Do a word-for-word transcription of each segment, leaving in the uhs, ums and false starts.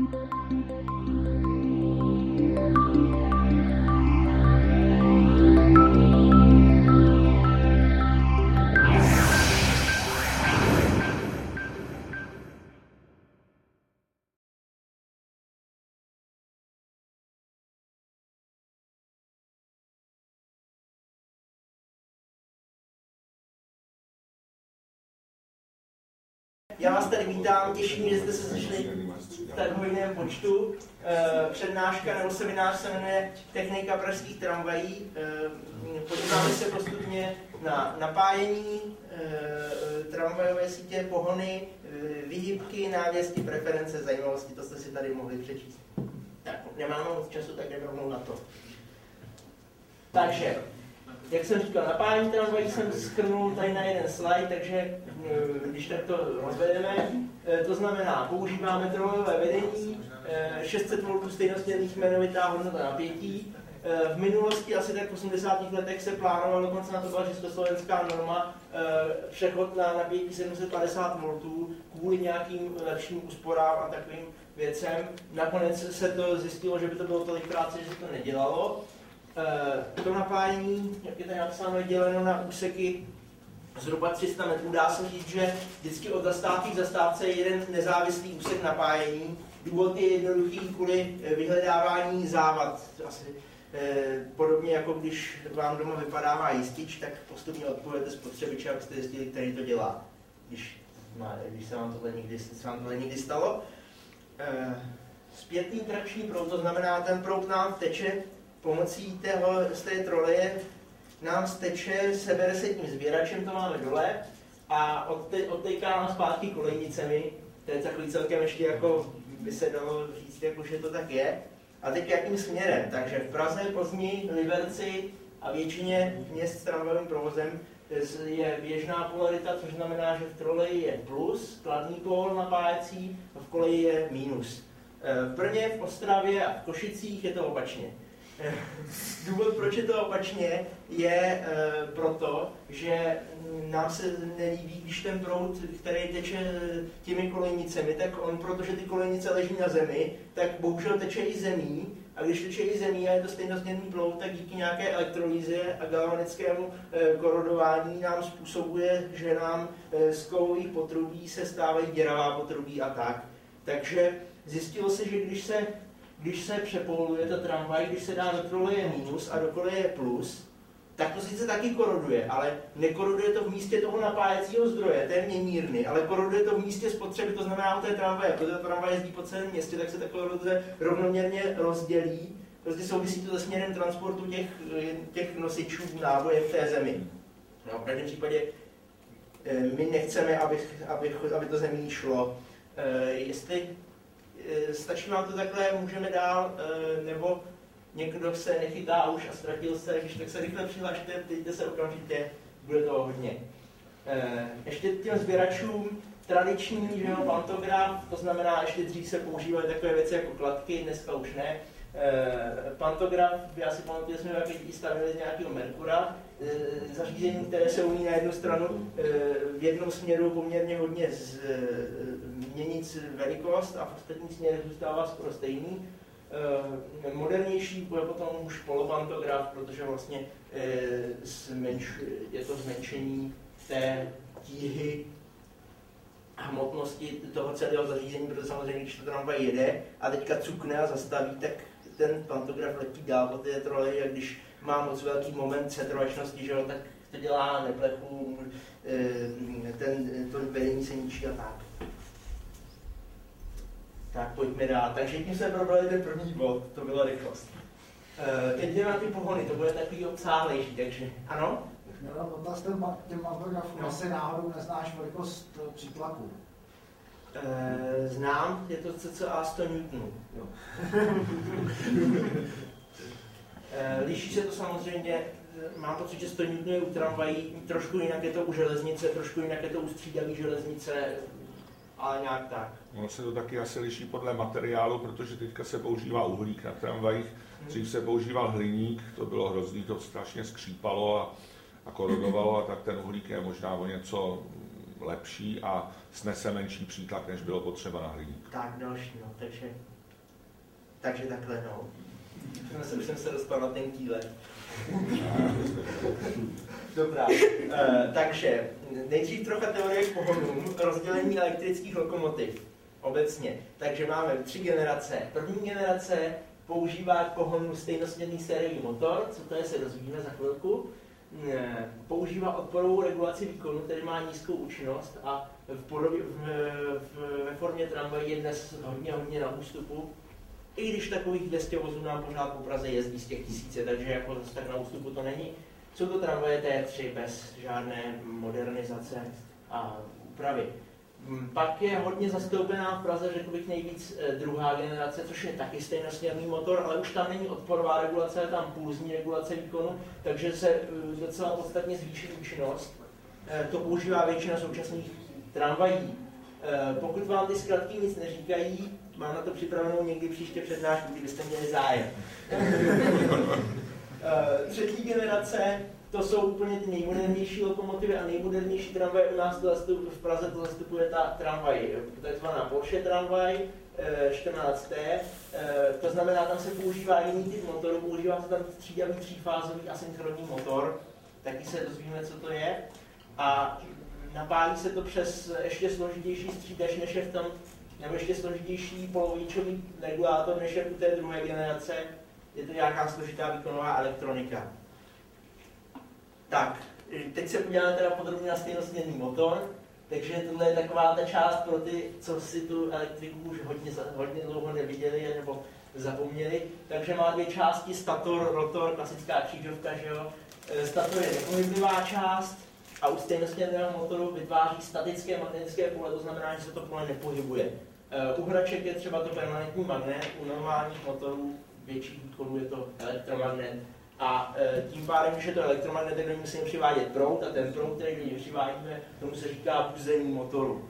Já vás tady vítám, těší mě, že jste se sešli v tak hojném počtu. Přednáška nebo seminář se jmenuje Technika pražských tramvají. Podíváme se postupně na napájení tramvajové sítě, pohony, výhybky, návěsti, preference, zajímavosti, to jste si tady mohli přečíst. Tak, nemáme moc času, tak jdeme rovnou na to. Takže, jak jsem říkal, napájení tramvají jsem shrnul tady na jeden slide, takže když tak to rozvedeme, to znamená, používáme trolejové vedení, šest set voltů stejnosměrných jmenovitá hodnota napětí. V minulosti, asi tak v osmdesátých letech, se plánovalo, dokonce na to byla československá norma, přechod na napětí sedm set padesát voltů kvůli nějakým lepším úsporám a takovým věcem. Nakonec se to zjistilo, že by to bylo tolik práce, že se to nedělalo. To napájení, jak je tady napsáno, je děleno na úseky zhruba tři sta metrů. Dá se říct, že vždycky od zastávky k zastávce je jeden nezávislý úsek napájení. Důvod je jednoduchý kvůli vyhledávání závad. Asi podobně jako když vám doma vypadává jistič, tak postupně odpovědete spotřebiče, abyste zjistili, který to dělá. Když, když se vám tohle někdy, se vám tohle někdy stalo. Zpětný trakční proud, to znamená, ten proud nám teče pomocí tého, z té troleje, nám steče, sebere se tím sběračem, to máme dole, a odtejká nám zpátky kolejnicemi. To je takový celkem ještě jako, by se dalo říct, jako, že to tak je. A teď jakým směrem? Takže v Praze, Plzni, Liberci a většině měst s tramvajovým provozem je běžná polarita, což znamená, že v troleji je plus, kladný pól napájecí, a v koleji je mínus. V Brně, v Ostravě a v Košicích je to opačně. Důvod, proč je to opačně, je e, proto, že nám se nelíbí, když ten proud, který teče těmi kolejnicemi, tak on, protože ty kolejnice leží na zemi, tak bohužel teče i zemí, a když teče i zemí a je to stejnosměrný proud, tak díky nějaké elektrolýze a galvanickému e, korodování nám způsobuje, že nám e, z kovových potrubí se stávají děravá potrubí a tak. Takže zjistilo se, že když se Když se přepoluje ta tramvaj, když se dá do troleje minus a do koleje plus, tak to sice taky koroduje, ale nekoroduje to v místě toho napájecího zdroje, to je měnírny, ale koroduje to v místě spotřeby, to znamená u té tramvaje. Protože ta tramvaj jezdí po celém městě, tak se takové rovnoměrně rozdělí. Prostě souvisí to se směrem transportu těch, těch nosičů náboje v té zemi. No, v každém případě my nechceme, aby, aby, aby to zemí šlo. Jestli stačí vám to takhle, můžeme dál, nebo někdo se nechytá už a ztratil se, když tak se rychle přihlašte, ptejte se okamžitě, bude toho hodně. Ještě těm sběračům tradiční, že jo, pantograf, to znamená, ještě dřív se používaly takové věci jako kladky, dneska už ne. Pantograf, já si pamatuju, že jsme nějaké děti stavili z nějakého Merkura, zařízení, které se umí na jednu stranu v jednom směru poměrně hodně změnit velikost a v ostatních směrech zůstává skoro stejný. Modernější bude potom už polopantograf, protože vlastně je to zmenšení té tíhy hmotnosti toho celého zařízení, protože samozřejmě, když to tramvaj jede a teďka cukne a zastaví, tak ten pantograf letí dál po té troleji, a když má moc velký moment setrvačnosti, že jo, tak to dělá neplechu, ten, to vedení se ničí a tak. Tak pojďme dál. Takže tím jsme probrali ten první bod, to byla rychlost. Teď jdeme na ty pohony, to bude takový obsáhlejší, takže ano? Já mám dotaz těm pantografům, asi náhodou neznáš velikost přítlaku. E, znám, je to cca sto newtonů. e, liší se to samozřejmě, mám pocit, že sto newtonů je u tramvají, trošku jinak je to u železnice, trošku jinak je to u střídavý železnice, ale nějak tak. Ono se to taky asi liší podle materiálu, protože teďka se používá uhlík na tramvajích, dřív se používal hliník, to bylo hrozný, to strašně skřípalo a, a korodovalo, a tak ten uhlík je možná o něco lepší a snese menší přítlak, než bylo potřeba na hliník. Tak další, no, takže Takže takhle, no. Už jsem se dostal na ten kýle. Dobrá, uh, takže nejdřív trocha teorie k pohonům, rozdělení elektrických lokomotiv obecně. Takže máme tři generace. První generace používá k pohonu stejnosměrný sériový motor, co to je, se dozvíme za chvilku. Používá odporovou regulaci výkonu, který má nízkou účinnost a v podobě, v, v, ve formě tramvají je dnes hodně, hodně na ústupu. I když takových dvě stě vozů nám pořád po Praze jezdí z těch tisíce, takže jako zase tak na ústupu to není. Jsou to tramvaje T tři bez žádné modernizace a úpravy. Pak je hodně zastoupená v Praze, řekl bych nejvíc druhá generace, což je taky stejnosměrný motor, ale už tam není odporová regulace, je tam pulzní regulace výkonu, takže se docela podstatně zvýší účinnost. To používá většina současných tramvají. Pokud vám ty zkratky nic neříkají, mám na to připravenou někdy příště přednášku, kdybyste měli zájem. Třetí generace, to jsou úplně ty nejmodernější lokomotivy a nejmodernější tramvaj. U nás to zastup, v Praze to zastupuje ta tramvaj, takzvaná Porsche tramvaj čtrnáct T. To znamená, tam se používá jiný typ motoru, používá se tam střídavý třífázový asynchronní motor, taky se dozvíme, co to je. A napálí se to přes ještě složitější střídač, než je v tom, nebo ještě složitější polovičový regulátor, než je u té druhé generace. Je to nějaká složitá výkonová elektronika. Tak, teď se podíváme teda podrobně na stejnosměrný motor, takže tohle je taková ta část pro ty, co si tu elektriku už hodně, hodně dlouho neviděli nebo zapomněli. Takže má dvě části, stator, rotor, klasická křížovka, že jo. Stator je nepohyblivá část a u stejnosměrného motoru vytváří statické magnetické pole, to znamená, že se to pole nepohybuje. U hraček je třeba to permanentní magnet, u normálních motorů větších výkonů je to elektromagnet. A e, tím pádem, když je to elektromagnet, tak musíme přivádět proud a ten proud, který když přivádíme, tomu se říká buzení motoru.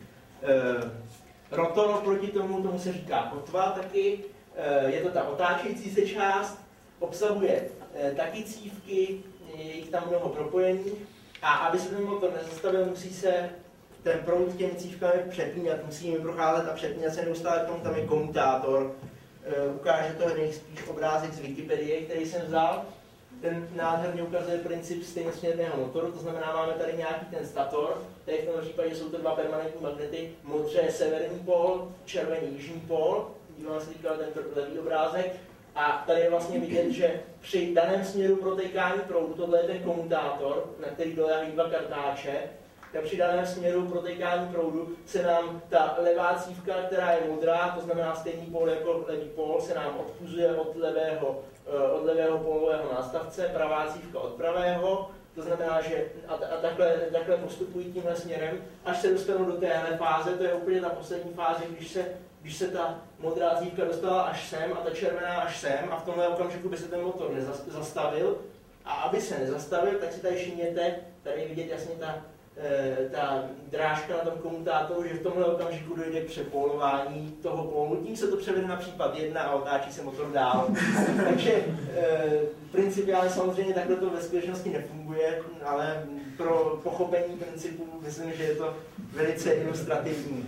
E, rotor proti tomu, tomu se říká kotva taky. E, je to ta otáčející se část, obsahuje e, taky cívky, je jich tam mnoho propojených a aby se ten motor nezastavil, musí se ten proud těmi cívkami přepínat, musí jim procházet a přepínat se neustále, k tomu tam je komutátor. E, ukáže to nejspíš obrázek z Wikipedie, který jsem vzal. Ten nádherně ukazuje princip stejnosměrného motoru, to znamená, máme tady nějaký ten stator, tady v tomto případě jsou to dva permanentní magnety, modře je severní pól, červený jižní pól, díváme se teďka ten levý obrázek, a tady je vlastně vidět, že při daném směru protékání proudu, tohle je ten komutátor, na který doléhají dva kartáče, tak při daném směru protékání proudu se nám ta levá cívka, která je modrá, to znamená stejný pól jako levý pól, se nám odpuzuje od levého od levého pólového nástavce, pravá cívka od pravého, to znamená, že a, a takhle, takhle postupují tímhle směrem, až se dostanou do téhle fáze, to je úplně ta poslední fáze, když se, když se ta modrá cívka dostala až sem a ta červená až sem a v tomhle okamžiku by se ten motor nezastavil a aby se nezastavil, tak si tady všimněte, tady je vidět jasně ta, e, ta drážka na tom komutátoru, že v tomhle okamžiku dojde k přepólování toho pólu, tím se to převede na případ jedna a otáčí se motor dál. Takže e, principiálně samozřejmě takhle to ve skutečnosti nefunguje, ale pro pochopení principu myslím, že je to velice ilustrativní.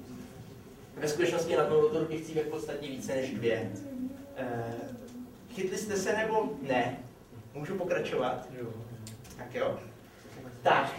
Ve skutečnosti na tom motoru těch cívek podstatně více než dvě. E, chytli jste se nebo ne? Můžu pokračovat? Jo. Tak jo. Tak.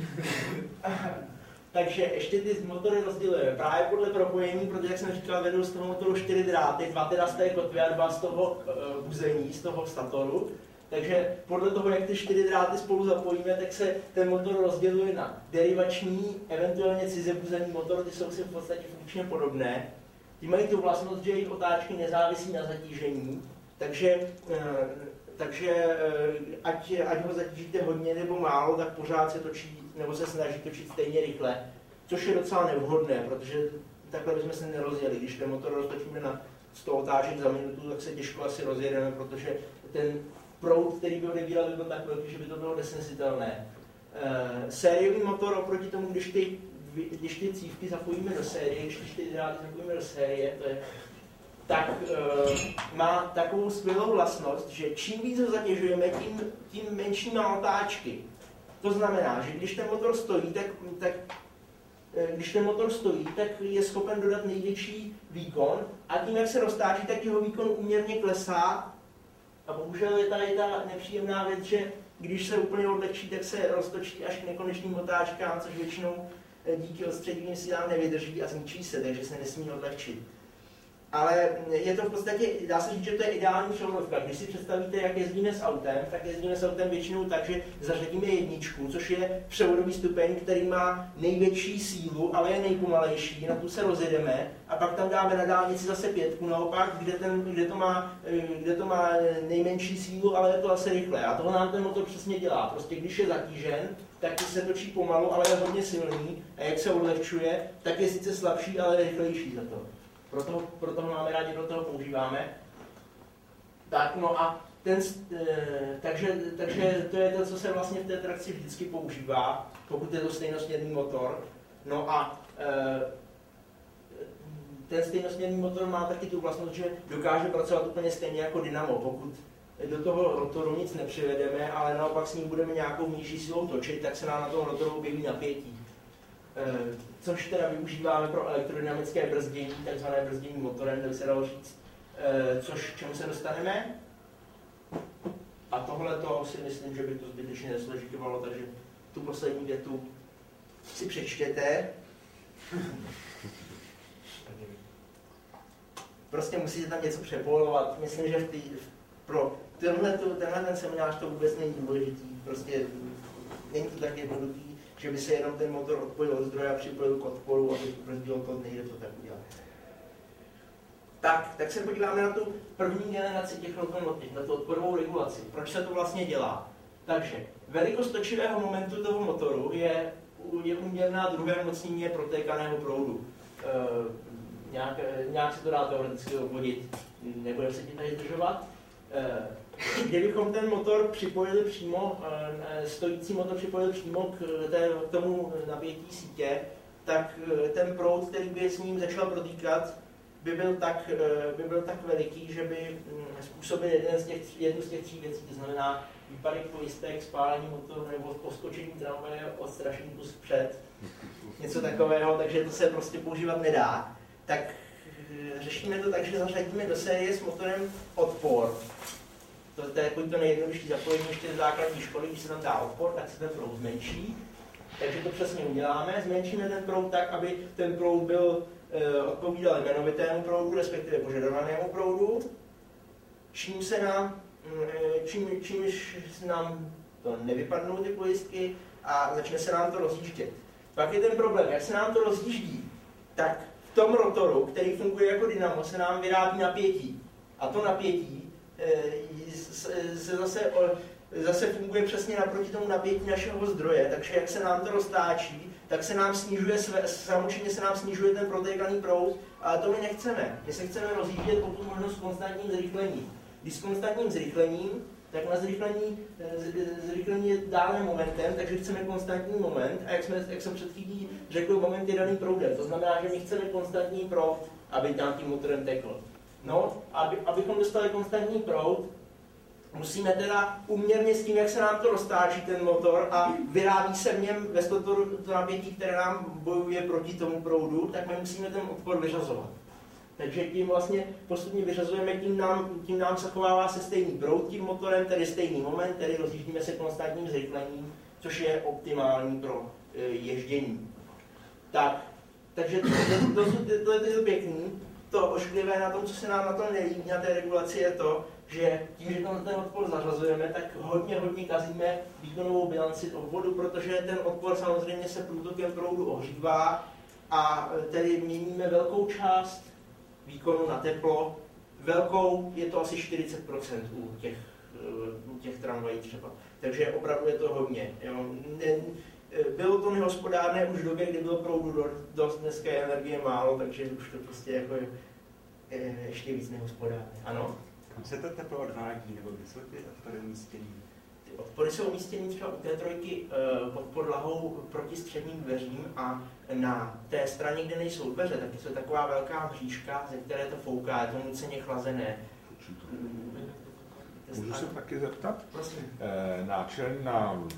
Takže ještě ty motory rozdělujeme právě podle propojení, protože jak jsem říkal, vedou z toho motoru čtyři dráty, dva teda z té kotvy a dva z toho uh, buzení, z toho statoru. Takže podle toho, jak ty čtyři dráty spolu zapojíme, tak se ten motor rozděluje na derivační, eventuálně cizebuzený motor, ty jsou si v podstatě funkčně podobné. Ty mají tu vlastnost, že jejich otáčky nezávisí na zatížení, takže uh, Takže ať, ať ho zatížíte hodně nebo málo, tak pořád se točí, nebo se snaží točit stejně rychle, což je docela nevhodné, protože takhle bychom se nerozjeli. Když ten motor roztočíme na sto otáček za minutu, tak se těžko asi rozjedeme, protože ten proud, který by odebíral, by byl tak velký, že by to bylo nesnesitelné. E, sériový motor oproti tomu, když ty, když ty cívky zapojíme do série, když ty dráty zapojíme do série, to je tak uh, má takovou skvělou vlastnost, že čím víc ho zatěžujeme, tím, tím menší má otáčky. To znamená, že když ten motor stojí, tak, tak když ten motor stojí, tak je schopen dodat největší výkon a tím, jak se roztáčí, tak jeho výkon úměrně klesá. A bohužel je tady ta nepříjemná věc, že když se úplně odlehčí, tak se roztočí až k nekonečným otáčkám, což většinou díky odstředním silám nevydrží a zničí se, takže se nesmí odlehčit. Ale je to v podstatě, dá se říct, že to je ideální převodovka. Když si představíte, jak jezdíme s autem, tak jezdíme s autem většinou tak, že zařadíme jedničku, což je převodový stupeň, který má největší sílu, ale je nejpomalejší, na tu se rozjedeme a pak tam dáme na dálnici zase pětku, naopak, kde, ten, kde, to má, kde to má nejmenší sílu, ale je to asi rychle. A toho nám ten motor přesně dělá. Prostě když je zatížen, tak se točí pomalu, ale je hodně silný a jak se odlehčuje, tak je sice slabší, ale je rychlejší za to. Proto, proto ho máme rádi, proto ho používáme. Tak, no a ten, e, takže, takže to je to, co se vlastně v té trakci vždycky používá, pokud je to stejnosměrný motor. No a e, ten stejnosměrný motor má taky tu vlastnost, že dokáže pracovat úplně stejně jako dynamo, pokud do toho rotoru nic nepřivedeme, ale naopak s ním budeme nějakou nižší silou točit, tak se nám na tom rotoru objeví napětí. E, což teda využíváme pro elektrodynamické brzdění, takzvané brzdění motorem, tak se dalo říct, e, což k čemu se dostaneme. A tohle to si myslím, že by to zbytečně nesložitovalo, takže tu poslední větu si přečtěte. Prostě musíte tam něco přepolovat. Myslím, že v tý, pro tenhle, tenhle ten seminář to vůbec není důležitý. Prostě není to tak jednoduchý, že by se jenom ten motor odpojil od zdroje a připojil k odporu, aby to brzdilo kód, nejde to tak udělat. Tak, tak se podíváme na tu první generaci těch lokomotiv, na tu odporovou regulaci. Proč se to vlastně dělá? Takže velikost točivého momentu toho motoru je, je uměrná druhé mocnině protékaného proudu. E, nějak, nějak se to dá teoreticky odvodit, nebudeme se tím tady zdržovat. E, Kdybychom ten motor připojili přímo, stojící motor připojili přímo k, té, k tomu napětí sítě, tak ten proud, který by s ním začal protýkat, by byl tak, by byl tak veliký, že by způsobil jeden z těch, jednu z těch tří věcí, to znamená výpadek pojistek, spálení motoru nebo poskočení tramvaje, odstrašení kus vpřed, něco takového, takže to se prostě používat nedá. Tak řešíme to tak, že zařadíme do série s motorem odpor. To, to je jako to nejjednodušší zapojení ještě z základní školy, když se tam dá odpor, tak se ten proud zmenší. Takže to přesně uděláme. Zmenšíme ten proud tak, aby ten proud byl e, odpovídal jmenovitému proudu, respektive požadovanému proudu. Čím se nám, e, čím, čímž nám to nevypadnou ty pojistky a začne se nám to rozjíždět. Pak je ten problém, jak se nám to rozjíždí, tak v tom rotoru, který funguje jako dynamo, se nám vyrábí napětí. A to napětí se zase, zase funguje přesně naproti tomu napětí našeho zdroje, takže jak se nám to roztáčí, tak se nám snižuje, samozřejmě se nám snižuje ten protékaný proud, ale to my nechceme. My se chceme rozjíždět pokud možno s konstantním zrychlením. Když s konstantním zrychlením, tak na zrychlení, zrychlení je dále momentem, takže chceme konstantní moment a jak, jsme, jak jsem před chvílí řekl, moment je daný proudem. To znamená, že my chceme konstantní proud, aby tam tím motorem tekl. No, aby, abychom dostali konstantní proud, musíme teda uměrně s tím, jak se nám to roztáčí ten motor a vyrábí se v něm ve stotoru to napětí, které nám bojuje proti tomu proudu, tak my musíme ten odpor vyřazovat. Takže tím vlastně postupně vyřazujeme, tím nám, tím nám zachovává se stejný proud tím motorem, tedy stejný moment, tedy rozjíždíme se konstantním zrychlením, což je optimální pro e, ježdění. Tak, takže to, to, to, to, to je to pěkný. To ošklivé na tom, co se nám na tom nelíbí, na té regulaci, je to, že tím, že tam ten odpor zařazujeme, tak hodně, hodně kazíme výkonovou bilanci obvodu, protože ten odpor samozřejmě se průtokem proudu ohřívá a tedy měníme velkou část výkonu na teplo. Velkou je to asi čtyřicet procent u těch, u těch tramvají třeba. Takže opravdu je to hodně. Jo. Bylo to nehospodárné už v době, kdy bylo proudu dost, dneska je energie málo, takže už to prostě jako je, je ještě víc nehospodárné. Ano? Kam se to teplo odvádí, nebo kde jsou ty odpory umístěný? Ty odpory jsou umístěný třeba u té trojky uh, pod podlahou proti středním dveřím a na té straně, kde nejsou dveře, tak je to taková velká mřížka, ze které to fouká, je to nuceně chlazené. Můžu se taky zeptat? Prosím. E, náčelník na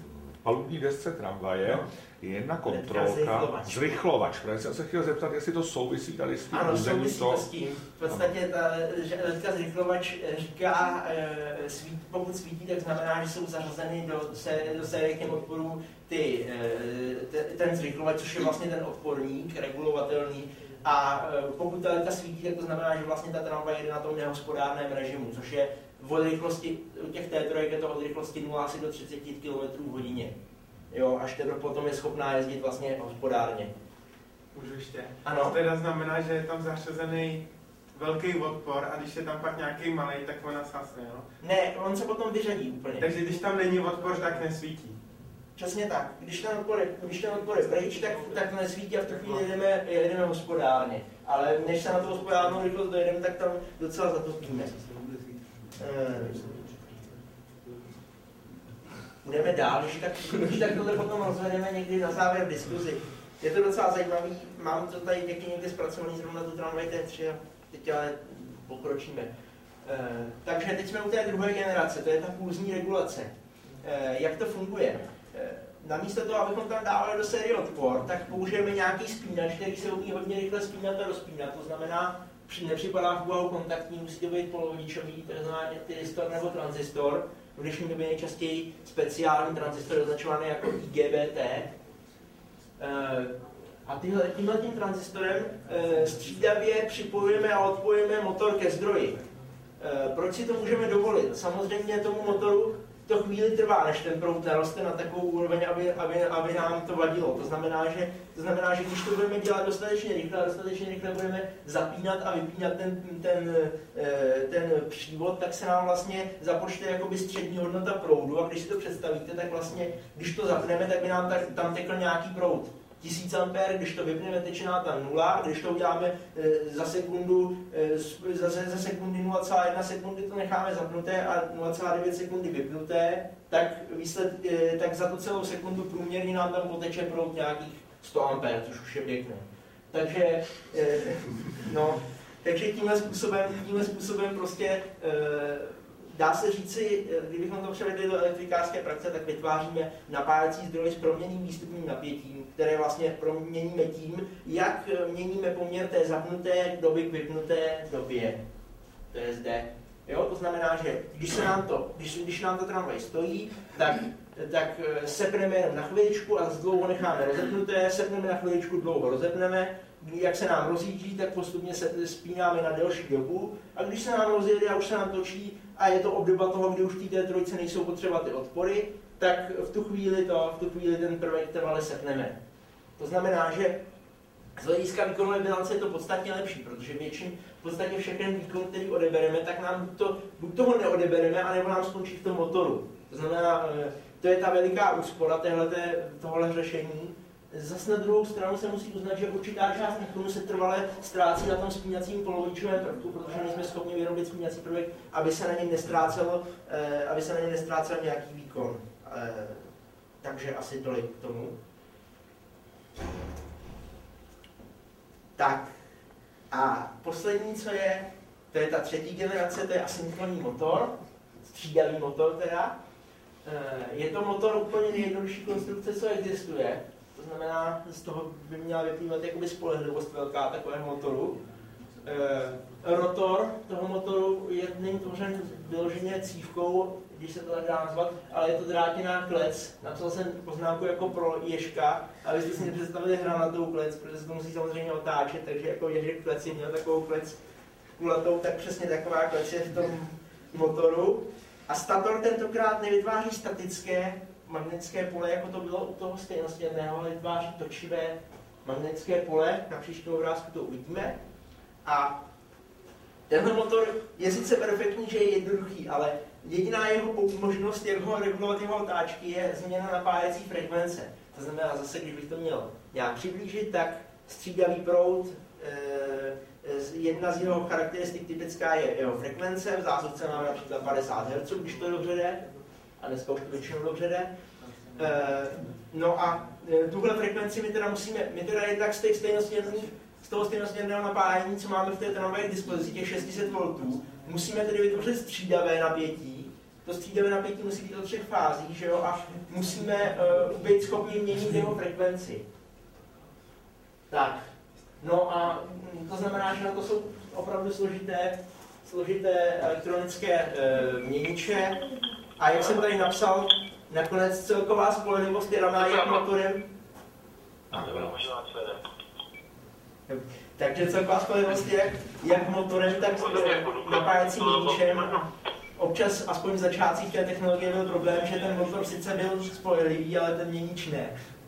palubní desce tramvaje no. je jedna kontrolka, zrychlovač. Právě jsem se chtěl zeptat, jestli to souvisí tady s tím. Ano, souvisí to s tím. V podstatě ta letka zrychlovač říká, svít, pokud svítí, tak znamená, že jsou zařazeny do, do série těm odporů ty, ten zrychlovač, což je vlastně ten odporník, regulovatelný. A pokud ta letka svítí, tak to znamená, že vlastně ta tramvaj jede na tom nehospodárném režimu, což je od rychlosti, u těch té trojek je to od rychlosti nula až do třicet kilometrů v hodině. Jo, až teprve potom je schopná jezdit vlastně hospodárně. Můžu ještě? Ano. To teda znamená, že je tam zařazený velký odpor a když je tam pak nějaký malý, tak ona zhasne, jo? Ne, on se potom vyřadí úplně. Takže když tam není odpor, tak nesvítí. Přesně tak. Když ten odpor je, když ten odpor je pryč, tak, tak to nesvítí a v tu chvíli jedeme, jedeme hospodárně. Ale než se na to hospodárnou rychlost dojedeme, tak tam docela zatopíme. Budeme dál, když tak, když tak tohle potom rozvedeme někdy na závěr diskuzi. Je to docela zajímavý, mám to tady někdy někde zpracovaný zrovna tu tramvaj T tři a teď ale pokročíme. E, takže teď jsme u té druhé generace, to je ta pulzní regulace. E, jak to funguje? E, namísto toho, abychom tam dávali do série odpor, tak použijeme nějaký spínač, který se umí hodně rychle spínat a rozpínat. To znamená, nepřipadá v úvahu kontaktní, musí to být polovodičový, to znamená tyristor nebo tranzistor. V dnešní době nejčastěji speciální tranzistor označovaný jako I G B T. A tyhle, tímhle tím tranzistorem střídavě připojujeme a odpojujeme motor ke zdroji. Proč si to můžeme dovolit? Samozřejmě tomu motoru to chvíli trvá, než ten proud naroste na takovou úroveň, aby, aby, aby nám to vadilo. To znamená, že, to znamená, že když to budeme dělat dostatečně rychle a dostatečně rychle budeme zapínat a vypínat ten, ten, ten přívod, tak se nám vlastně započte jakoby střední hodnota proudu. A když si to představíte, tak vlastně, když to zapneme, tak by nám tak, tam tekl nějaký proud. tisíc ampér, když to vypneme, teče nám tam nula, když to uděláme e, za sekundu, e, za, za sekundy nula celá jedna sekundy to necháme zapnuté a nula celá devět sekundy vypnuté, tak, výsled, e, tak za tu celou sekundu průměrně nám tam poteče proud nějakých sto ampér, což už je pěkné. Takže, e, no, takže tímhle způsobem, tímhle způsobem prostě e, dá se říci, kdybychom to převedli do elektrikářské praxe, tak vytváříme napájecí zdroj s proměnným výstupním napětím, které vlastně proměníme tím, jak měníme poměr té zapnuté doby k vypnuté době. To je zde. Jo, to znamená, že když, se nám to, když, když nám to tramvaj stojí, tak, tak sepneme jenom na chviličku a dlouho necháme rozepnuté, sepneme na chviličku, dlouho rozepneme. Jak se nám rozjíždí, tak postupně se spínáme na delší dobu a když se nám rozjede a už se nám točí a je to obdoba toho, kdy už v té trojce nejsou potřeba ty odpory, tak v tu chvíli, to, v tu chvíli ten prvek trvale sepneme. To znamená, že z hlediska výkonové bilance je to podstatně lepší, protože většinou v podstatě všechny výkon, který odebereme, tak nám to, buď toho neodebereme, anebo nám skončí v tom motoru. To znamená, to je ta veliká úspora tohohle řešení. Zase na druhou stranu se musí uznat, že určitá část výkonu se trvale ztrácí na tom spínacím polovodičovém prvku, protože nejsme schopni vyrobit spínací prvek, aby se na něm nestrácelo, eh, aby se na něm nestrácel nějaký výkon. Eh, takže asi tolik k tomu. Tak. A poslední, co je, to je ta třetí generace, to je asynchronní motor, střídavý motor teda. Eh, je to motor úplně nejjednodušší konstrukce, co existuje. To znamená, z toho by měla vyplývat jakoby spolehlivost velká takového motoru. E, rotor toho motoru je není tvořen vyloženě cívkou, když se to tak dá nazvat, ale je to drátěná klec. Napsal jsem poznámku jako pro ježka, abyste si nepředstavili hranatou klec, protože se to musí samozřejmě otáčet, takže jako ježek kleci měl takovou klec kulatou, tak přesně taková klec je v tom motoru. A stator tentokrát nevytváří statické magnetické pole, jako to bylo u toho stejnosměrného, ale vytváří točivé magnetické pole, na příštím obrázku to uvidíme. A tenhle motor je sice perfektní, že je jednoduchý, ale jediná jeho možnost, jak ho regulovat jeho otáčky, je změna napájecí frekvence. To znamená zase, když bych to měl nějak přiblížit, tak střídavý proud, jedna z jeho charakteristik typická je jeho frekvence, v zásuvce máme například padesát hertzů, když to dobře jde, a dneska už to většinou dobře jde. E, no a e, tuhle frekvenci my teda musíme, my teda jednak z těch stejnosměrných, z toho stejnosměrného napájení, co máme v té tramvaji k dispozici, těch šest set voltů, musíme tedy vytvořit střídavé napětí, to střídavé napětí musí být do třech fází, že jo, a musíme uh, být schopni měnit jeho frekvenci. Tak, no a to znamená, že na to jsou opravdu složité, složité elektronické uh, měniče. A jak jsem tady napsal, nakonec celková spolehlivost je daná jak motorem. Takže celková spolehlivost je jak motorem, tak napájecím měničem. Občas, aspoň v začátcích té technologie, byl problém, že ten motor sice byl spolehlivý, ale ten měnič ne.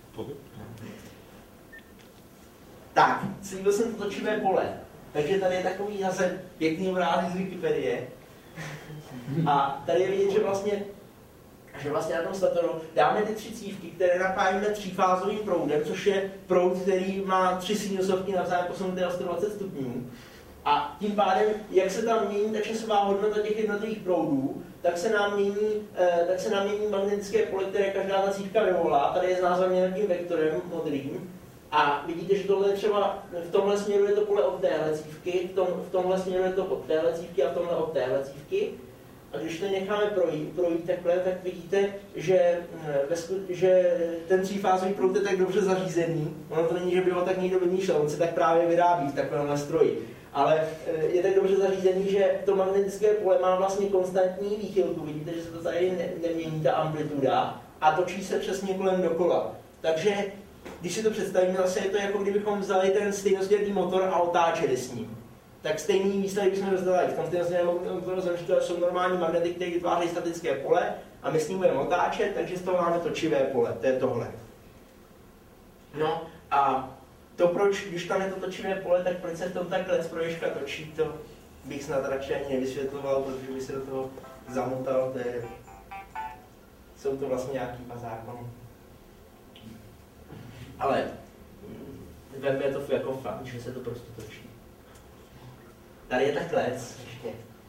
Tak, slíbil jsem to točivé pole. Takže tady je takový zase pěkný obrázek z Wikipedie. A tady je vidět, že vlastně, že vlastně na tom statoru dáme ty tři cívky, které napájíme třífázovým proudem, což je proud, který má tři sinusovky navzájem posunuté o sto dvacet stupňů. A tím pádem, jak se tam mění ta časová hodnota těch jednotlivých proudů, tak se nám mění, eh, tak se nám mění magnetické pole, které každá ta cívka vyvolá. Tady je znázorněn tím vektorem modrým. A vidíte, že tohle je třeba, v tomhle směru je to pole od téhle cívky, v, tom, v tomhle směru je to od téhle cívky a v tomhle od téhle cívky. A když to necháme projít, projít takhle, tak vidíte, že, že ten třífázový proud je tak dobře zařízený. Ono to není, že by ho tak někdo vymýšlel, on se tak právě vyrábí v takovémhle stroji. Ale je tak dobře zařízený, že to magnetické pole má vlastně konstantní výchylku. Vidíte, že se to tady ne, nemění ta amplituda a točí se přesně kolem dokola. Takže když si to představíme, zase je to jako kdybychom vzali ten stejnosměrný motor a otáčeli s ním. Tak stejný výsledek bychom dostali. V tom stejnosměrném motoru jsou normální magnety, které vytvářejí statické pole a my s ním budeme otáčet, takže z toho máme točivé pole. To je tohle. No a to proč, když tam je to točivé pole, tak proč se v tom takhle z proješka točí, to bych snad radši ani nevysvětloval, protože by se do toho zamotal, to je, jsou to vlastně nějaký zákony. Ale veme to jako fakt, že se to prostě točí. Tady je ta klec ještě.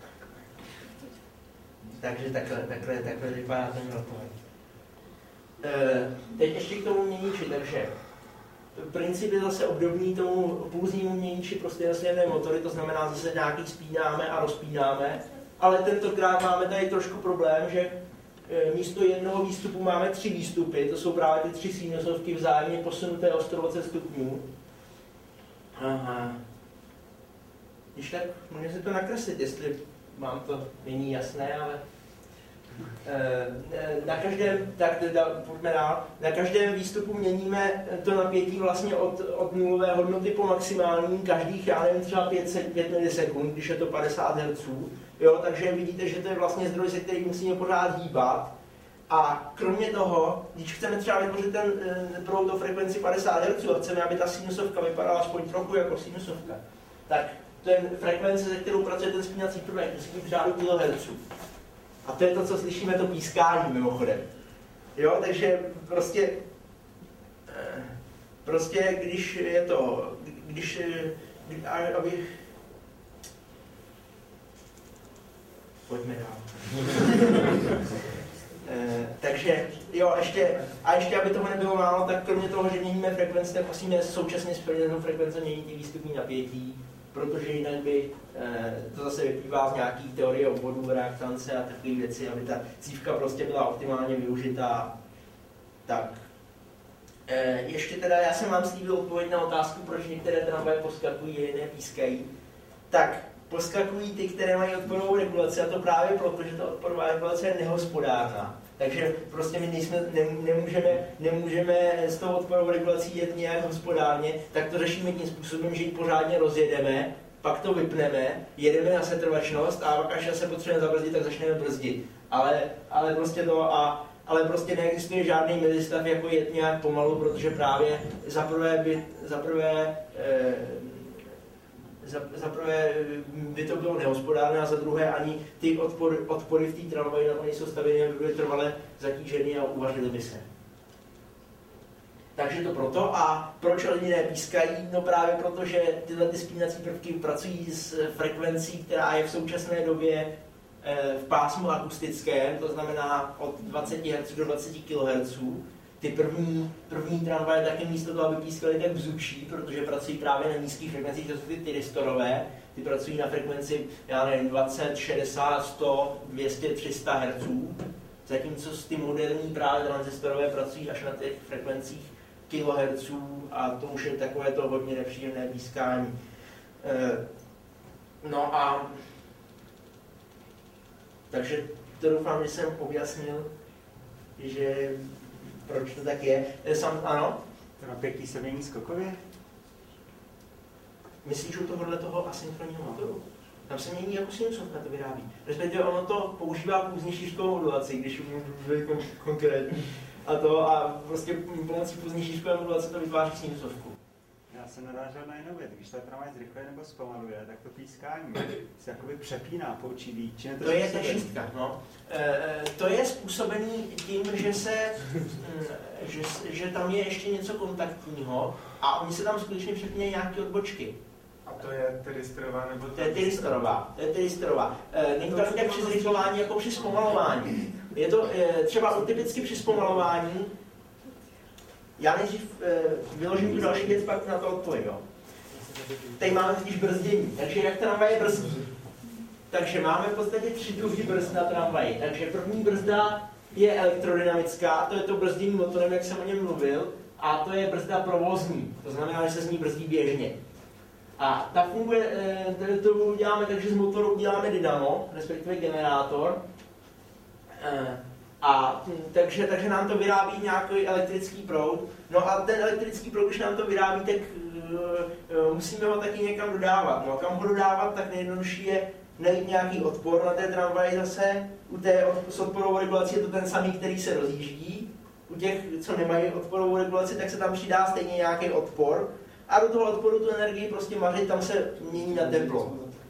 Takže takhle, takhle, takhle vypadá ten rotor. E, teď ještě k tomu měniči, takže princip je zase obdobný tomu pulznímu měniči pro stejnosměrné motory, to znamená, zase nějaký spínáme a rozpínáme, ale tentokrát máme tady trošku problém, že místo jednoho výstupu máme tři výstupy, to jsou právě ty tři sinusovky vzájemně posunuté o sto dvacet stupňů. Aha. Když tak, můžeme si to nakreslit, jestli vám to není jasné, ale na každém, tak teda, pojďme dál, na každém výstupu měníme to napětí vlastně od, od nulové hodnoty po maximální, každých, já nevím, třeba pět milisekund, když je to padesát hertzů. Jo, takže vidíte, že to je vlastně zdroj, se kterým musíme pořád hýbat. A kromě toho, když chceme třeba vytvořit ten proud o frekvenci padesát hertzů a chceme, aby ta sinusovka vypadala aspoň trochu jako sinusovka, tak ten frekvence, se kterou pracuje ten spínací prvek, musí být v řádu kilohertzů. A to je to, co slyšíme, to pískání mimochodem. Jo, takže prostě, prostě když je to, když, aby, pojďme dál. e, takže, jo, ještě, a ještě, aby toho nebylo málo, tak kromě toho, že měníme frekvenci, tak musíme současně s proměnou frekvence měnit i výstupní napětí, protože jinak by e, to zase vyplývá z nějaký teorie obvodů, reaktance a takové věci, aby ta cívka prostě byla optimálně využitá. Tak. E, ještě teda, já jsem vám slíbil odpověď na otázku, proč některé tramvaje poskakují a jiné pískají. Tak, poskakují ty, které mají odporovou regulaci, a to právě proto, že ta odporová regulace je nehospodárná. Takže prostě my nejsme, ne, nemůžeme, nemůžeme s tou odporovou regulací jet nějak hospodárně, tak to řešíme tím způsobem, že ji pořádně rozjedeme, pak to vypneme, jedeme na setrvačnost a pak až se potřebujeme zabrzdit, tak začneme brzdit. Ale, ale prostě to a ale prostě neexistuje žádný mezistav, jako jet nějak pomalu, protože právě zaprvé by, zaprvé, eh, za, zaprvé by to bylo nehospodárné a za druhé ani ty odpory, odpory v té tramvaji na to nejsou stavěny, aby byly trvale zatížený a uvařily by se. Takže to proto. A proč lidi nepískají? No právě proto, že tyhle ty spínací prvky pracují s frekvencí, která je v současné době v pásmu akustickém, to znamená od dvacet hertzů do dvacet kilohertzů. ty první, první tramvaje taky místo toho, aby pískaly, tak bzučí, protože pracují právě na nízkých frekvencích, to jsou ty tyristorové, ty pracují na frekvenci, já nevím, dvacet, šedesát, sto, dvě stě, tři sta hertzů, zatímco ty moderní právě tranzistorové pracují až na těch frekvencích kilohertzů a to už je takové to hodně nepříjemné pískání. No a takže to doufám, že jsem objasnil, že proč to tak je. Sam, ano? To napětí se mění skokově? Myslíš u tohohle toho asynchronního motoru? Tam se mění jako sinusovka to vyrábí. Respektive ono to používá půzně šířkovou modulaci, když můžu být konkrétní. A to a prostě pomocí půzně šířkové modulace to vytváří sinusovku. Já jsem narážel na jinou věc. Když ta tramvaj zrychluje nebo zpomaluje, tak to pískání se jakoby přepíná po určitý. To, to je ta šestka, no. E, to je způsobený tím, že se, že, že tam je ještě něco kontaktního a oni se tam skutečně přepínají nějaké odbočky. A to je tyristorová nebo to je tyristorová, to je tyristorová. E, není to tak při zrychlování jako při zpomalování. Je to e, třeba typicky při zpomalování. Já nejdřív e, vyložím tu další věc, pak na to odpovím. Tady máme totiž brzdění, takže jak tramvaje brzdí. Takže máme v podstatě tři druhy brzd na tramvaji. Takže první brzda je elektrodynamická, to je to brzdění motorem, jak jsem o něm mluvil, a to je brzda provozní, to znamená, že se z ní brzdí běžně. A ta funguje, e, to uděláme tak, že z motoru uděláme dynamo, respektive generátor. E, A takže, takže nám to vyrábí nějaký elektrický proud. No a ten elektrický proud, když nám to vyrábí, tak uh, musíme ho taky někam dodávat. No a kam ho dodávat, tak nejjednodušší je najít nějaký odpor na té tramvaji zase. U té s odporovou regulací je to ten samý, který se rozjíždí. U těch, co nemají odporovou regulaci, tak se tam přidá stejně nějaký odpor. A do toho odporu tu energii prostě mařit, tam se mění na teplo.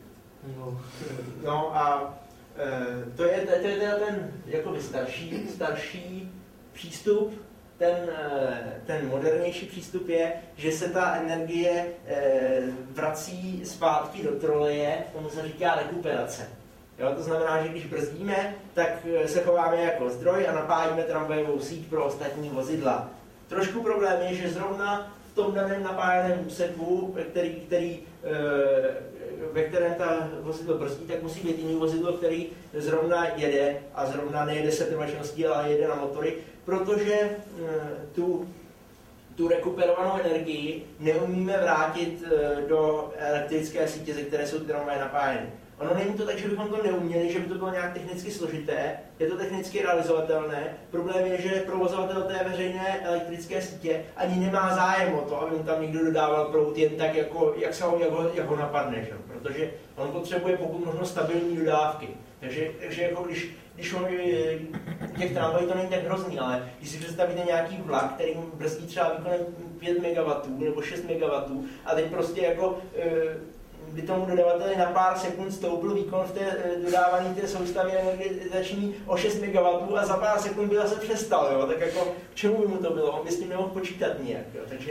No a To je, to je teda ten jakoby starší, starší přístup. Ten, ten modernější přístup je, že se ta energie vrací zpátky do troleje, tomu se říká rekuperace. Jo, to znamená, že když brzdíme, tak se chováme jako zdroj a napájíme tramvajovou síť pro ostatní vozidla. Trošku problém je, že zrovna v tom daném napájeném úseku, který, který ve kterém ta vozidlo brzdí, tak musí být jiný vozidlo, který zrovna jede a zrovna nejede setrvačností, ale jede na motory, protože tu, tu rekuperovanou energii neumíme vrátit do elektrické sítě, ze které jsou ty tramvaje napájeny. Ono není to tak, že bychom to neuměli, že by to bylo nějak technicky složité, je to technicky realizovatelné. Problém je, že provozovatel té veřejné elektrické sítě ani nemá zájem o to, aby mu tam někdo dodával proud jen tak, jako, jak, se ho, jak, ho, jak ho napadne, že? Protože on potřebuje pokud možno stabilní dodávky. Takže, takže jako když, když on, u těch tramvají to není tak hrozný, ale když si představíte nějaký vlak, který brzdí třeba výkonem pět megawattů nebo šest megawattů a teď prostě jako by tomu dodavateli na pár sekund stoupil výkon v té dodávané té soustavě energizační o šest megawattů a za pár sekund by zase přestal, jo? Tak jako k čemu by mu to bylo? On by s tím nemohl počítat nijak, jo? Takže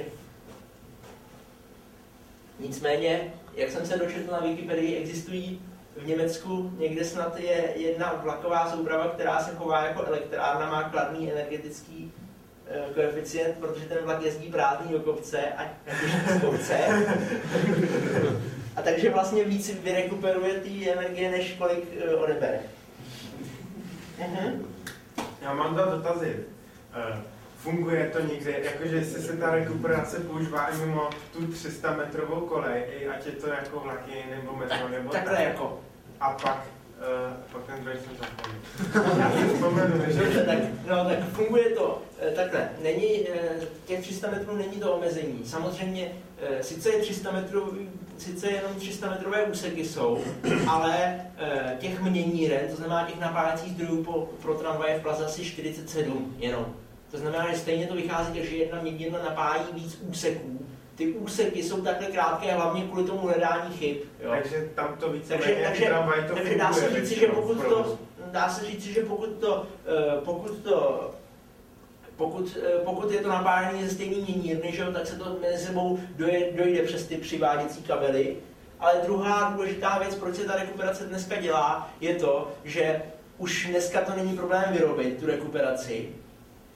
nicméně, jak jsem se dočetl na Wikipedii, existují v Německu někde snad je jedna vlaková souprava, která se chová jako elektrárna, má kladný energetický koeficient, protože ten vlak jezdí prázdný do kopce a z kopce. A takže vlastně víc vyrekuperuje ty energie, než kolik uh, odebere. Uh-huh. Já mám dva dotazy. Uh, funguje to někde, jakože jestli se ta rekuperace používá i mimo tu tři sta metrovou kolej, ať je to jako vlaky nebo metro nebo tak. Takhle jako. A pak, uh, pak ten druhý jsem zapomněl. tak, no, tak funguje to takhle. Není, těch tři sta metrů není to omezení. Samozřejmě sice je tři sta metrů, sice jenom tři sta metrové úseky jsou, ale těch měníren, to znamená těch napájecích zdrojů pro, pro tramvaje v Praze asi čtyřicet sedm jenom. To znamená, že stejně to vychází, že jedna měnírna napájí víc úseků. Ty úseky jsou takhle krátké hlavně kvůli tomu hledání chyb. Jo? Takže tam to více takže, takže, tramvaj to takže dá se říci, že pokud to, dá se říci, že pokud to, pokud to Pokud, pokud je to napájené ze stejné měnírny, že, tak se to mezi sebou dojde, dojde přes ty přiváděcí kabely. Ale druhá důležitá věc, proč se ta rekuperace dneska dělá, je to, že už dneska to není problém vyrobit, tu rekuperaci.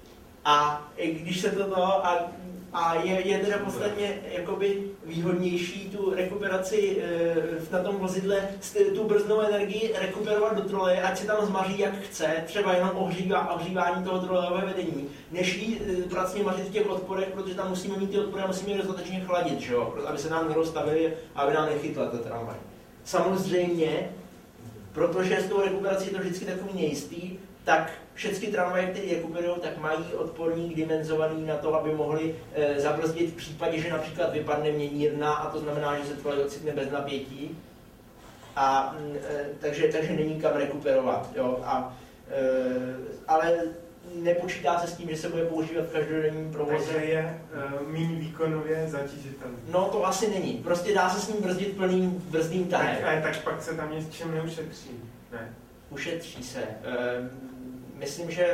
A když se to to a, a je, je teda podstatně jakoby výhodnější tu rekuperaci e, na tom vozidle, tu brzdnou energii rekuperovat do troleje, ať se tam zmaří jak chce, třeba jenom ohřívá, ohřívání toho trolejového vedení, než jí e, pracně mařit v těch odporech, protože tam musíme mít ty odpory a musíme je dostatečně chladit, že jo? Aby se nám nerozstavili a aby nám nechytla ta tramvaj. Samozřejmě, protože s tou rekuperací je to vždycky takový nejistý, tak všechny tramvaje, které rekuperují, tak mají odporník dimenzovaný na to, aby mohli e, zabrzdit v případě, že například vypadne měnírna a to znamená, že se trolej ocitne bez napětí. A, e, takže, takže není kam rekuperovat. Jo? A, e, ale nepočítá se s tím, že se bude používat v každodenním provozu. Takže je uh, méně výkonově zatížitelný. No to asi není. Prostě dá se s ním brzdit plným brzdným tahem. Tak, tak pak se tam něčem neušetří. Ne. Ušetří se. E, myslím, že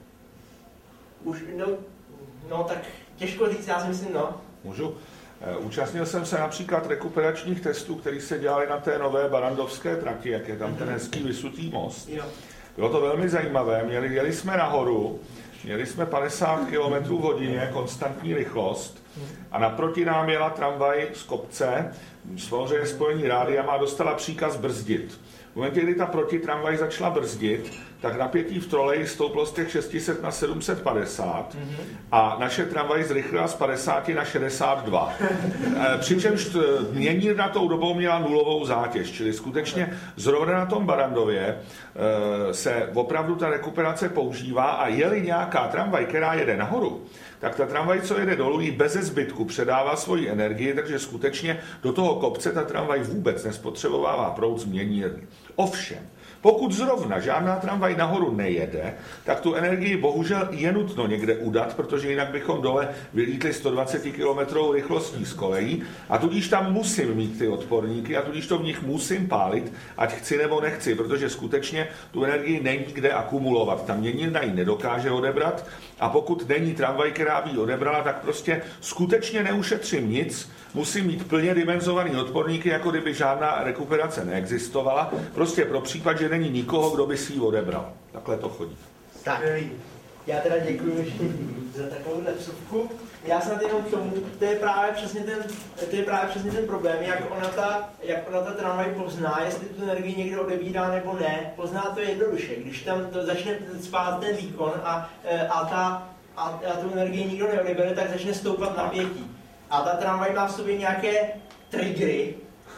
už, no, no tak těžko říct, já si myslím, no. Můžu? Účastnil jsem se například rekuperačních testů, které se dělaly na té nové barandovské trati, jak je tam ten hezký vysutý most. Jo. Bylo to velmi zajímavé. Měli, jeli jsme nahoru, měli jsme padesát kilometrů v hodině, konstantní rychlost a naproti nám jela tramvaj z kopce, samozřejmě spojení rádiama a dostala příkaz brzdit. V momentě, kdy ta protitramvaj začala brzdit, tak napětí v troleji stouplo z těch šest set na sedm set padesát mm-hmm. a naše tramvaj zrychlila z padesáti na šedesát dva. Přičemž měnírna tou dobou měla nulovou zátěž, čili skutečně zrovna na tom Barandově se opravdu ta rekuperace používá a je-li nějaká tramvaj, která jede nahoru, tak ta tramvaj, co jede dolů, jí beze zbytku předává svoji energii, takže skutečně do toho kopce ta tramvaj vůbec nespotřebovává proud z měnírny. Ovšem, pokud zrovna žádná tramvaj nahoru nejede, tak tu energii bohužel je nutno někde udat, protože jinak bychom dole vylítli sto dvacet kilometrů rychlostí z kolejí a tudíž tam musím mít ty odporníky a tudíž to v nich musím pálit, ať chci nebo nechci, protože skutečně tu energii není kde akumulovat. Ta měnírna ji nedokáže odebrat a pokud není tramvaj, která by ji odebrala, tak prostě skutečně neušetřím nic, musím mít plně dimenzovaný odporníky, jako kdyby žádná rekuperace neexistovala, prostě pro případ, že není nikoho, kdo by si ji odebral. Takhle to chodí. Tak, já teda děkuji za takovouhle vsuvku. Já snad jenom k tomu, to je právě přesně ten, to je právě přesně ten problém, jak ona ta, jak ona ta tramvaj pozná, jestli tu energii někdo odebírá nebo ne, pozná to jednoduše. Když tam to začne spát ten výkon a, a, ta, a, a tu energii nikdo neodebere, tak začne stoupat napětí. A ta tramvaj má v sobě nějaké triggery,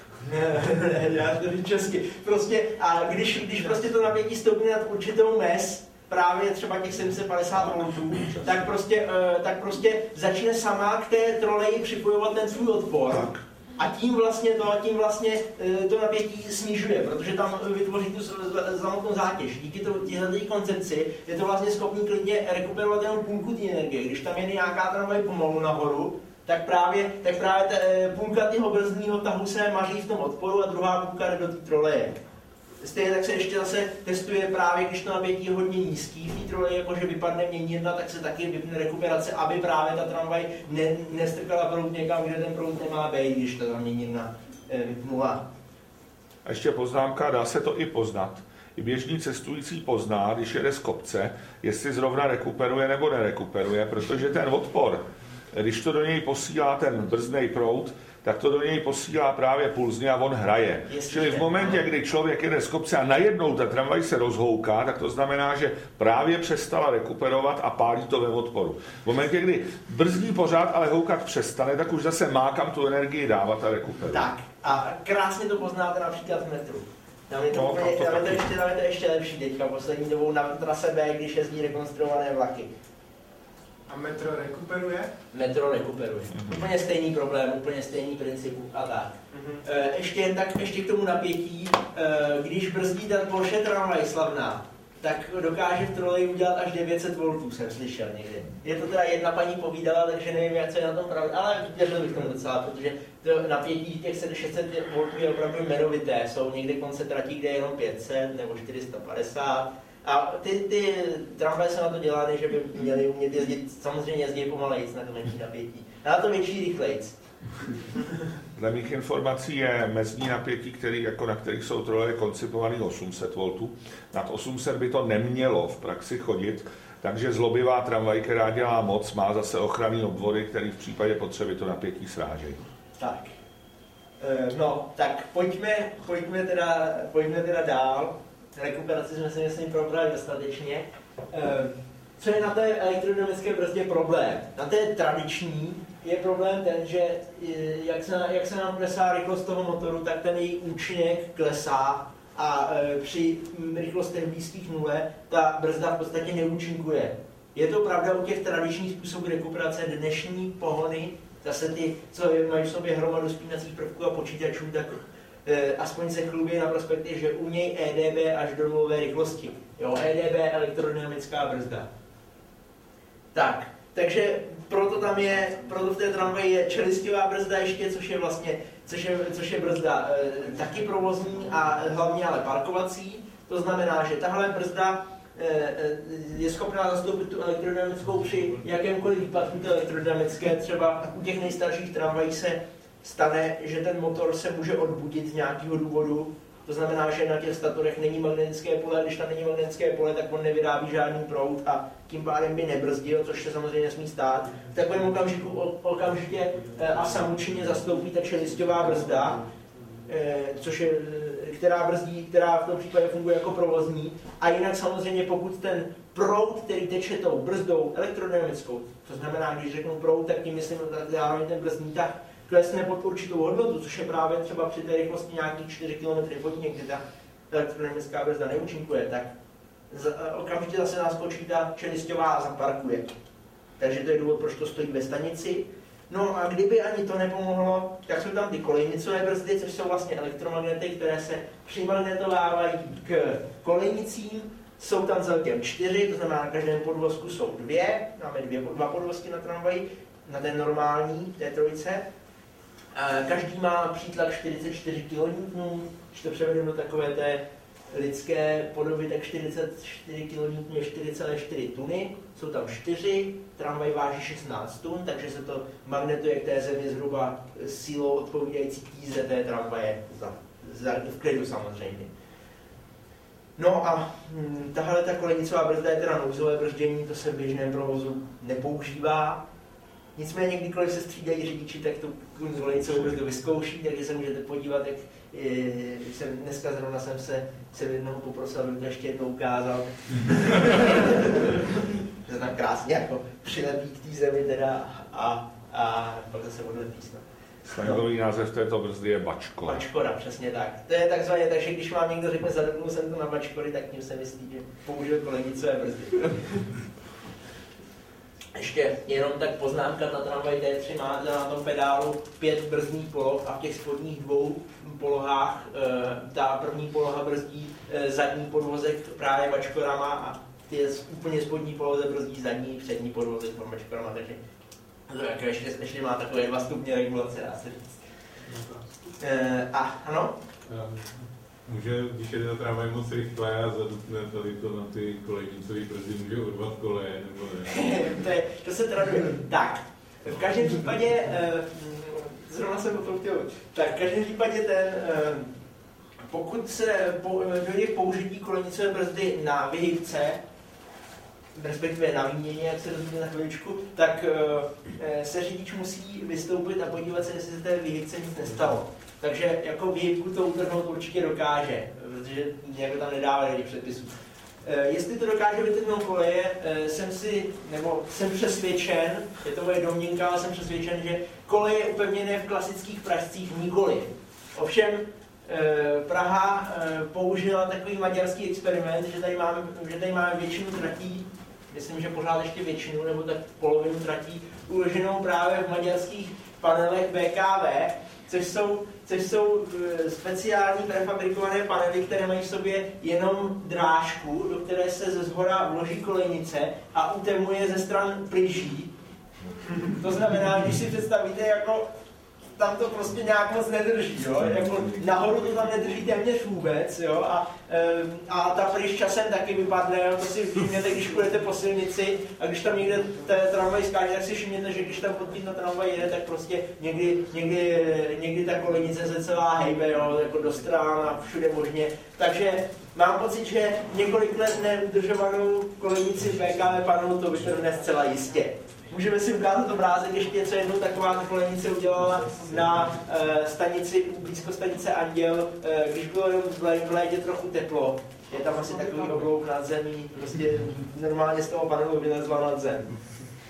já to říct česky, prostě, a když, když prostě to napětí stoupne nad určitou mez, právě třeba těch sedm set padesát voltů, tak prostě, tak prostě začne sama k té troleji připojovat ten svůj odpor. Tak. A tím vlastně to, tím vlastně to napětí snižuje, protože tam vytvoří tu samotnou zátěž. Díky této koncepci je to vlastně schopný klidně rekuperovat jenom půlku té energie. Když tam je nějaká tramvaj pomalu nahoru, tak právě, tak právě ta, půlka toho brzdního tahu se maří v tom odporu a druhá půlka jde do té troleje. Stejně tak se ještě zase testuje právě, když to napětí je hodně nízký v té troleji, jakože vypadne měnírna, tak se taky vypne rekuperace, aby právě ta tramvaj ne, nestrkala proud někam, kde ten proud nemá být, když ta měnírna vypnula. A ještě poznámka, dá se to i poznat. I běžný cestující pozná, když jede z kopce, jestli zrovna rekuperuje nebo nerekuperuje, protože ten odpor, když to do něj posílá ten brzdnej proud, tak to do něj posílá právě pulzně a on hraje. Jestli Čili v momentě, kdy člověk jede z kopce a najednou ta tramvaj se rozhouká, tak to znamená, že právě přestala rekuperovat a pálí to ve odporu. V momentě, kdy brzdí pořád, ale houkat přestane, tak už zase má kam tu energii dávat a rekuperovat. Tak a krásně to poznáte například v metru. Tam je to, no, úplně, to, tam je to, ještě, tam je to ještě lepší teďka poslední dobou na trase B, když jezdí rekonstruované vlaky. A metro rekuperuje? Metro rekuperuje. Mm-hmm. Úplně stejný problém, úplně stejný princip a tak. Mm-hmm. E, ještě jen tak, ještě k tomu napětí, e, když brzdí ta Porsche tramvaj slavná, tak dokáže v troleji udělat až devět set voltů, jsem slyšel někdy. Je to teda jedna paní povídala, takže nevím, jak co je na tom pravda, ale věřil bych tomu docela, protože to napětí těch šest set voltů je opravdu jmenovité. Jsou někde konce tratí, kde je jenom pět set nebo čtyři sta padesát. A ty, ty tramvaje jsou na to dělány, že by měly umět jezdit, samozřejmě jezdí pomalejíc na to menší napětí. A na to větší rychlejc. Dle mých informací je mezní napětí, který, jako na kterých jsou troleje koncipovaný osm set voltů. Nad osm set by to nemělo v praxi chodit. Takže zlobivá tramvaj, která dělá moc, má zase ochranný obvody, který v případě potřeby to napětí srážejí. Tak. No, tak pojďme, pojďme, teda, pojďme teda dál. Rekuperaci jsme si myslím probrali dostatečně. Co je na té elektrodynamické brzdě problém? Na té tradiční je problém ten, že jak se, jak se nám klesá rychlost toho motoru, tak ten její účinek klesá a při rychlostech blízkých nule ta brzda v podstatě neúčinkuje. Je to pravda u těch tradičních způsobů rekuperace. Dnešní pohony, zase ty, co mají v sobě hromadu spínacích prvků a počítačů, tak e, aspoň se chlubí na prospekty, že u něj E D B až do nulové rychlosti. Jo, E D B elektrodynamická brzda. Tak, takže proto tam je, proto v té tramvaji je čelistivá brzda ještě, což je vlastně, což je, což je brzda e, taky provozní a hlavně ale parkovací. To znamená, že tahle brzda je schopná zastoupit tu elektrodynamickou při jakémkoliv výpadku té elektrodynamické. Třeba u těch nejstarších tramvají se stane, že ten motor se může odbudit z nějakého důvodu. To znamená, že na těch statorech není magnetické pole, když tam není magnetické pole, tak on nevyrábí žádný proud a tím pádem by nebrzdil, což se samozřejmě nesmí stát. V takovém okamžiku okamžitě a samočinně zastoupí ta čelisťová brzda, což je, která brzdí, která v tom případě funguje jako provozní. A jinak samozřejmě, pokud ten proud, který teče tou brzdou elektrodynamickou, to znamená, když řeknu proud, tak tím myslím zároveň ten brzdní tah, klesne pod určitou hodnotu, což je právě třeba při té rychlosti nějakých čtyři kilometry hodině, kdy ta elektrodynamická brzda neúčinkuje, tak okamžitě zase nás počítá čelisťová a zaparkuje. Takže to je důvod, proč to stojí ve stanici. No a kdyby ani to nepomohlo, tak jsou tam ty kolejnicové brzdy, což jsou vlastně elektromagnety, které se přimagnetovávají k kolejnicím. Jsou tam celkem čtyři, to znamená, na každém podvozku jsou dvě. Máme dvě, dva podvozky na tramvaji, na ten normální, té trojice. Každý má přítlak čtyřicet čtyři kilonewtonů, když to převedu do takové té lidské podoby, tak čtyřicet čtyři kilonewtonů je čtyři celé čtyři tuny, jsou tam čtyři, tramvaj váží šestnáct tun, takže se to magnetuje k té zemi zhruba sílou odpovídající tíze té tramvaje, za, za, v klidu samozřejmě. No a hm, tahle ta kolejnicová brzda je teda nouzové brždění, to se v běžném provozu nepoužívá. Nicméně, kdykoliv se střídají řidiči, tak tu kolejnicovou brzdu vyzkouší, takže se můžete podívat, jak je, jsem, dneska zrovna jsem se, se jednoho poprosil, aby to ještě jednou ukázal. Se tam krásně jako přilepí k té zemi teda a, a pak se odletí snad. Slangový název této brzdy je bačkora. Bačkora, přesně tak. To je takzvaně, takže když vám někdo řekne, zadepnul jsem to na bačkory, tak tím se myslí, že použil kolejnicové brzdy. Ještě jenom tak poznámka, ta tramvaj T tři má na tom pedálu pět brzdních poloh a v těch spodních dvou polohách e, ta první poloha brzdí e, zadní podvozek právě bačkorama a ty úplně spodní poloze brzdí zadní přední podvozek bačkorama, takže to jako ještě, ještě má takové dva stupně regulace, dá se říct. E, a ano? Může, když jede na tramvaj moc rychle a zadutne tady to na ty kolejnicové brzdy, může urvat koleje, nebo ne? to, je, to se traduje. Tak, v každém případě, zrovna jsem o tom chtěl, tak v každém případě ten, pokud se dojde k použití kolejnicové brzdy na vyhybce, respektive na výměně, jak se dozvíte na chviličku, tak se řidič musí vystoupit a podívat se, jestli se té výhybce nic nestalo. Takže jako výhybku to utrhnout určitě dokáže, protože nějak tam nedává do předpisů. E, jestli to dokáže vytrhnout koleje, e, jsem si, nebo jsem přesvědčen, je to moje domněnka, ale jsem přesvědčen, že koleje upevněné v klasických pražcích nikoli. Ovšem e, Praha e, použila takový maďarský experiment, že tady máme, že tady máme většinu tratí, myslím, že pořád ještě většinu, nebo tak polovinu tratí, uloženou právě v maďarských panelech B K V, což jsou, což jsou speciální prefabrikované panely, které mají v sobě jenom drážku, do které se ze zhora vloží kolejnice a utemuje ze stran plyží. To znamená, když si představíte jako tam to prostě nějak moc nedrží, jo? Jako nahoru to tam nedrží téměř vůbec, jo? A, a ta pryč časem taky vypadne, jo? To si všimněte, když půjdete po silnici a když tam někde tramvaj skáče, tak si všimněte, že když tam pod na tramvaj jede, tak prostě někdy, někdy, někdy ta kolejnice se celá hejbe, jo? Jako do strán a všude možně. Takže mám pocit, že několik let neudržovanou kolejnici P K V panelu to vytrhne zcela jistě. Můžeme si ukázat obrázek, ještě co jednou taková kolejnice udělala na uh, stanici, blízko stanice Anděl, uh, když bylo v létě trochu teplo. Je tam asi takový oblouk nad zemí, prostě normálně z toho panelu vylezla nad zem.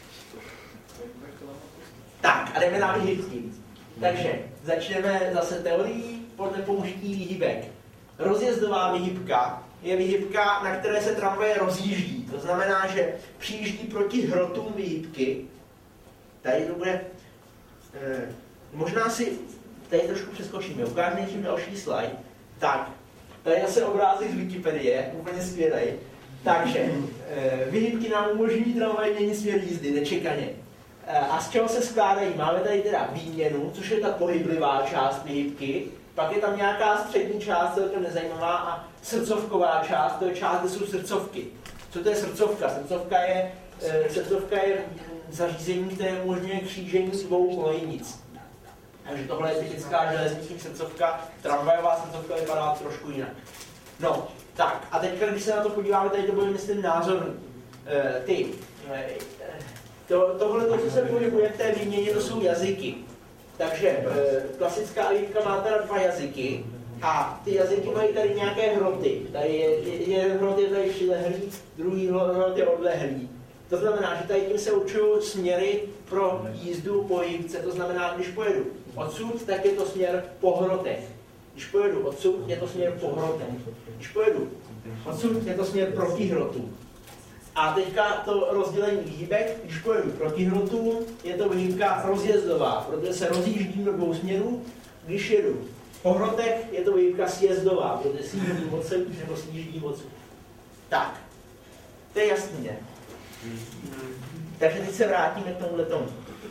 Tak, a jdeme na vyhybky. Takže začneme zase teorií podle použití výhybek. Rozjezdová vyhybka je vyhybka, na které se tramvaje rozjíždí. To znamená, že přijíždí proti hrotům vyhybky. Tady to bude... Eh, možná si tady trošku přeskočíme. Ukážu nejdřív další slide. Tak, tady zase obrázek z Wikipedie, úplně skvělý. Takže eh, vyhybky nám umožňují tramvaj měnit směr jízdy nečekaně. Eh, a z čeho se skládají? Máme tady teda výměnu, což je ta pohyblivá část vyhybky. Pak je tam nějaká střední část, celkem nezajímavá, a srdcovková část, to je část, kde jsou srdcovky. Co to je srdcovka? Srdcovka je, e, srdcovka je zařízení, které umožňuje křížení dvou kolejnic. Takže tohle je typická železniční srdcovka, tramvajová srdcovka vypadá trošku jinak. No, tak, a teďka, když se na to podíváme, tady to bude, myslím, názor e, ty. E, to, tohle, to, co se pohybuje v té výměně, to jsou jazyky. Takže e, klasická vyhybka má teda dva jazyky a ty jazyky mají tady nějaké hroty. Tady je, jeden hrot je tady přilehlý, druhý hrot je odlehlý. To znamená, že tady tím se určují směry pro jízdu po hybce. To znamená, když pojedu odsud, tak je to směr po hrotech. Když pojedu odsud, je to směr po hrotech. Když pojedu odsud, je to směr proti hrotu. A teďka to rozdělení výhybek, když pojedu proti hrotům, je to výhybka rozjezdová, protože se rozjíždím do dvou směrů. Když jedu po hrotech, je to výhybka sjezdová, protože sjíždím odsud nebo sníždím odsud. Tak, to je jasný, ne? Takže teď se vrátíme k tomuhle tomu.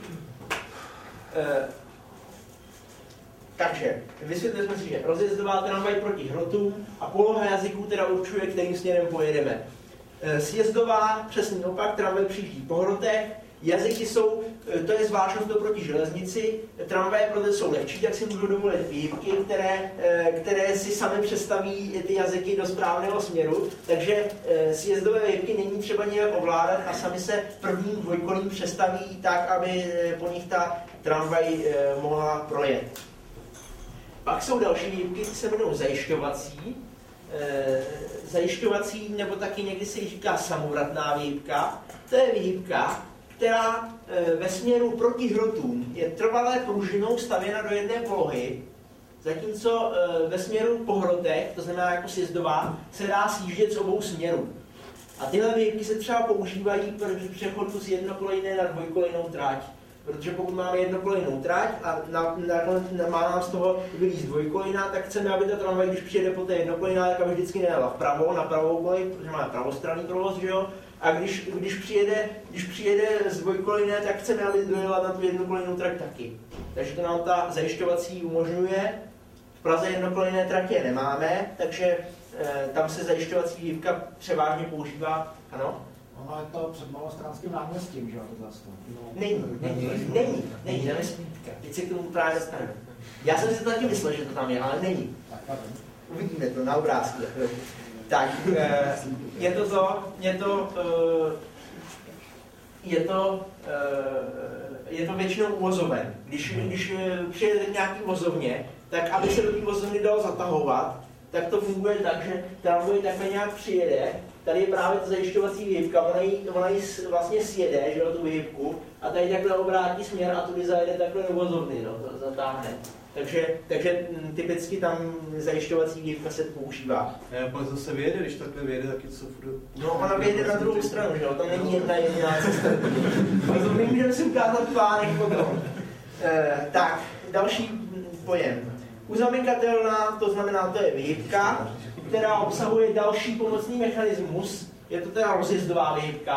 E, takže, vysvětlili jsme si, že rozjezdová tramvaj proti hrotům a poloha jazyků teda určuje, kterým směrem pojedeme. Sjezdová, přesný opak, tramvaj přijíždí po hrotech, jazyky jsou, to je zvláštnost oproti železnici, tramvaje proto jsou lehčí, tak si můžou dovolit výhybky, které, které si sami přestaví ty jazyky do správného směru, takže sjezdové výhybky není třeba nějak ovládat a sami se prvním dvojkolím přestaví tak, aby po nich ta tramvaj mohla projet. Pak jsou další výhybky, které se jmenují zajišťovací, E, zajišťovací, nebo taky někdy se říká samovratná výhybka. To je výhybka, která e, ve směru proti hrotům je trvalé pružinou stavěna do jedné polohy, zatímco e, ve směru po hrotech, to znamená jako sjezdová, se dá sjíždět z obou směrů. A tyhle výhybky se třeba používají při přechodu z jednokolejné na dvojkolejnou trať. Protože pokud máme jednokolejnou trať a na, na, na, má nám z toho vylíz dvojkolejná, tak chceme, aby ta tramvaj, když přijede po té jednokolejná, tak aby vždycky nejela vpravo, na pravou kolej, protože máme pravostranný provoz, že jo? A když, když, přijede, když přijede z dvojkolejné, tak chceme, aby dojela na tu jednokolejnou trať taky. Takže to nám ta zajišťovací umožňuje. V Praze jednokolejné tratě nemáme, takže e, tam se zajišťovací výhybka převážně používá. Ano? Ono je to před Malostranským náměstím, že jo, to zase. Není, není, není, není, není, teď se k tomu právě dostanu. Já jsem si to taky myslel, že to tam je, ale není. Uvidíme to na obrázku. Tak, je to to, je to, je to, je to většinou uvozoven. Když, když přijede k nějaký vozovně, tak aby se do té vozovny dalo zatahovat, tak to funguje tak, že tramvaj takhle nějak přijede. Tady je právě ta zajišťovací výhybka, ona ji, ona ji vlastně sjede, že jo, tu výhybku, a tady takhle obrátí směr a tudy zajede takhle do vozovny, no, to zatáhne. Takže, takže typicky tam zajišťovací výhybka se používá. A pak zase vyjede, když takhle vyjede, taky co furt... No, ona vyjede na druhou stranu, že jo, tam není jedna jediná cesta. My můžeme si ukázat plánek potom. E, tak, další pojem. Uzamykatelná, to znamená, to je výhybka, která obsahuje další pomocný mechanismus, je to teda rozjezdová výhybka,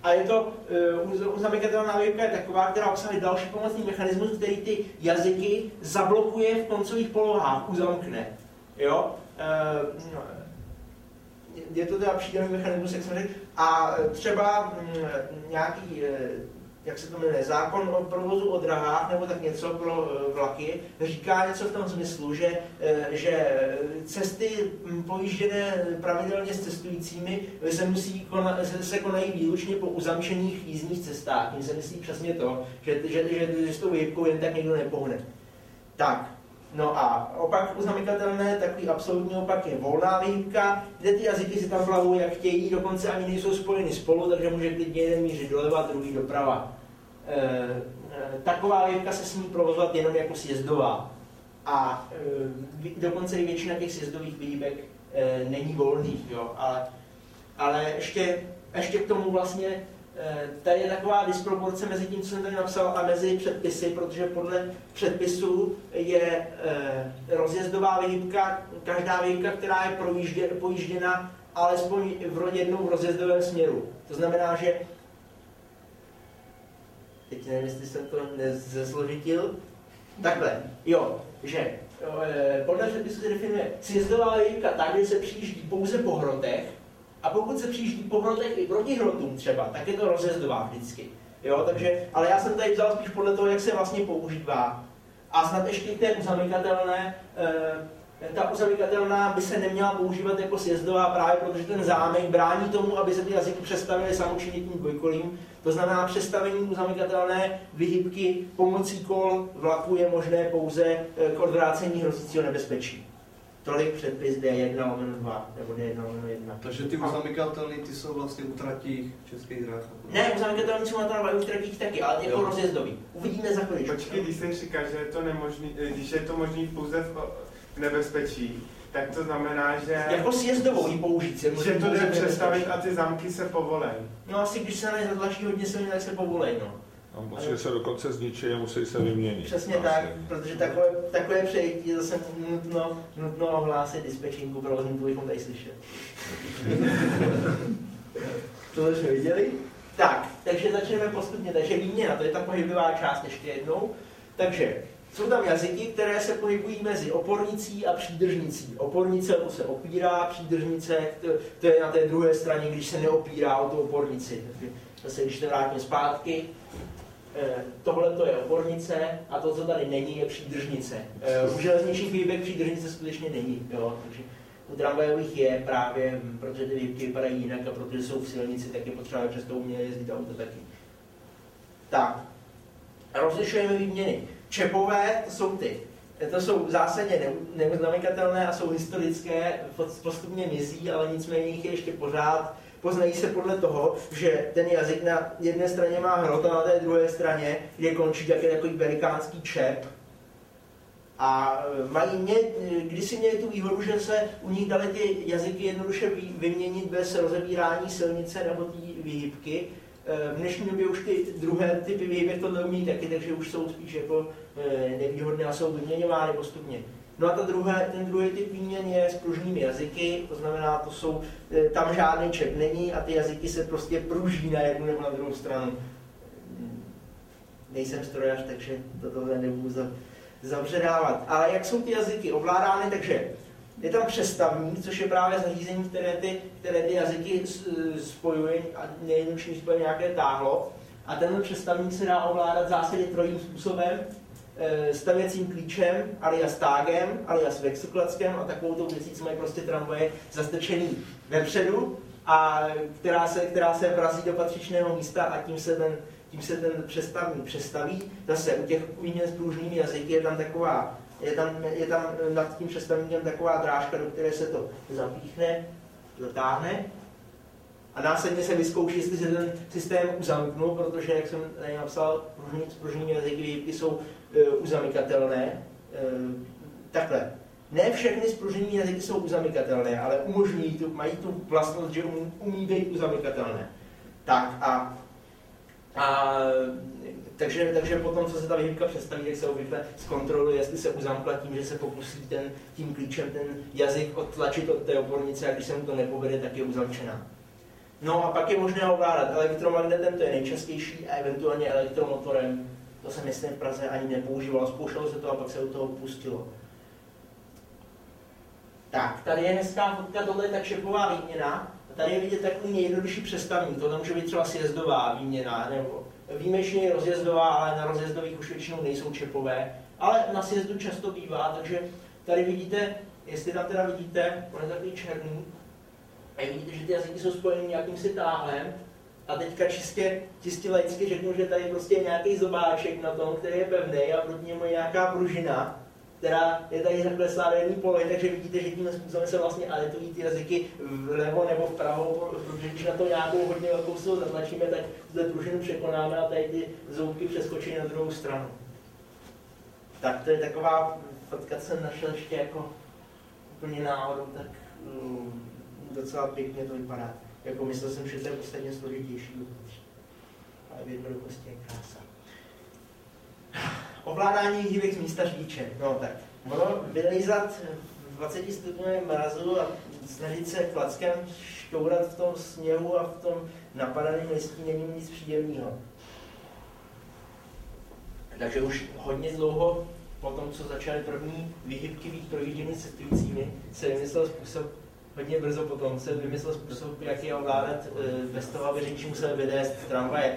A je to, uh, uzamykatelná výhybka je taková, která obsahuje další pomocný mechanismus, který ty jazyky zablokuje v koncových polohách, uzamkne. Jo? Uh, je to teda přídělný mechanismus, jak jsem řekl. A třeba um, nějaký, jak se to jmenuje, zákon o provozu o drahách, nebo tak něco pro vlaky, říká něco v tom smyslu, že, že cesty pojížděné pravidelně s cestujícími se, musí kona, se konají výlučně po uzamčených jízdních cestách. Mně se myslí přesně to, že, že, že, že s tou výhybkou jen tak někdo nepohne. Tak, no a opak uzamykatelné, takový absolutní opak je volná výhybka, kde ty jazyky si tam plavují jak chtějí, dokonce ani nejsou spojeny spolu, takže může klidně jeden mířit doleva, druhý doprava. E, e, taková výhybka se smí provozovat jenom jako sjezdová. A e, dokonce i většina těch sjezdových výhybek e, není volných, jo, ale, ale ještě, ještě k tomu vlastně tady je taková disproporce mezi tím, co jsem tady napsal, a mezi předpisy, protože podle předpisů je e, rozjezdová výhybka, každá výhybka, která je projíždě, pojížděna alespoň v jednou v rozjezdovém směru. To znamená, že teď nevím, jestli jsem to nezesložitil. Takhle, jo, že e, podle předpisu se definuje sjezdová výhybka tak, že se přijíždí pouze po hrotech. A pokud se přijíždí po hrotech i proti hrotům třeba, tak je to rozjezdová vždycky. Jo, takže, ale já jsem tady vzal spíš podle toho, jak se vlastně používá. A snad ještě té uzamykatelné, e, ta uzamykatelná by se neměla používat jako sjezdová právě, protože ten zámek brání tomu, aby se ty jazyky přestavily samočinně tím dvojkolím. To znamená, přestavení uzamykatelné výhybky pomocí kol vlaku je možné pouze k odvrácení hrozícího nebezpečí. Tolik předpis D jedna lomeno dva, nebo D jedna lomeno jedna. Takže ty uzamykatelný, ty jsou vlastně u tratích českých drah? Ne, uzamykatelný jsou na tramvaji u tratích taky, ale jako rozjezdový. Uvidíme za chviličku. Počkej, když se říká, že je to nemožný, když je to možný pouze v nebezpečí, tak to znamená, že... Jako sjezdovou ji použít. Že to jde přestavit a ty zámky se povolej. No asi když se na ně zatlačí hodně silně, tak se povolej, no. No, musí se dokonce zničit a musí se vyměnit. Přesně tak, protože takové, takové přejítí je zase nutno, nutno ohlásit dispečinku provozníku, to bychom tady slyšeli. Tohle jsme viděli. Tak, takže začneme postupně, takže výměna, to je ta pohybová část ještě jednou. Takže jsou tam jazyky, které se pohybují mezi opornicí a přídržnicí. Opornice to se opírá, přídržnice to je na té druhé straně, když se neopírá o tu opornici. Zase když to vrátíme zpátky, tohle to je opornice a to, co tady není, je přídržnice. U železničních výhybek přídržnice skutečně není. Jo? Takže u tramvajových je právě, protože ty výhybky vypadají jinak a protože jsou v silnici, tak je potřeba přes to uměle jezdit auto taky. Tak, rozlišujeme výměny. Čepové, to jsou ty. To jsou v zásadě neuznamykatelné a jsou historické, postupně mizí, ale nicméně jich je ještě pořád. Poznají se podle toho, že ten jazyk na jedné straně má hrot a na té druhé straně je končí jak je takový velikánský čep. A mají mě, kdysi měli tu výhodu, že se u nich dali ty jazyky jednoduše vyměnit bez rozebírání silnice nebo té výhybky. V dnešní době už ty druhé typy výhybek tohle umí taky, takže už jsou spíš jako nevýhodné a jsou vyměňovány postupně. No a ta druhé, ten druhý typ výměn je s pružnými jazyky, to znamená, to jsou, tam žádný čep není a ty jazyky se prostě pruží na jednu nebo na druhou stranu. Nejsem strojař, takže toto nebudu zavředávat. Ale jak jsou ty jazyky ovládány, takže je tam přestavník, což je právě zařízení, které ty, které ty jazyky spojuje a nejjednodušší spojuje nějaké táhlo. A tenhle přestavník se dá ovládat v zásadě trojím způsobem. Stavěcím klíčem, alias tágem, alias vexuklackem a takovou tou věcí, co mají prostě tramvaje zastrčený vepředu a která se, která se vrazí do patřičného místa a tím se ten, tím se ten přestavník přestaví. Zase u těch výměn s pružnými jazyky je tam taková, je tam, je tam nad tím přestavníkem taková drážka, do které se to zapíchne, dotáhne a následně se vyzkouší, jestli se ten systém uzamknul, protože, jak jsem tady napsal, s pružnými jazyky výhybky jsou uh, uzamykatelné. Uh, takhle. Ne všechny spružnění jazyky jsou uzamykatelné, ale umožňují tu, mají tu vlastnost, že um, umí být uzamykatelné. Tak a, a takže, takže potom, co se ta výhybka přestaví, tak se obvykle zkontroluje, jestli se uzamkla tím, že se pokusí ten, tím klíčem ten jazyk odtlačit od té opornice a když se mu to nepovede, tak je uzamčená. No a pak je možné ovládat elektromagnetem, to je nejčastější, a eventuálně elektromotorem. To se myslím v Praze ani nepoužívalo, zkoušelo se to a pak se u toho pustilo. Tak, tady je hezká fotka, tohle je ta čepová výměna. A tady je vidět takový nejjednodušší přestavník, tohle může být třeba sjezdová výměna, nebo výjimečně rozjezdová, ale na rozjezdových už většinou nejsou čepové. Ale na sjezdu často bývá, takže tady vidíte, jestli tam teda vidíte, on je takový černý, a vidíte, že ty jazyky jsou spojeny nějakým si táhlem. A teďka čistě, čistě laicky řeknu, že tady prostě je nějaký zobáček na tom, který je pevný a proti němu je nějaká pružina, která je tady zakleslá do jedné polohy, takže vidíte, že tím způsobem se vlastně alitují ty jazyky vlevo nebo vpravo, protože když na to nějakou hodně velkou silu zatlačíme, tak zde pružinu překonáme a tady ty zoubky přeskočí na druhou stranu. Tak to je taková fotka, co jsem našel ještě jako úplně náhodou, tak um, docela pěkně to vypadá. Jako myslel jsem, že to je podstatně složitější, ale v jednoduchosti je krása. Ovládání hýbek z místa řidiče. No tak, ono vylejzat v dvaceti stupňovém mrazu a snažit se klackem šťourat v tom sněhu a v tom napadaném listí není nic příjemného. Takže už hodně dlouho po tom, co začaly první výhybky být projížděny cestujícími, se vymyslel způsob, hodně brzo potom se vymyslel způsob, jak je ovládat bez toho, aby řidič musel vyvést tramvaje.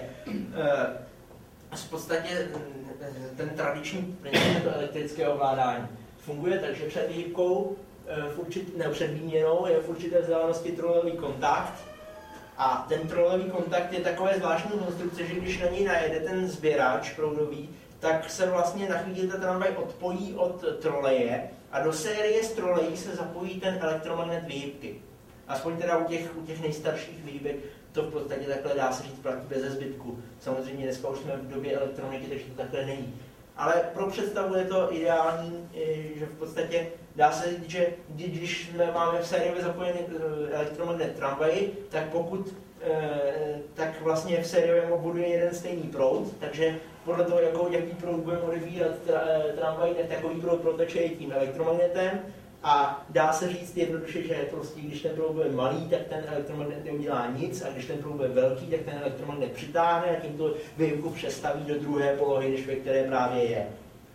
V podstatě ten tradiční princip to elektrické ovládání funguje tak, že před výhybkou, nebo před výměnou je v určité vzdálenosti trolový kontakt a ten trolový kontakt je takové zvláštní konstrukce, že když na něj najede ten sběrač proudový, tak se vlastně na chvíli ta tramvaj odpojí od troleje a do série z trolejí se zapojí ten elektromagnet výhybky. Aspoň teda u těch, u těch nejstarších výhybek to v podstatě takhle dá se říct platí bez zbytku. Samozřejmě dneska už jsme v době elektroniky, takže to takhle není. Ale pro představu je to ideální, že v podstatě dá se říct, že když máme v sériově zapojený elektromagnet tramvaji, tak pokud tak vlastně v sériovém obvodu je jeden stejný proud, takže podle toho, jako, jaký proud budeme odebírat tramvaj, tak takový proud proteče i tím elektromagnetem. A dá se říct jednoduše, že prostě, když ten proud bude malý, tak ten elektromagnet neudělá nic, a když ten proud bude velký, tak ten elektromagnet přitáhne a tímto výhybku přestaví do druhé polohy, než ve které právě je.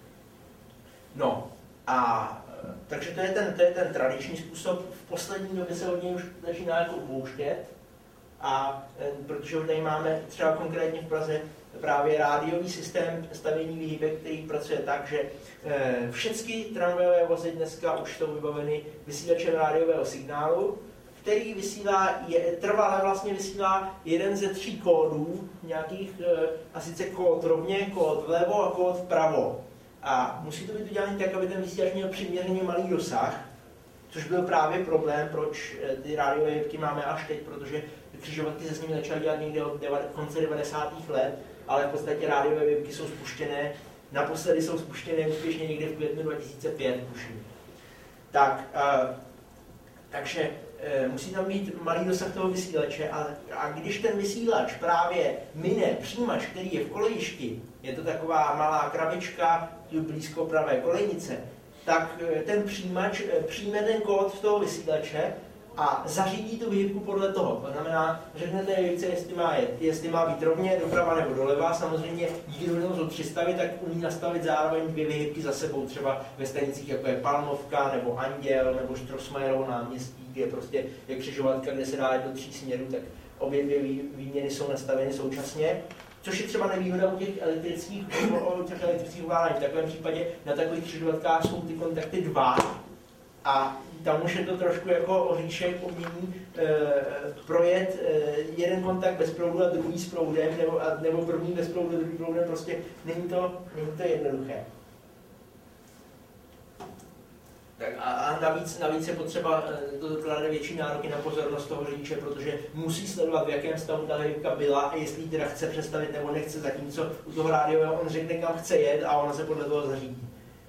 No a takže to je ten, to je ten tradiční způsob. V poslední době se od něj už začíná jako upouštět, a protože už tady máme třeba konkrétně v Praze právě rádiový systém stavění výhybek, který pracuje tak, že e, všechny tramvajové vozy dneska už jsou vybaveny vysílačem rádiového signálu, který vysílá, je, trvale vlastně vysílá jeden ze tří kódů, nějakých, e, a sice kód rovně, kód vlevo a kód vpravo. A musí to být udělané tak, aby ten vysílač měl přiměřeně malý dosah, což byl právě problém, proč ty rádiové výhybky máme až teď, protože křižovatky se s nimi začaly dělat někde od konce devadesátých let, ale v podstatě rádiové výhybky jsou spuštěné, naposledy jsou spuštěné úspěšně někde v květnu dva tisíce pět, tuším. Tak, uh, takže uh, musí tam být malý dosah toho vysílače, a, a když ten vysílač právě mine přijímač, který je v kolejišti, je to taková malá krabička blízko pravé kolejnice, tak uh, ten přijímač uh, přijme ten kód z toho vysílače a zařídí tu výhybku podle toho. To znamená, řeknete výhybce, jestli má, jestli má být rovně doprava nebo doleva. Samozřejmě díky tomu jsou tři stavy, tak umí nastavit zároveň dvě výhybky za sebou, třeba ve stanicích, jako je Palmovka, nebo Anděl, nebo Štrosmajerovo náměstí, kde prostě je křižovatka, kde se dá jít do tří směrů, tak obě dvě výměny jsou nastaveny současně. Což je třeba nevýhoda u těch elektrických, u těch elektrických ovládání. V takovém případě na takových křižovatkách jsou ty kontakty dva, a tam už je to trošku jako oříšek umění e, projet e, jeden kontakt bez proudu a druhý s proudem, nebo, a, nebo první bez proudu a druhý proudem, prostě není to, není to jednoduché. Tak a, a navíc, navíc je potřeba, to klade větší nároky na pozornost toho řidiče, protože musí sledovat, v jakém stavu ta výhybka byla a jestli ji teda chce přestavit nebo nechce, zatímco u toho rádiového on řekne, kam chce jet a ona se podle toho zařídí.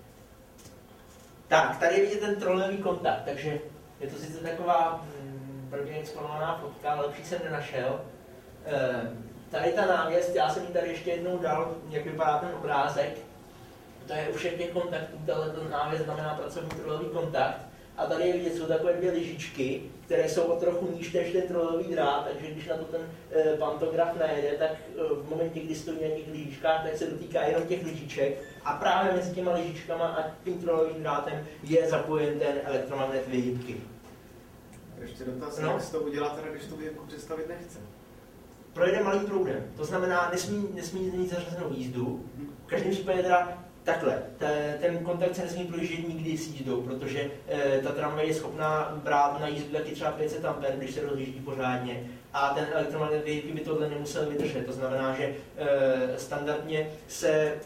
Tak, tady je vidět ten trolový kontakt, takže je to sice taková blbě exponovaná fotka, ale lepší jsem nenašel. E, tady ta návěst, já jsem ji tady ještě jednou dal, jak vypadá ten obrázek. To je u všech těch kontaktů, tato návěst znamená pracovní trolový kontakt. a tady je vidět, jsou takové dvě lyžičky, které jsou o trochu níž než ten trolový drát, takže když na to ten e, pantograf najede, tak e, v momentě, kdy stojí na těch lyžičkách, tak se dotýká jenom těch lyžiček a právě mezi těma lyžičkama a tím trolovým drátem je zapojen ten elektromagnet výhybky. Ještě dotaz, no. jak se to udělá, teda, když to výhybku představit nechce? Projede malým proudem, to znamená, nesmí, nesmí mít zařazenou jízdu, v každém případě teda takhle, ten kontakt se nesmí projíždět nikdy s jízdou, protože e, ta tramvaj je schopná brát na jízdu taky třeba pět set ampér, když se rozjíždí pořádně a ten elektromagnet výhybky by tohle nemusel vydržet, to znamená, že e, standardně se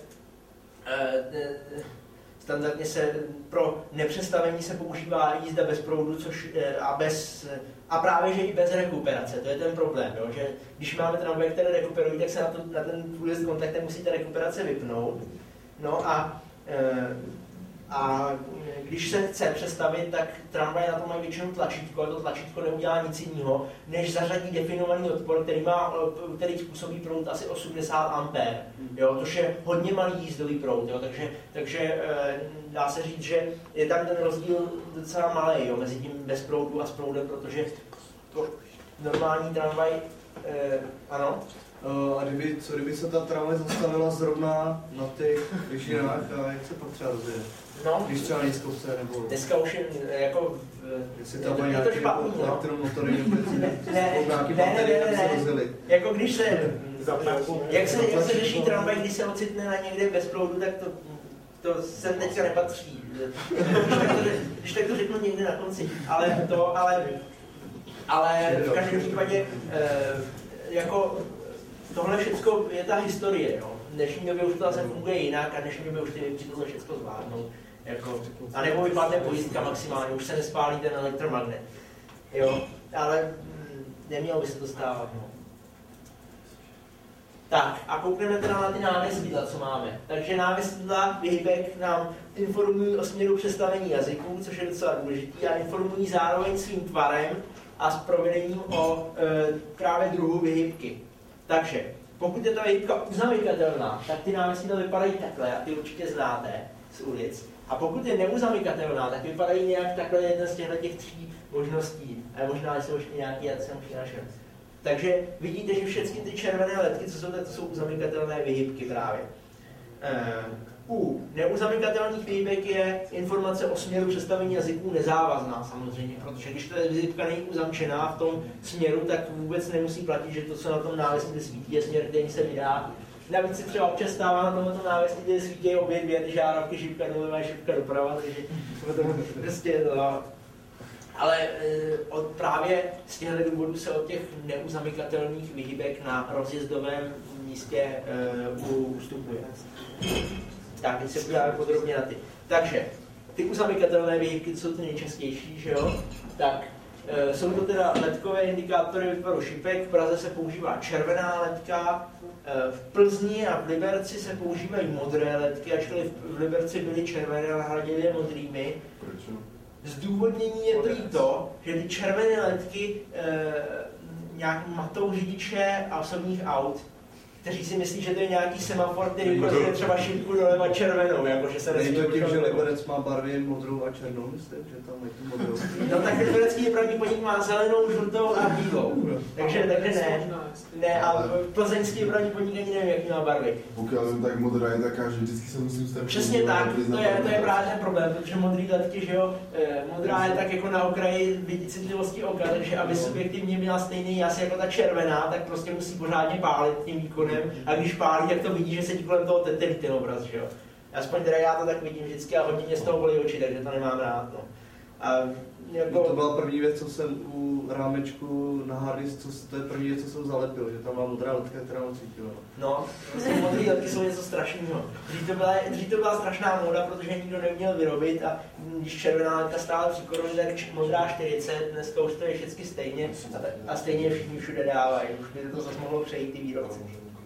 e, standardně se pro nepřestavení se používá jízda bez proudu, což e, a bez a právě že i bez rekuperace, to je ten problém, jo? Že když máme tramvaje, které rekuperují, tak se na, to, na ten průjezd kontaktem musí ta rekuperace vypnout. No a, e, a když se chce přestavit, tak tramvaje na to mají většinou tlačítko, a to tlačítko neudělá nic jiného, než zařadí definovaný odpor, který, má, který způsobí proud asi osmdesát ampér, jo, což je hodně malý jízdový proud, jo, takže, takže e, dá se říct, že je tam ten rozdíl docela malý, jo, mezi tím bez proudu a s proudem, protože to normální tramvaj, e, ano, Uh, a kdyby, co kdyby se ta tramvaj zastavila zrovna na těch vyšinách, a jak se pak třeba rozjede? No, když třeba nízkovce nebo... Dneska už je jako... Jestli tam mají nějaké elektromotory nebo ne, ne, ne, ne, ne, jako když se... Jak se, jak se řeší tramvaj, když se ocitne na někde bez proudu, tak to, to sem teďka nepatří. Když tak to, když tak to řeknu někde na konci. Ale to, ale... Ale v každém případě, jako... Tohle všechno je ta historie, no. V dnešní době už to zase funguje jinak a v dnešní době už ty věci tohle všechno zvládnou. Jako, a nebo vypadne pojistka maximálně, už se nespálí ten elektromagnet. Jo, ale mm, nemělo by se to stávat, no. Tak, a koukneme teda na ty návěsvidla, co máme. Takže návěsvidla, výhybek nám informují o směru přestavení jazyků, což je docela důležitý, a informují zároveň svým tvarem a s provedením o e, právě druhu výhybky. Takže, pokud je ta výhybka uzamykatelná, tak ty návěsvidla vypadají takhle, a ty určitě znáte z ulic. A pokud je neuzamykatelná, tak vypadají nějak takhle jedna z těchto tří možností. A možná jsou ještě nějaký, jak jsem přinašel. Takže vidíte, že všechny ty červené ledky, co jsou, to jsou uzamykatelné výhybky právě. U neuzamykatelných výhybek je informace o směru přestavení jazyků nezávazná samozřejmě, protože když ta výhybka není uzamčená v tom směru, tak vůbec nemusí platit, že to, co na tom návěsvidle svítí, je směr, který se vydá. Navíc si třeba občas stává na tomto návěsvidle svítí obě dvě žárovky, šipka doleva a šipka doprava, takže prostě no. Ale od, právě z těchto důvodů se od těch neuzamykatelných výhybek na rozjezdovém místě uh, ustupuje. Tak, teď se podíváme podrobně na ty. Takže, ty uzamykatelné výhybky jsou ty nejčastější, že jo? Tak, e, jsou to teda ledkové indikátory výtvaru šipek, v Praze se používá červená ledka, e, v Plzni a v Liberci se používají modré ledky, ačkoliv v Liberci byly červené a nahradily modrými. Zdůvodnění je prý to, že ty červené ledky e, nějak matou řidiče osobních aut, kteří si myslí, že to je nějaký semafor, který ukazuje třeba šipku doleva červenou, jako že se nesmí. Není to tím, že Liberec má barvy modrou a černou, myslím, že tam mají tu modrou. No tak liberecký dopravní podnik má zelenou, žlutou a bílou. Takže, takže ne. Ne, a plzeňský dopravní podnik ani nevím, jaký má barvy. Pokud vím, tak modrá je taká, že vždycky se musím strapit. Přesně tak, to je, to je právě ten problém, protože modrý ledky, že jo, modrá je tak jako na okraji citlivosti oka, takže aby subjektivně měla stejný jas jako ta červená, tak prostě musí pořádně pálit tím výkonem. A když pálí, tak to vidí, že sedí kolem toho ten, ten obraz, že jo. Aspoň teda já to tak vidím vždycky a hodně mě z toho bolí oči, takže to nemám rád, no. A jako... no to byla první věc, co jsem u rámečku na harddisk, co, to je první věc, co jsem zalepil, že tam má modrá ledka, která ho cítila. No, prostě modré ledky jsou něco strašného. Dřív to, byla, dřív to byla strašná móda, protože nikdo neuměl vyrobit a když červená ledka stála tři koruny, tak modrá čtyřicet, dneska už to je všechny stejně a, a stejně všichni všude dávají. Už by to zase mohlo přejít ty výrobci.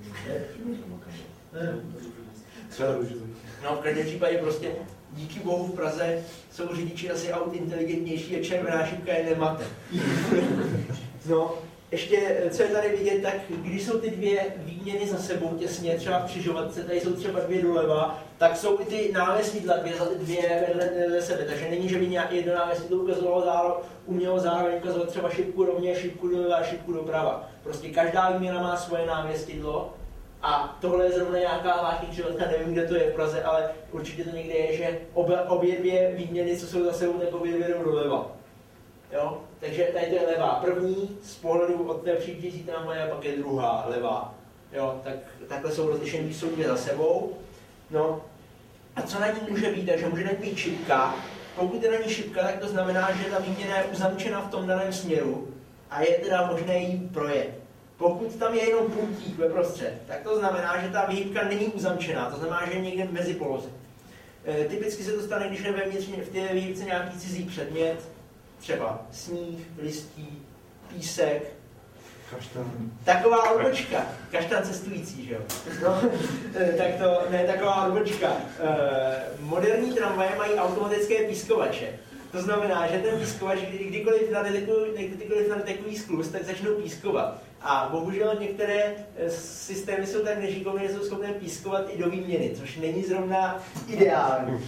No, v každém případě prostě díky bohu v Praze jsou řidiči asi aut inteligentnější a červená šipka je nemate. No, ještě, co je tady vidět, tak když jsou ty dvě výměny za sebou těsně, třeba v křižovatce, tady jsou třeba dvě doleva, tak jsou i ty návěsidla dvě, dvě vedle, vedle sebe, takže není, že by nějak jedno návěsidlo ukazovalo záro, umělo zároveň ukazovat třeba šipku rovně, šipku doleva a šipku doprava. Prostě každá výměna má svoje návěsidlo a tohle je zrovna nějaká vážný křižovatka, nevím, kde to je v Praze, ale určitě to někde je, že obě, obě dvě výměny, co jsou za sebou, tak obě dvě jdou doleva. Jo? Takže tady to je levá první, z pohledu od té přijíždějící tramvaje, a pak je druhá levá. Jo? Tak, takhle jsou rozlišené, když jsou dvě za sebou. No. A co na ní může být? Takže může být šipka. Pokud je na ní šipka, tak to znamená, že ta výměna je uzamčena v tom daném směru a je teda možné jí projet. Pokud tam je jenom puntík ve prostřed, tak to znamená, že ta výhybka není uzamčená, to znamená, že je někde mezi poloze. E, typicky se to stane, když je vevnitř v té výhybce nějaký cizí předmět, třeba sníh, listí, písek. Kaštan. Taková odbočka. Kaštan cestující, že jo? No, tak to, ne, taková odbočka. E, moderní tramvaje mají automatické pískovače. To znamená, že ten pískovač, kdy, kdykoliv nadetekují skluz, tak začnou pískovat. A bohužel některé systémy jsou tak nešikovné, že jsou schopné pískovat i do výměny, což není zrovna ideální.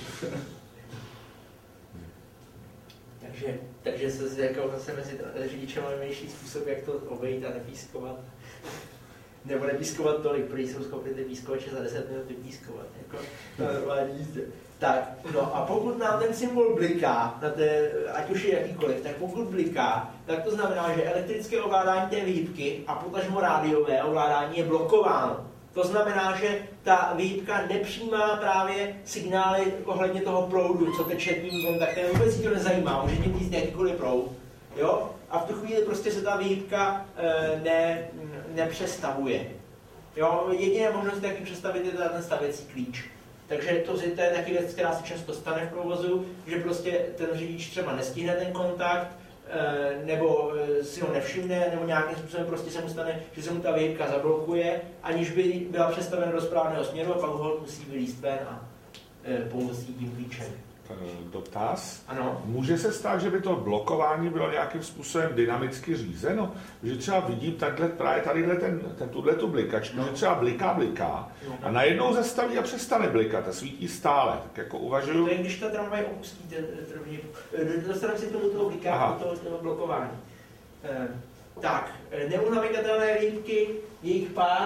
Takže, takže se jako zase mezi řidičem nejmenší způsob, jak to obejít a nepískovat. Nebo nepískovat tolik, protože jsou schopni ty pískovače za deset minut vypískovat. Jako na normální jízdě. Tak, no a pokud nám ten symbol bliká, na té, ať už je jakýkoliv, tak pokud bliká, tak to znamená, že elektrické ovládání té výhybky a potažmo rádiové ovládání je blokováno. To znamená, že ta výhybka nepřijímá právě signály ohledně toho proudu, co teče tím kontaktem, vůbec si to nezajímá, může tím říct jakýkoliv proud. Jo? A v tu chvíli prostě se ta výhybka e, ne, nepřestavuje. Jo? Jediná možnost, jak ji přestavit, je ten stavěcí klíč. Takže to, to je taky věc, která se často stane v provozu, že prostě ten řidič třeba nestihne ten kontakt, nebo si ho nevšimne, nebo nějakým způsobem prostě se mu stane, že se mu ta výhybka zablokuje, aniž by byla přestavena do správného směru a pak ho musí vylízt ven a pomocí tím klíčem. Dotaz. Ano. Může se stát, že by to blokování bylo nějakým způsobem dynamicky řízeno? Že třeba vidím takhle právě tadyhle ten, ten tuhletu blikačku, no. Že třeba bliká, bliká a najednou zastaví a přestane blikat a svítí stále. Tak jako uvažuju. To je, když ta tramvaj opustí, dostaneme si k tomu toho bliká, toho, toho blokování. E, tak, neunavigatelné výhybky, jejich pár.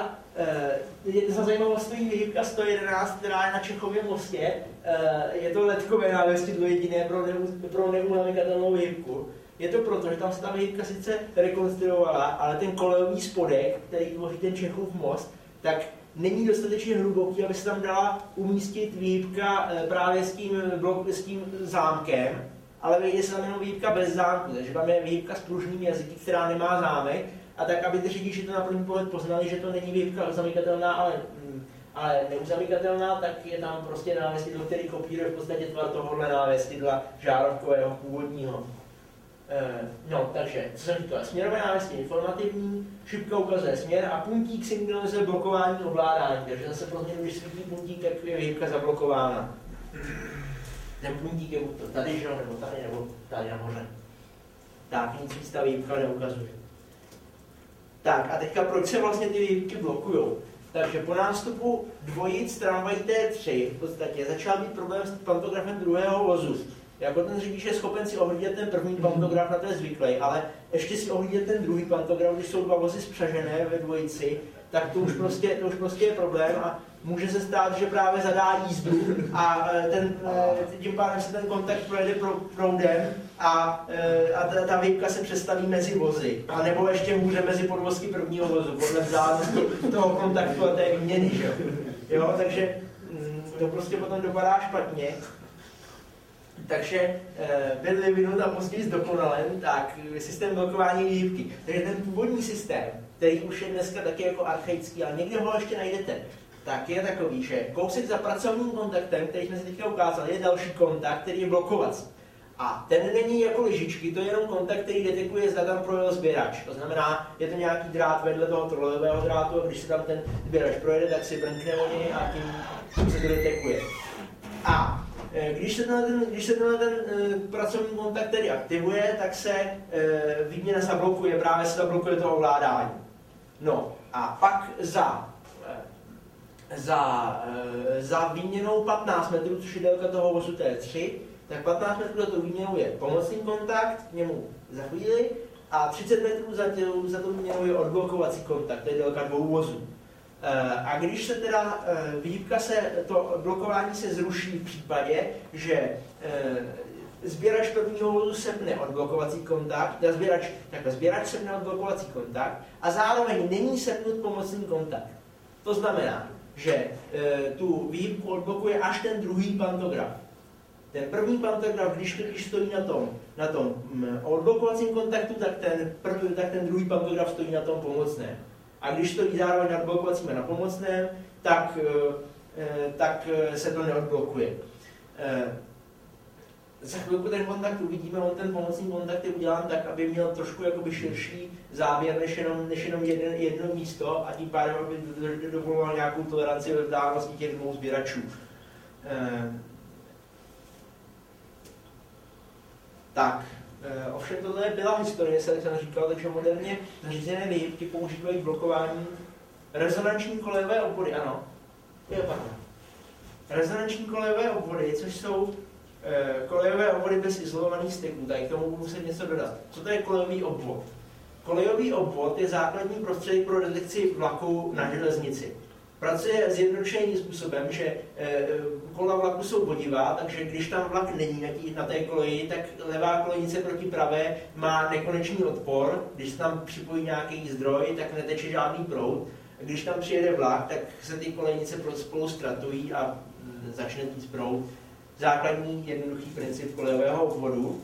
E, za zajímavost stojí výhybka sto jedenáct, která je na Čechově mostě. E, je to letkové návěstidlo jediné pro, ne, pro neunavigatelnou výhybku. Je to proto, že tam se ta výhybka sice rekonstruovala, ale ten kolejový spodek, který tvoří ten Čechův most, tak není dostatečně hluboký, aby se tam dala umístit výhybka právě s tím, blok, s tím zámkem, ale vejde se tam jenom výhybka bez zámku, takže tam je výhybka s pružným jazyky, která nemá zámek, a tak, aby ty řidiči to na první pohled poznali, že to není výhybka zamykatelná, ale, ale neuzamykatelná, tak je tam prostě návěstidlo, který kopíruje v podstatě tvar tohohle návěstidla žárovkového původního. No, takže, co jsem říkal, směrové návěstí informativní, šipka ukazuje směr a puntík signalizuje blokování ovládání, takže zase pro změnu, když svítí puntík, tak je výhybka zablokována. Ten puntík je buď to tady, že? Nebo tady, nebo tady nahoře. Tak, nic víc ta výhybka neukazuje. Tak, a teďka proč se vlastně ty výhybky blokujou? Takže po nástupu dvojic tramvají T tři v podstatě začal být problém s pantografem druhého vozu. Jako ten řidič je schopen si ohlídat ten první pantograf, na to je zvyklý, ale ještě si ohlídat ten druhý pantograf, když jsou dva vozy spřažené ve dvojici, tak to už prostě, to už prostě je problém a může se stát, že právě zadá jízdu a ten, tím pádem se ten kontakt projede proudem a, a ta, ta výhybka se přestaví mezi vozy. A nebo ještě hůře mezi podvozky prvního vozu, podle vzdálenosti toho kontaktu a té výměny. Jo? Jo, takže to prostě potom dopadá špatně. Takže e, byl vyvinut a později zdokonalen tak systém blokování výhybky. Takže ten původní systém, který už je dneska taky jako archaický, ale někde ho ještě najdete, tak je takový, že kousek za pracovním kontaktem, který jsme si teďka ukázali, je další kontakt, který je blokovací. A ten není jako lyžičky, to je jenom kontakt, který detekuje, zda tam projel sběrač. To znamená, je to nějaký drát vedle toho trolejového drátu a když se tam ten sběrač projede, tak si brnkne o něj a tím se to detekuje. A Když se ten, když se ten, ten pracovní kontakt tedy aktivuje, tak se výměna zablokuje, právě se zablokuje to ovládání. No a pak za, za, za výměnou patnáct metrů, což je délka toho vozu T tři, tak patnáct metrů za to výměnou je pomocný kontakt, k němu za chvíli, a třicet metrů za, tě, za to výměnou je odblokovací kontakt, to je délka dvou vozů. A když se teda výhybka se, to blokování se zruší v případě, že sběrač prvního vozu sepne odblokovací kontakt, sběrač, takhle, sběrač sepne odblokovací kontakt a zároveň není sepnut pomocný kontakt. To znamená, že tu výhybku odblokuje až ten druhý pantograf. Ten první pantograf, když, když stojí na tom, na tom odblokovacím kontaktu, tak ten, první, tak ten druhý pantograf stojí na tom pomocném. A když stojí zároveň na odblokovacím a na pomocném, tak, tak se to neodblokuje. Za chvilku ten kontakt uvidíme, on ten pomocný kontakt je udělán tak, aby měl trošku jakoby širší záběr než jenom, než jenom jeden, jedno místo a tím pádem, aby dovoloval nějakou toleranci ve vzdálenosti těch dvou sběračů. Tak, e, ovšem tohle byla historie, se jsem říkal, takže moderně zařízené výhybky používají blokování rezonanční kolejové obvody, ano. Je pardon. Rezonanční kolejové obvody, což jsou e, kolejové obvody bez izolovaných styků, tak k tomu budu muset něco dodat. Co to je kolejový obvod? Kolejový obvod je základní prostředek pro detekci vlaku na železnici. Pracuje zjednodušeným způsobem, že e, kola vlaku jsou vodivá, takže když tam vlak není na, tí, na té koleji, tak levá kolejnice proti pravé má nekonečný odpor. Když se tam připojí nějaký zdroj, tak neteče žádný proud. Když tam přijede vlak, tak se ty kolejnice spolu zkratují a začne tít proud. Základní jednoduchý princip kolejového obvodu.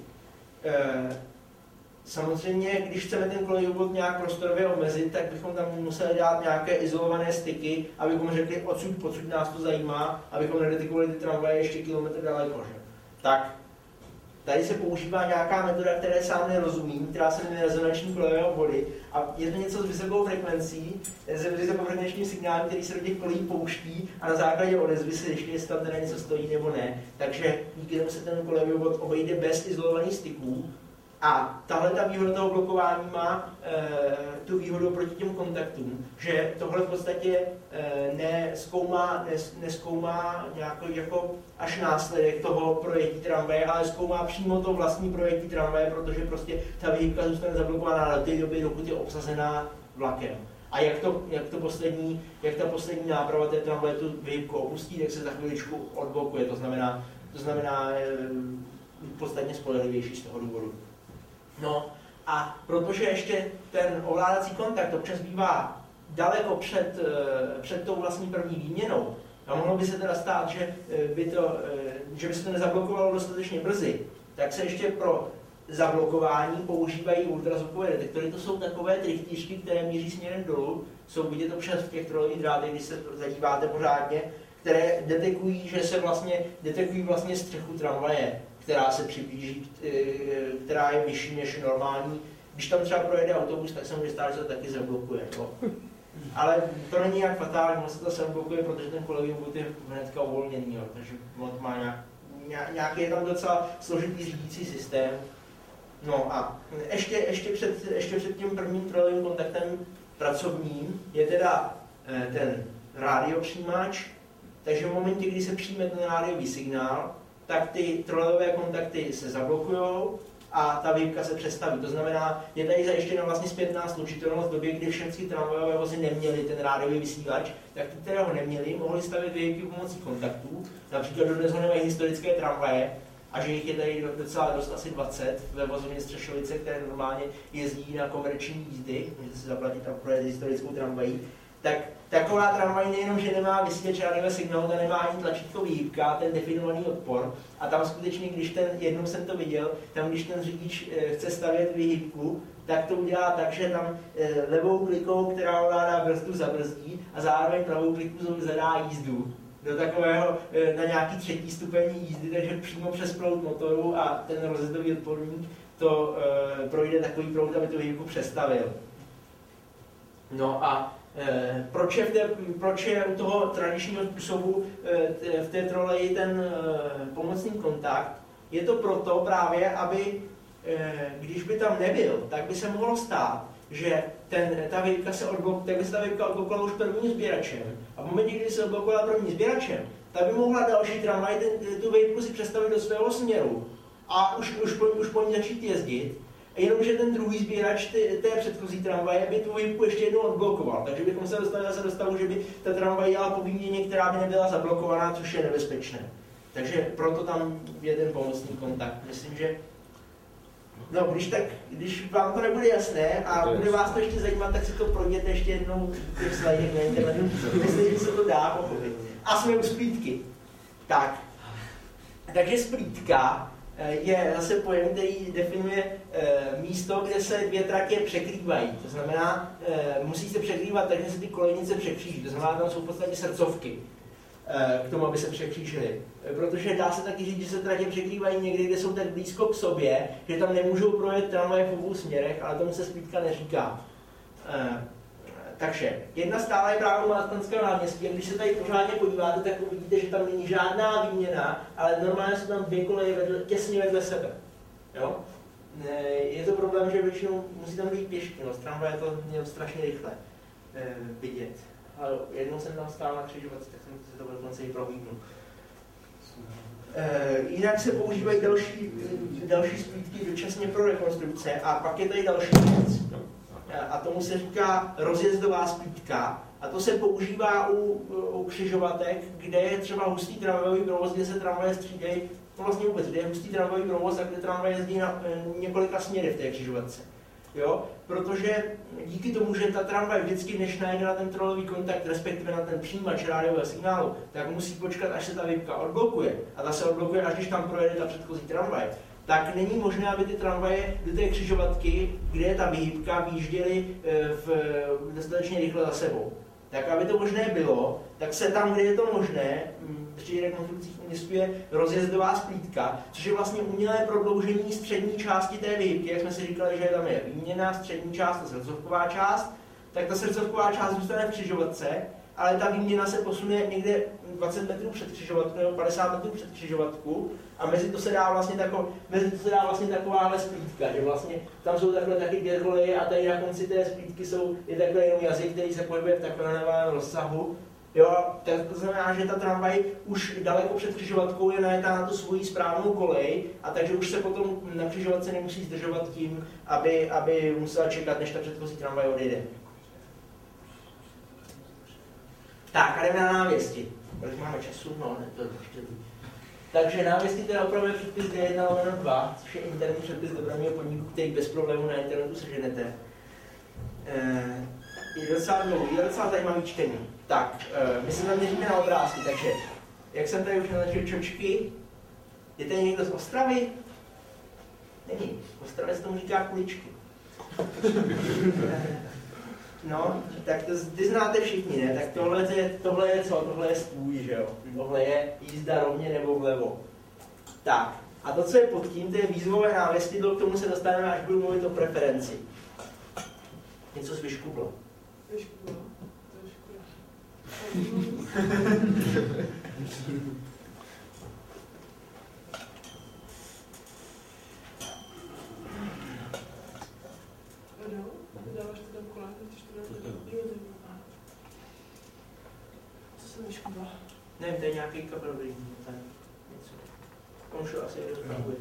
E, Samozřejmě, když chceme ten kolejový obvod nějak prostorově omezit, tak bychom tam museli dát nějaké izolované styky, abychom řekli, odsud, pocud nás to zajímá, abychom nedetekovali ty tramvaje ještě kilometr daleko. Že? Tak, tady se používá nějaká metoda, které sám nerozumím, která se jmenuje rezonanční kolejové obvody a je to něco s vysokou frekvencí, s vysokofrekvenčním signálem, který se do těch kolejí pouští a na základě odezvy se ještě, jestli tam teda něco stojí nebo ne. Takže díky tomu se ten kolejový obvod obejde bez izolovaných styků. A tahle ta výhoda toho blokování má e, tu výhodu proti těm kontaktům, že tohle v podstatě e, nezkoumá, nes, nezkoumá nějaký jako až následek toho projetí tramvaje, ale zkoumá přímo to vlastní projetí tramvaje, protože prostě ta výhybka zůstane zablokovaná do té doby, dokud je obsazená vlakem. A jak, to, jak, to poslední, jak ta poslední náprava té tramvaje tu výhybku opustí, tak se za chviličku odblokuje, to znamená, to znamená e, podstatně spolehlivější z toho důvodu. No a protože ještě ten ovládací kontakt občas bývá daleko před, před tou vlastní první výměnou, a mohlo by se teda stát, že by, to, že by se to nezablokovalo dostatečně brzy, tak se ještě pro zablokování používají ultrazvukové detektory. To jsou takové trichtýřky, které míří směrem dolů, jsou vidět občas v těch trolejích drátech, když se zadíváte pořádně, které detekují, že se vlastně detekují vlastně střechu tramvaje, která se přiblíží, která je vyšší než normální. Když tam třeba projede autobus, tak se může stát, že to taky zablokuje. No. Ale to není nějak fatální, se to zablokuje, protože ten kolejový obvod je hnedka uvolněný, jo. Takže on má nějak, nějaký je tam docela složitý řídící systém. No a ještě, ještě, před, ještě před tím prvním trolejovým kontaktem pracovním je teda ten rádiopřijímač, takže v momentě, kdy se přijme ten rádiový signál, tak ty trolejové kontakty se zablokujou a ta výhybka se přestaví. To znamená, je tady zajištěna vlastně zpětná slučitelnost v době, kdy všechny tramvajové vozy neměly ten rádiový vysílač, tak ty, které ho neměli, mohli stavět výhybky pomocí kontaktů. Například dodnes ho nemají historické tramvaje, a že jich je tady docela dost, asi dvacet ve vozovně Střešovice, které normálně jezdí na komerční jízdy, můžete si zaplatit tam projet historickou tramvají. Tak taková tramvaj nejenom, že nemá vysílač rádiového signálu, ta nemá ani tlačítko výhybka, ten definovaný odpor. A tam skutečně, když ten, jednou jsem to viděl, tam když ten řidič e, chce stavět výhybku, tak to udělá tak, že tam e, levou klikou, která ovládá brzdu, zabrzdí a zároveň pravou klikou zadá jízdu do takového, e, na nějaký třetí stupeň jízdy, takže přímo přes proud motoru a ten rozjezdový odporník to e, projde takový proud, aby tu výhybku přestavil. No a E, proč, je v té, proč je u toho tradičního způsobu e, v té troleji ten e, pomocný kontakt? Je to proto právě, aby e, když by tam nebyl, tak by se mohlo stát, že ten, ta výhybka se odblokuje, tak by se ta výhybka odblokovala už prvním sběračem. A v momentě, kdy se odblokovala prvním sběračem, tak by mohla další tramvaj ten, tu výhybku si představit do svého směru a už, už, po, už po ní začít jezdit. Jenomže ten druhý sběrač té předchozí tramvaje by tu výhybku ještě jednou odblokoval. Takže bychom se dostali zase do stavu, že by ta tramvaj jela po výměně, která by nebyla zablokovaná, což je nebezpečné. Takže proto tam je ten pomocný kontakt. Myslím, že no, když, tak, když vám to nebude jasné a bude vás to ještě zajímat, tak si to projděte ještě jednou v těch slajdech na internetu. Myslím, že se to dá pochopit. A jsme u splítky. Tak. Takže splítka je zase pojem, který definuje e, místo, kde se dvě tratě překrývají. To znamená, e, musí se překrývat tak, že se ty kolejnice překříží. To znamená, tam jsou v podstatě srdcovky e, k tomu, aby se překřížily. E, protože dá se taky říct, že se tratě překrývají někde, kde jsou tak blízko k sobě, že tam nemůžou projet tramvaje v obou směrech, ale tomu se splítka neříká. E, takže jedna stála je právě u Malostranského náměstí a když se tady pořádně podíváte, tak uvidíte, že tam není žádná výměna, ale normálně jsou tam dvě koleje vedle, těsně vedle sebe. Jo? Je to problém, že většinou musí tam být pěšky, no, z tramvaje to měl strašně rychle e, vidět. Ale jednou jsem tam stál na křižovatce, tak jsem si to dokonce i prohlídnul. E, jinak se používají další, další splítky dočasně pro rekonstrukce a pak je tady další věc. A tomu se říká rozjezdová splítka. A to se používá u, u křižovatek, kde je třeba hustý tramvajový provoz, kde se tramvaje střídají, no vlastně vůbec, kde je hustý tramvajový provoz a kde tramvaj jezdí na několika směry v té křižovatce. Jo? Protože díky tomu, že ta tramvaj vždycky, než najde na ten trolový kontakt, respektive na ten přijímač rádiového signálu, tak musí počkat, až se ta výhybka odblokuje. A ta se odblokuje, až když tam projede ta předchozí tramvaj. Tak není možné, aby ty tramvaje do té křižovatky, kde je ta výhybka, vyjížděly v dostatečně rychle za sebou. Tak aby to možné bylo, tak se tam, kde je to možné, při rekonstrukcích umisťuje rozjezdová splítka, což je vlastně umělé prodloužení střední části té výhybky, jak jsme si říkali, že tam je výměna, střední část a srdcovková část, tak ta srdcovková část zůstane v křižovatce, ale ta výměna se posune někde dvacet metrů před křižovatku nebo padesát metrů před křižovatku a mezi to se dá vlastně, tako, mezi to se dá vlastně takováhle splítka, že vlastně tam jsou takhle taky dvě koleje a tady na konci té splítky jsou je takhle jenom jazyk, který se pohybuje v takovém rozsahu. Jo, to znamená, že ta tramvaj už daleko před křižovatkou je najetá na tu svoji správnou kolej a takže už se potom na křižovatce nemusí zdržovat tím, aby, aby musela čekat, než ta předchozí tramvaj odejde. Tak, a jdeme na návěsti. Kolik máme času? No, ne, to je ještě líp. Takže návěstí teda opravuje předpis D jedna lomeno dva, což je interní předpis dopravního podniku, který bez problémů na internetu seženete. E, je docela dlouhý, je docela zajímavý čtení. Tak, e, my se zaměříme na obrázky, takže, jak jsem tady už naznačil čočky, je tady někdo z Ostravy? Není, v Ostravě se tomu říká kuličky. No, tak to ty znáte všichni, ne? Tak tohle je, tohle je co? Tohle je stůj, že jo? Tohle je jízda rovně nebo vlevo. Tak, a to, co je pod tím, to je výzvové návěstidlo, k tomu se dostaneme, až budu mluvit o preferenci. Něco z vyškublo. Vyškublo? To je škoda. Dáváš to tam kolem, když to dáš do jo, co jsem vyškubla? Nevím, to je nějaký kabel, něco. On šel asi rozpravuje.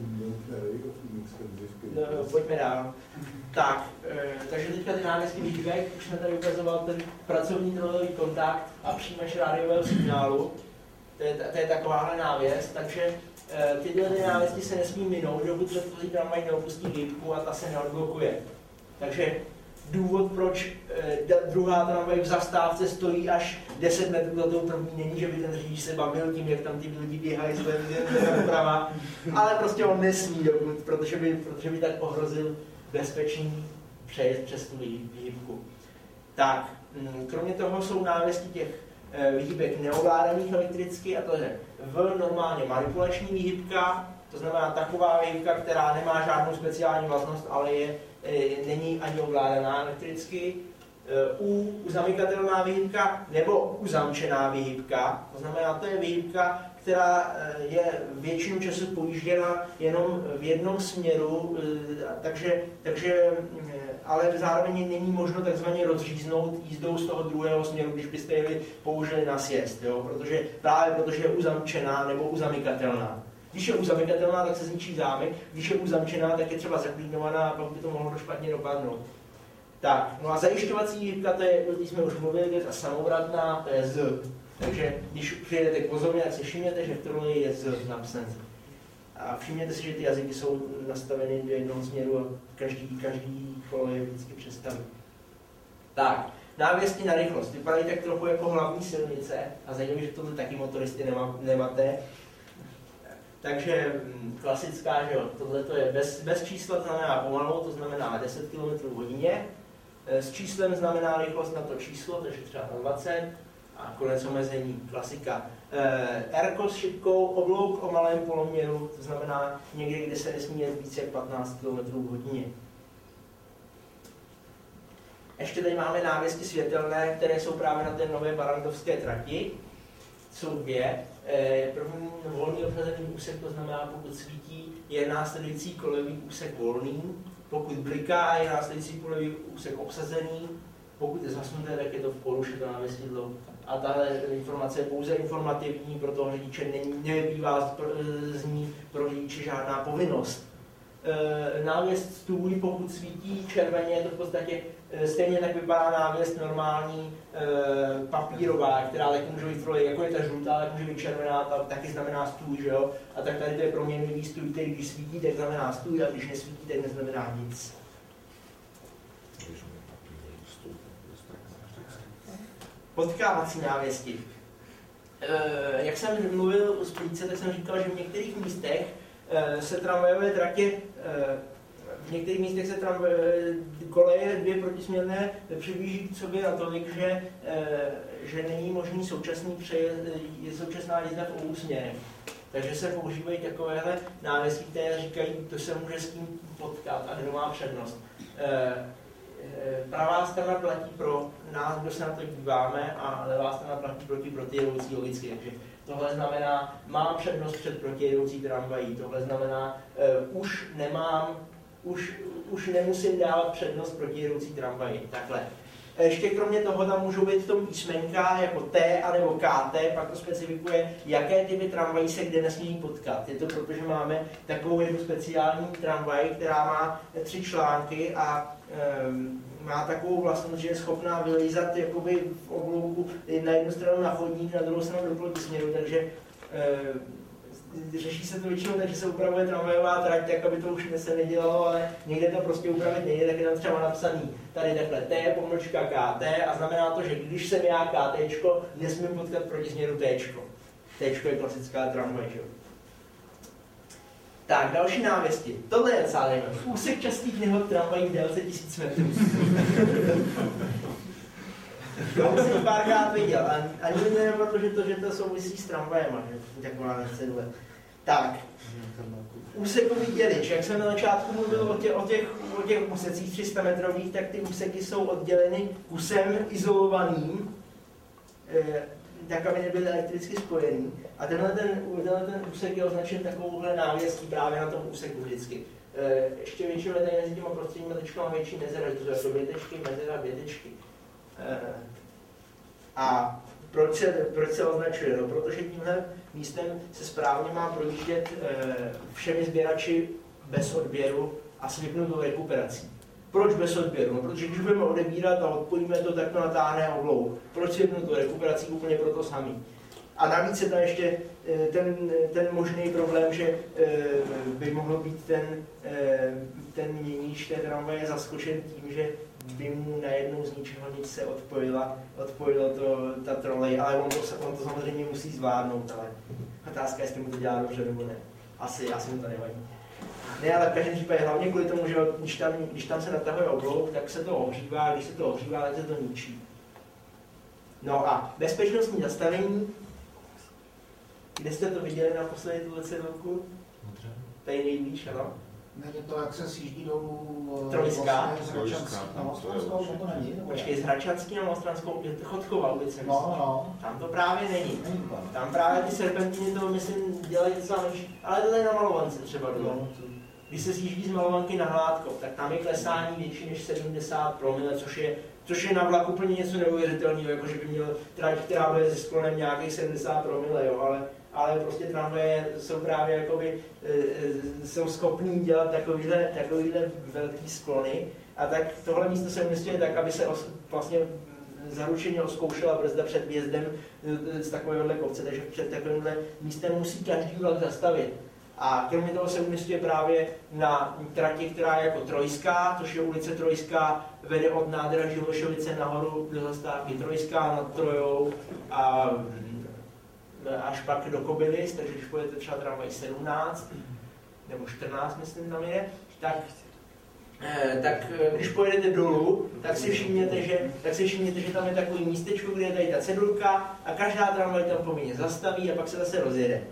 No, pojďme dál. Tak, e, takže teďka ty návěstky výhybek, už jsme tady ukazoval ten pracovní trolový kontakt a přijímač rádiového signálu. To je, to je takováhle návěst, takže e, tyhle ty návěstky se nesmí minout, dokud předchozí tramvaj neopustí výhybku a ta se neodblokuje. Takže důvod, proč e, druhá tramvaj v zastávce stojí až deset metrů za tou první, není, že by ten řidič se bavil tím, jak tam ty lidi běhají z doprava, ale prostě on nesmí, dokud, protože, by, protože by tak ohrozil bezpečný přejezd přes tu výhybku. Tak, kromě toho jsou návěstí těch e, výhybek neovládaných elektricky, a to je v normálně manipulační výhybka, to znamená taková výhybka, která nemá žádnou speciální vlastnost, ale je, e, není ani ovládaná elektricky. U zamykatelná výhybka nebo uzamčená výhybka, to znamená, to je výhybka, která je většinu času pojížděna jenom v jednom směru, takže, takže ale zároveň není možno takzvaně rozříznout jízdou z toho druhého směru, když byste jeli použili na sjezd, jo? Protože, právě protože je uzamčená nebo uzamykatelná. Když je uzamykatelná, tak se zničí zámek, když je uzamčená, tak je třeba zaklínovaná a pak by to mohlo špatně dopadnout. Tak, no a zajišťovací výhybka, to je, když jsme už mluvili, to je ta samovratná, to je Z. Takže když přijedete k vozovně, tak si všimněte, že v troli je Z napsaný. A všimněte si, že ty jazyky jsou nastaveny do jednoho směru a každý, každý kolo je vždycky představí. Tak, návěstí na rychlost. Vypadají tak trochu jako hlavní silnice a zajímavé, že tohle taky motoristy nemá, nemáte. Takže klasická, že jo, tohle je bez, bez čísla, to znamená pomalu, to znamená deset kilometrů v hodině. S číslem znamená rychlost na to číslo, takže třeba na dvacet. A konec omezení, klasika. R s šipkou, oblouk o malém poloměru, to znamená někde, kde se nesmí jet více jak patnáct kilometrů v hodině. Ještě tady máme návěstí světelné, které jsou právě na té nové barandovské trati. Jsou dvě. První volný obsazený úsek, to znamená, pokud svítí, je následující kolejový úsek volný. Pokud bliká, je následující kolejový úsek obsazený. Pokud je zasnuté, tak je to v poruše, to návěstidlo. A tahle informace je pouze informativní, pro toho řidiče nevyplývá z ní pro řidiče žádná povinnost. E, návěst stůj, pokud svítí červeně, je to v podstatě e, stejně tak vypadá návěst normální e, papírová, která taky může být troli, jako je ta žlutá, tak může být červená, ta taky znamená stůj, že jo? A tak tady to je proměnlivý stůj, který když svítí, tak znamená stůj, a když nesvítí, tak neznamená nic. Potkávací návěsti. E, jak jsem mluvil o spojnice, tak jsem říkal, že v některých místech e, se tramvajové tratě, e, v některých místech se tramvaje, koleje dvě protisměrné přiblíží k sobě natolik, že, e, že není možný současný přejezd, je současná jízda v obou směrech. Takže se používají takovéhle návěstí, které říkají, to se může s tím potkat a kdo má přednost. E, Pravá strana platí pro nás, kdo se na to díváme, a levá strana platí proti protijedoucí logicky. Takže tohle znamená, mám přednost před protijedoucí tramvají. Tohle znamená, uh, už nemám, už, už nemusím dávat přednost protijedoucí tramvají. Takhle. Ještě kromě toho tam můžou být v tom písmenka jako T anebo K T, pak to specifikuje, jaké typy tramvají se kde nesmí potkat. Je to proto, že máme takovou jednu speciální tramvaj, která má tři články a um, má takovou vlastnost, že je schopná vylízat jakoby v oblouku na jednu stranu na chodník, na druhou stranu do protisměru, takže um, řeší se to většinou, takže se upravuje tramvajová trať, tak aby to už se nedělalo, ale někde to prostě upravit nejde, tak je tam třeba napsaný tady takhle T, pomlčka K T a znamená to, že když jsem já K T, nesmím potkat proti směru T. T je klasická tramvaj, že jo. Tak, další návěsti. Tohle je docela zajímavé. Úsek častých nehod tramvají v délce tisíc metrů. To jsem párkrát viděl, ani nevím, protože to, že to souvisí s tramvajema, že taková necedle. Tak, úsekový dělič. Jak jsem na začátku mluvil o těch, o těch, o těch úsecích tři sta metrových, tak ty úseky jsou odděleny kusem izolovaným, eh, tak, aby nebyly elektricky spojený. A tenhle ten, tenhle ten úsek je označen takovouhle návěstí právě na tom úseku vždycky. Eh, ještě většinou je tady mezi těma prostředníma tečkama větší mezera, to jsou jako dvě tečky, mezera, dvě tečky. Eh, A proč se, proč se označuje? No, protože tímhle místem se správně má projíždět e, všemi sběrači bez odběru a s vypnutou rekuperací. Proč bez odběru? No, protože když budeme odebírat a odpojíme to, tak to natáhne oblouk. Proč s vypnutou rekuperací? Úplně proto samý. A navíc je tam ještě e, ten, ten možný problém, že e, by mohl být ten, e, ten měníč té tramvaje zaskočen tím, že by mu najednou z ničeho nic se odpojila, odpojilo to, ta trolej, ale on to, on to samozřejmě musí zvládnout, ale otázka je, jestli mu to dělá dobře nebo ne. Asi, asi mu to nevadí. Ne, ale v každém případě hlavně kvůli tomu, že když tam, když tam se natahuje oblouk, tak se to ohřívá, když se to ohřívá, tak se to ničí. No a bezpečnostní zastavení, kde jste to viděli naposledy tuhle cedulku? Tady nejblíž, ano? Není to, jak se sjíždí dolů Trojská? vlastně z Hračanský na Mostranskou, to není? Nebo Počkej, z Hračanský na Mostranskou, je to Chodkova ulice, No, no. Tam to právě není. Není tam. Tam právě ty serpentiny to, myslím, dělají docela menší, ale to je na Malovance třeba dole. No, Když se sjíždí z Malovanky na Hládkov, tak tam je klesání větší než sedmdesát promile, což je, což je na vlak úplně něco neuvěřitelného, jako že by měl trať, která bude se sklonem nějakých sedmdesát promile, jo, ale, ale prostě tramvaje jsou právě jakoby, e, jsou schopní dělat takovýhle, takovýhle velký sklony. A tak tohle místo se umístuje tak, aby se os, vlastně zaručeně oskoušela brzda před vjezdem z takovéhohle kopce, takže před takovýmhle místem musí každý vlak zastavit. A kromě toho se umístuje právě na trati, která je jako Trojská, což je ulice Trojská, vede od nádraží Holešovice nahoru do zastávky Trojská nad Trojou a až pak do Kobylis, takže když pojete třeba tramvaj sedmnáct nebo čtrnáct, myslím tam je, tak, tak když pojedete dolů, tak si všimněte, že, tak si všimněte, že tam je takový místečko, kde je tady ta cedulka a každá tramvaj tam povinně zastaví a pak se zase rozjede.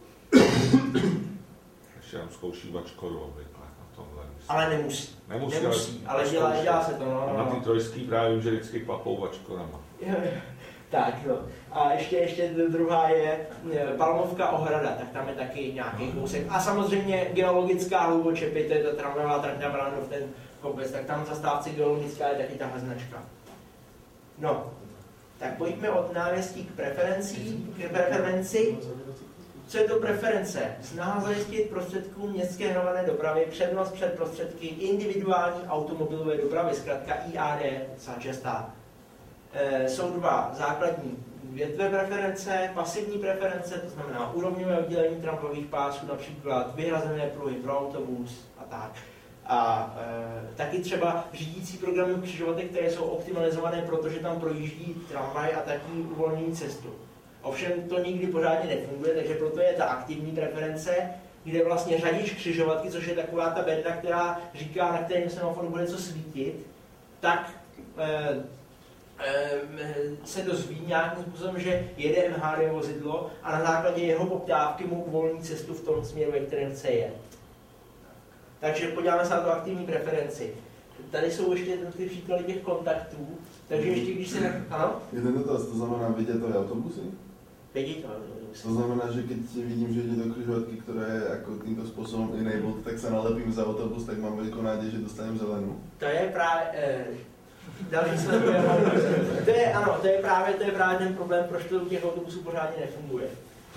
Ještě nám zkouší bačkoru obvykle na tomhle. Ale nemusí. Nemusí, nemusí ale, ale dělá, dělá se to. No, a no. na ty trojský právě vím, že vždycky klapou bačkorama. Tak no. A ještě, ještě druhá je Palmovka Ohrada, tak tam je taky nějaký kousek. A samozřejmě geologická Hlubočepy, to je ta tramvajová trať na Brandov, ten kopec, tak tam zastávce geologická je taky tahle značka. No, tak pojďme od náměstí k preferencí, k preferenci. Co je to preference? Snaha zajistit prostředkům městské hromadné dopravy přednost před prostředky individuální automobilové dopravy, zkrátka I A D, docela častá. E, jsou dva základní větve preference, pasivní preference, to znamená úrovňové oddělení tramvajových pásů, například vyhrazené pruhy pro autobus a tak. A e, taky třeba řídící programy křižovatek, které jsou optimalizované, protože tam projíždí tramvaj a taky uvolňují cestu. Ovšem to nikdy pořádně nefunguje, takže proto je ta aktivní preference, kde vlastně řadíš křižovatky, což je taková ta bedna, která říká, na kterém semaforu bude co svítit, tak e, e, se dozví nějakým způsobem, že jede M H D vozidlo a na základě jeho poptávky mu uvolní cestu v tom směru, ve kterém chce jet. Takže podíváme se na tu aktivní preferenci. Tady jsou ještě ty příklady těch kontaktů, takže ještě když se... Ano? Jeden dotaz, to znamená vidět to autobusy? Vidět to autobusy. To znamená, že keď vidím, že ide do križovatky, ktorá je ako týmto spôsobom enabled, tak sa nalepím za autobus, tak mám veľkú nádej, že dostanem zelenú. To je právě... Eh, další sleduje. To je, ano, to je právě, to je právě ten problém, proč to u těch autobusů pořádně nefunguje.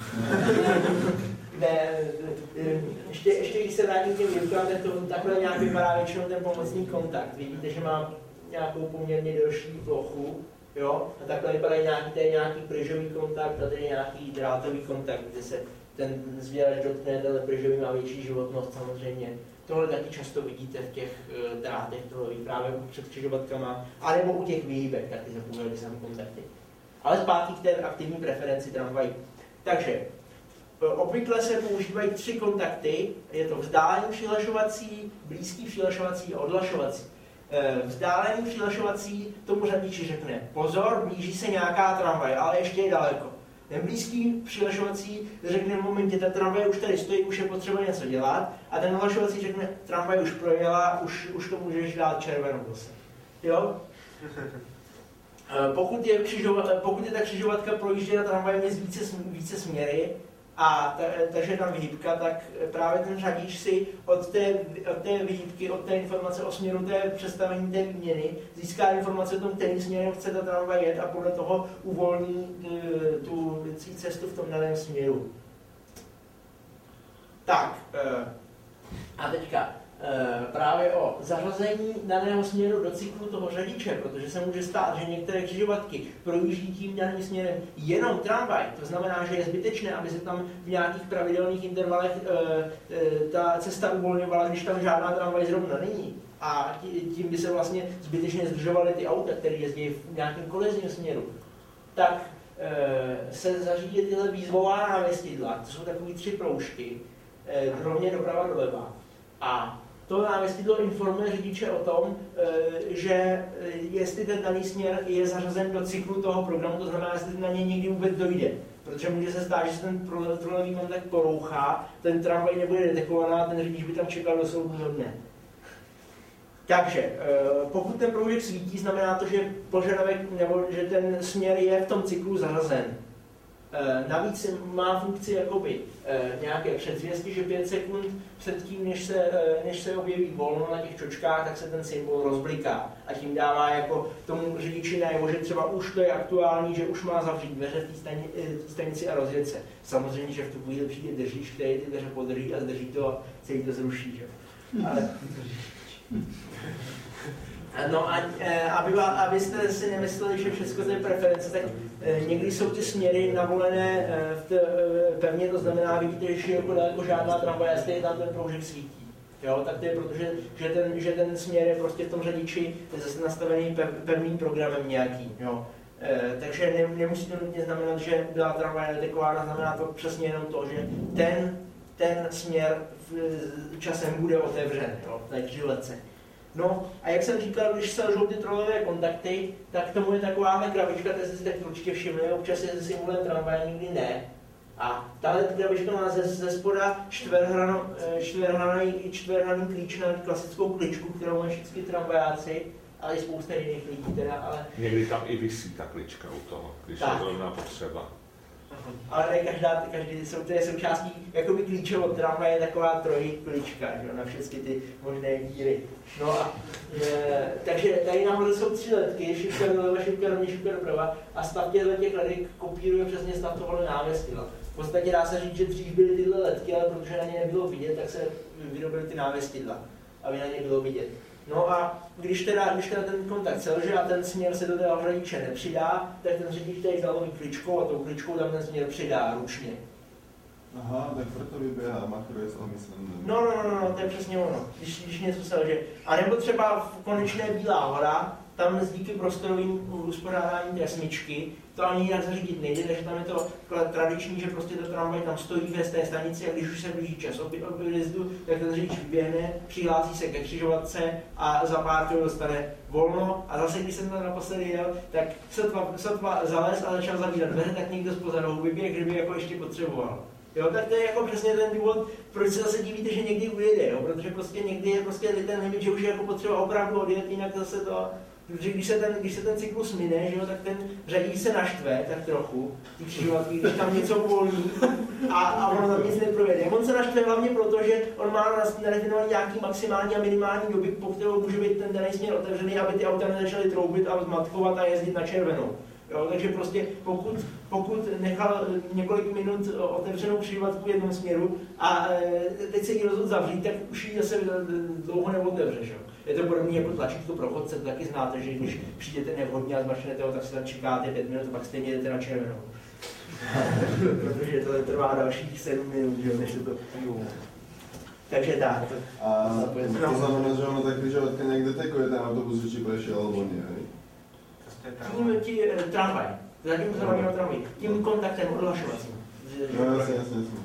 Ne, ještě, ještě když se vrátím k těm výrukám, tak to takhle nějak vypadá většinou ten pomocný kontakt. Vidíte, že mám nějakou poměrně delší plochu, jo? A takhle vypadají nějaký, tady nějaký pryžový kontakt a tady nějaký drátový kontakt, kde se ten zvěrač dotkne, tenhle pryžový má větší životnost samozřejmě. Tohle taky často vidíte v těch uh, drátech, tohle právě před křižovatkama, anebo u těch výhybek, taky se používají ty samé kontakty. Ale zpátky k té aktivní preferenci tramvají. Takže obvykle se používají tři kontakty, je to vzdálený přihlašovací, blízký přihlašovací a odhlašovací. Vzdálený přihlašovací tomu řadiči řekne, pozor, blíží se nějaká tramvaj, ale ještě je daleko. Ten blízký přihlašovací řekne, v momentě, ta tramvaj už tady stojí, už je potřeba něco dělat, a ten odhlašovací řekne, tramvaj už projela, už, už to můžeš dát červenou zase. Jo? Pokud je, křižova, pokud je ta křižovatka projížděna tramvajem z více, více směry, a ta, takže je tam výhybka, tak právě ten řadič si od té, od té výhybky, od té informace o směru té přestavení té výměny získá informace o tom, kterým směrem chce ta tramvaj jet a podle toho uvolní tu cestu v tom daném směru. Tak, a teďka právě o zařazení daného směru do cyklu toho řadiče, protože se může stát, že některé křižovatky projíždí tím daným směrem jenom tramvaj, to znamená, že je zbytečné, aby se tam v nějakých pravidelných intervalech e, e, ta cesta uvolňovala, když tam žádná tramvaj zrovna není. A tím by se vlastně zbytečně zdržovaly ty auta, které jezdí v nějakém kolezním směru. Tak e, se zařídí tyhle výzvová návěstidla, to jsou takové tři proužky, e, rovně doprava doleva. A to návěstidlo informuje řidiče o tom, že jestli ten daný směr je zařazen do cyklu toho programu, to znamená, jestli na něj někdy vůbec dojde. Protože může se stát, že se ten trolejový kontakt porouchá, ten tramvaj nebude detekovaná, ten řidič by tam čekal do soudního dne. Takže pokud ten proužek svítí, znamená to, že požadavek nebo že ten směr je v tom cyklu zařazen. Navíc má funkci jakoby nějaké předzvěsti, že pět sekund před tím, než se, než se objeví volno na těch čočkách, tak se ten symbol rozbliká a tím dává jako tomu řidiči najevo, že třeba už to je aktuální, že už má zavřít dveře v té stani, stanici a rozjet se. Samozřejmě, že v tu chvíli přijde držíč, který ty dveře podrží a zdrží to a celý to zruší. Že? Ale... No a aby, abyste si nemysleli, že všechno to je preference, tak někdy jsou ty směry navolené v t, pevně, to znamená, vidíte, že jako daleko žádná tramvaj, jestli je tam ten proužek svítí. Jo, tak to je proto, že, že, ten, že ten směr je prostě v tom řadiči zase nastavený pev, pevným programem nějaký. Jo. E, takže ne, nemusí to nutně znamenat, že byla tramvaj detekována, znamená to přesně jenom to, že ten, ten směr v, časem bude otevřen, jo, tady křiletce. No a jak jsem říkal, když se lžou ty trolové kontakty, tak tomu je takováhle krabička, to jste si tak určitě všimli, občas je se symbolem tramvaje, nikdy ne. A tahle krabička má ze, ze spoda čtverhraný čtverhraný klíč na klasickou kličku, kterou mají všichni tramvajáci, ale i spousta jiných lidí teda, ale... Někdy tam i visí ta klička u toho, když tak. Je zrovna potřeba. Ale ne každá, každý jsou to je součástí, jakoby klíče od tramvaje je taková trojí klička, že, na všechny ty možné díry. No a, e, takže tady nahoře jsou tři ledky, šipka doleva, šipka rovně, šipka doprava a stav těchto těch ledek kopíruje přesně stav tohohle návěstidla. V podstatě dá se říct, že dřív byly tyhle ledky, ale protože na ně nebylo vidět, tak se vyrobily ty návěstidla, aby na ně bylo vidět. No a když teda, když teda ten kontakt selže a ten směr se do toho řadiče nepřidá, tak ten řidič tady zaloví kličkou a tou kličkou tam ten směr přidá ručně. Aha, tak proto vyběhá makruje zamyslené. No, no, no, no, to je přesně ono, když, když něco selže. A nebo třeba v konečné Bílá hora, tam díky prostorovým uspořádání té smyčky, to ani jinak zařídit nejde, takže tam je to tradiční, že prostě to tramvaj tam stojí ve té stanici a když už se blíží čas objezdu, tak ten řidič vyběhne, přihlásí se ke křižovatce a za pár chvíli dostane volno a zase, když jsem tam naposledy jel, tak sotva, sotva zalez a začal zavírat dveře, tak někdo zpoza rohu vyběh, kdyby jako ještě potřeboval. Jo, tak to je jako přesně ten důvod, proč se zase divíte, že někdy ujede, jo? Protože prostě někdy je prostě ten limit, že už je jako potřeba opravdu odjet, jinak zase to... Protože když se ten, když se ten cyklus mine, že jo, tak ten řadíč se naštve tak trochu, ty křižovatky, když tam něco uvolní a, a ono tam nic neprovede. On se naštve hlavně proto, že on má nadefinovat nějaký maximální a minimální doby, po kterou může být ten daný směr otevřený, aby ty auta nezačaly troubit a zmatkovat a jezdit na červenou. Jo, takže prostě pokud, pokud nechal několik minut otevřenou křižovatku v jednom směru a e, teď se jí rozhodl zavřít, tak už ji zase dlouho neotevřeš. Je to podobné jako tlačítko pro chodce, to taky znáte, že když přijdete nevhodně a zmačknete ho, tak si tam čekáte pět minut a pak stejně jdete na červenou. Protože to trvá dalších sedm minut, že, než to půjdu. Takže tak. A to znamená, že ono ta křižovatka nějak detekuje ten autobus, že či prešel alebo nie, hej? Tím ti tramvaj, zatím to znamená tramvaj, tím kontaktem odhlašovacím. No jasne, jasne, jasne.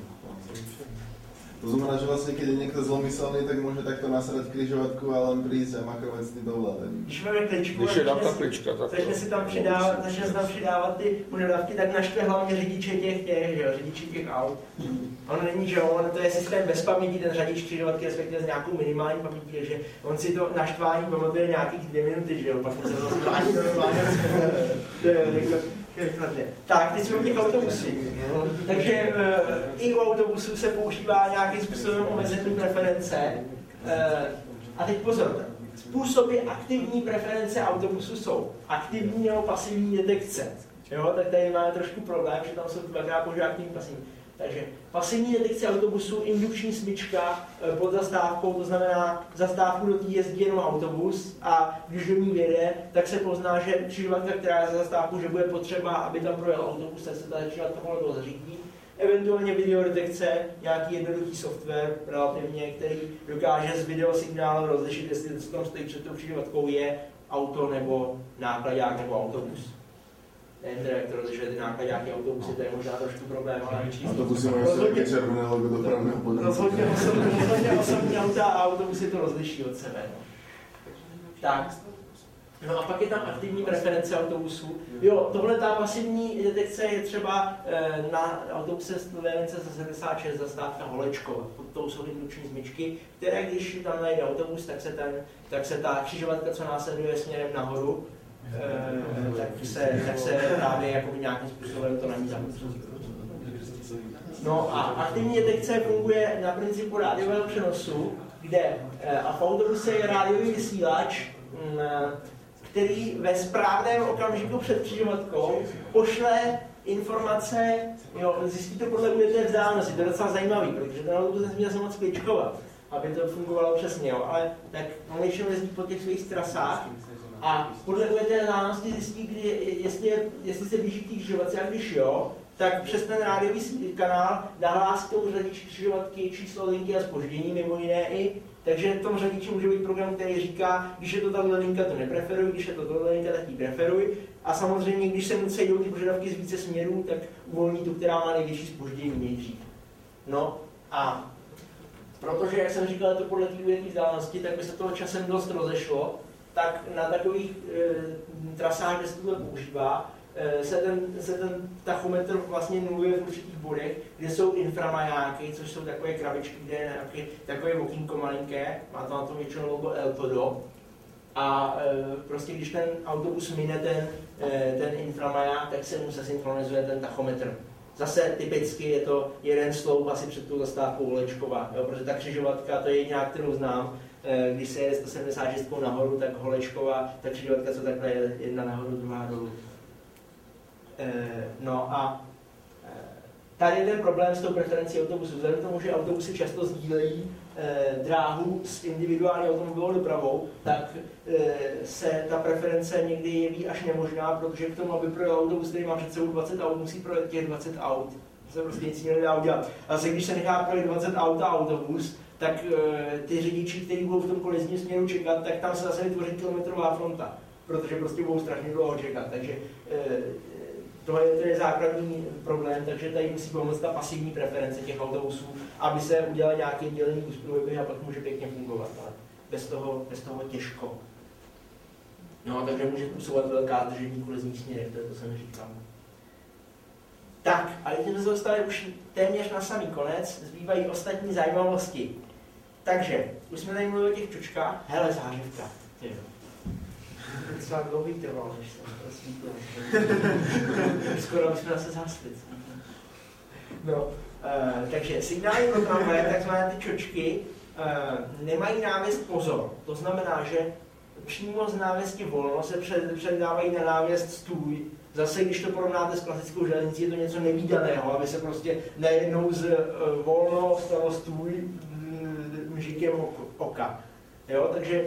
To znamená, že vlastne, keď je niekto zlomyselný, tak môže takto nasadať križovatku a len prísť a makrovať s tým dovládaním. Když máme kličku, když je tam ta klička, tak začne si tam přidávat, začne si tam přidávat ty požadavky, tak naštve hlavně řidiče těch, těch, že jo, řidiči těch aut. On není, že on, to je systém bez paměti, ten řadič křižovatky, respektive s nějakou minimální pamětí, že on si to naštvání pamatuje nějakých dvě minuty, že jo, pak se to zvládí do normálně. Tak, teď jsme u těch autobusů. Takže uh, i u autobusů se používá nějakým způsobem omezený preference. Uh, a teď pozor, způsoby aktivní preference autobusu jsou aktivní nebo pasivní detekce. Jo, tak tady máme trošku problém, že tam jsou dvakrát používá aktivní pasivní. Takže pasivní detekce autobusu, indukční smyčka pod zastávkou, to znamená zastávku do té jezdí jenom autobus a když do ní vjede, tak se pozná, že křižovatka, která je za zastávku, že bude potřeba, aby tam projel autobus, tak se ta křižovatka podle toho zařídí. Eventuálně videodetekce, nějaký jednoduchý software relativně, který dokáže z videosignálu rozlišit, jestli to, co tam stojí před tou křižovatkou, je auto nebo nákladák nebo autobus. nevím teda, jak to rozlišuje ty nákladáky autobusy, to je možná trošku problém, ale autobusy mají rozhodně červené logo dopravného podniku. Rozhodně osobní, rozhodně osobní auta a autobusy to rozliší od sebe. No. Tak. No a pak je tam aktivní preference autobusů. Jo, tohle ta pasivní detekce je třeba e, na autobuse z dálnice za sedmdesát šest zastávka Holečkova. Pod tou jsou indukční smyčky, které když tam najde autobus, tak se, ten, tak se ta křižovatka, co následuje směrem nahoru, e, tak, se, tak se právě jakoby nějakým způsobem to na ní zaměří. No a aktivní detekce funguje na principu rádiového přenosu, kde e, a v autobuse je rádiový vysílač, m, který ve správném okamžiku před křižovatkou pošle informace, jo, zjistí to podle ujeté vzdálenosti, to je docela zajímavý, protože ten autobus nesmí se moc kličkovat, aby to fungovalo přesně, jo, ale tak on většinou jezdí po těch svých trasách a podle ujeté vzdálenosti zjistí, kdy, jestli, jestli se blíží k té křižovatce, a když jo, tak přes ten rádiový kanál nahlásí tomu řadiči křižovatky číslo linky a zpoždění, mimo jiné i. Takže v tom řadiči může být program, který říká, když je to tato linka, to nepreferuj, když je to tato linka, tak ji preferuj. A samozřejmě, když se mu sejdou ty požadavky z více směrů, tak uvolní tu, která má největší zpoždění nejdřív. No a protože, jak jsem říkal, to podle té ujetý vzdálenosti, tak by se toho časem dost rozešlo, tak na takových e, trasách, kde se tohle používá, Se ten, se ten tachometr vlastně nuluje v určitých bodech, kde jsou inframajáky, což jsou takové krabičky, kde je nějaké, takové okýnko malinké, má to na tom většinou logo El Todo. A e, prostě když ten autobus mine ten, e, ten inframaják, tak se mu se synchronizuje ten tachometr. Zase typicky je to jeden sloup asi před tou zastávkou Holečkova, jo, protože ta křižovatka, to je jediná, kterou znám, e, když se jede sto sedmdesát šest nahoru, tak Holečkova, ta křižovatka, co takhle je jedna nahoru, druhá dolů. No a tady je ten problém s tou preferencí autobusu. Vzhledem k tomu, že autobusy často sdílejí dráhu s individuální automobilovou dopravou, tak se ta preference někdy jeví až nemožná, protože k tomu, aby projel autobus, který má před sebou dvacet aut, musí projet těch dvacet aut. To se prostě nic jiného nedá udělat. A zase když se nechá projet dvacet aut a autobus, tak ty řidiči, kteří budou v tom kolizním směru čekat, tak tam se zase vytvoří kilometrová fronta, protože prostě budou strašně dlouho čekat. Takže To je, to je základní problém, takže tady musí pomoct ta pasivní preference těch autobusů, aby se udělal nějaký dělený úzprůjby a pak může pěkně fungovat, ale bez toho, bez toho těžko. No, takže může způsobovat velká zdržení kolizních směrech, to je to, jsem říkal. Tak, ale tím jsme se dostali už téměř na samý konec, zbývají ostatní zajímavosti. Takže, už jsme tady mluvili o těch čočkách, hele, zářivka. Docela dlouhý trval, než jsem to svítl. Skoro bychom zase zhasli. No, uh, takže signály pro tramvaje, takzvané ty čočky, uh, nemají návěst pozor. To znamená, že přímo z návěsti volno se před, předávají na návěst stůj. Zase, když to porovnáte s klasickou železnicí, je to něco nevídaného, aby se prostě najednou z uh, volno stalo stůj mžikem oka. Jo, takže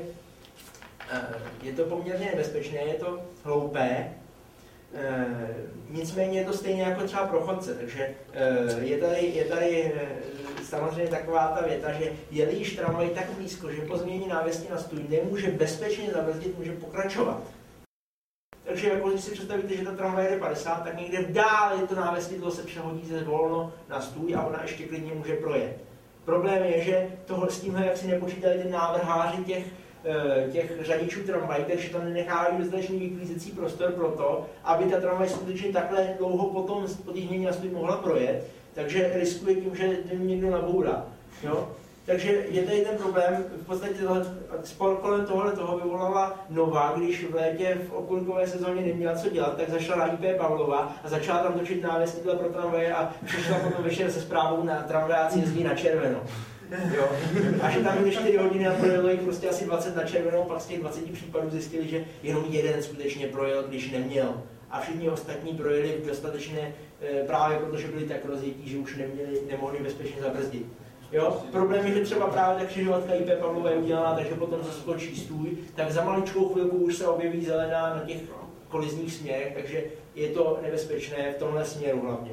je to poměrně nebezpečné, je to hloupé, nicméně je to stejně jako třeba pro chodce, takže je tady, je tady samozřejmě taková ta věta, že je-li již tramvaj tak blízko, že po změně návěsti na stůj nemůže bezpečně zabrzdit, může pokračovat. Takže jako když si představíte, že ta tramvaj jede padesát, tak někde v dále to návěstidlo se přehodí ze volno na stůj a ona ještě klidně může projet. Problém je, že tohle s tímhle, jak si nepočítali ty návrháři těch těch řadičů tramvají, takže tam nenechávají dostatečný vyklízecí prostor pro to, aby ta tramvaj skutečně takhle dlouho potom po té změně na stůj mohla projet, takže riskuje tím, že někdo nabourá. Jo? Takže je tady ten problém, v podstatě tohle, kolem tohle toho vyvolala Nova, když v létě v okolkové sezóně neměla co dělat, tak zašla na I P Pavlova a začala tam točit návěstidla pro tramvaje a přišla potom večer se zprávou na tramvajáci jezdí na červeno. Jo. A že tam byly čtyři hodiny a projelo jich prostě asi dvacet na červenou, pak z těch dvaceti případů zjistili, že jenom jeden skutečně projel, když neměl. A všichni ostatní projeli dostatečně právě protože byli tak rozjetí, že už neměli, nemohli bezpečně zabrzdit. Jo? Problém je, že třeba právě ta křižovatka I P Pavlova je udělaná, takže potom zaskočí stůj, tak za maličkou chvilku už se objeví zelená na těch kolizních směrech, takže je to nebezpečné v tomhle směru hlavně.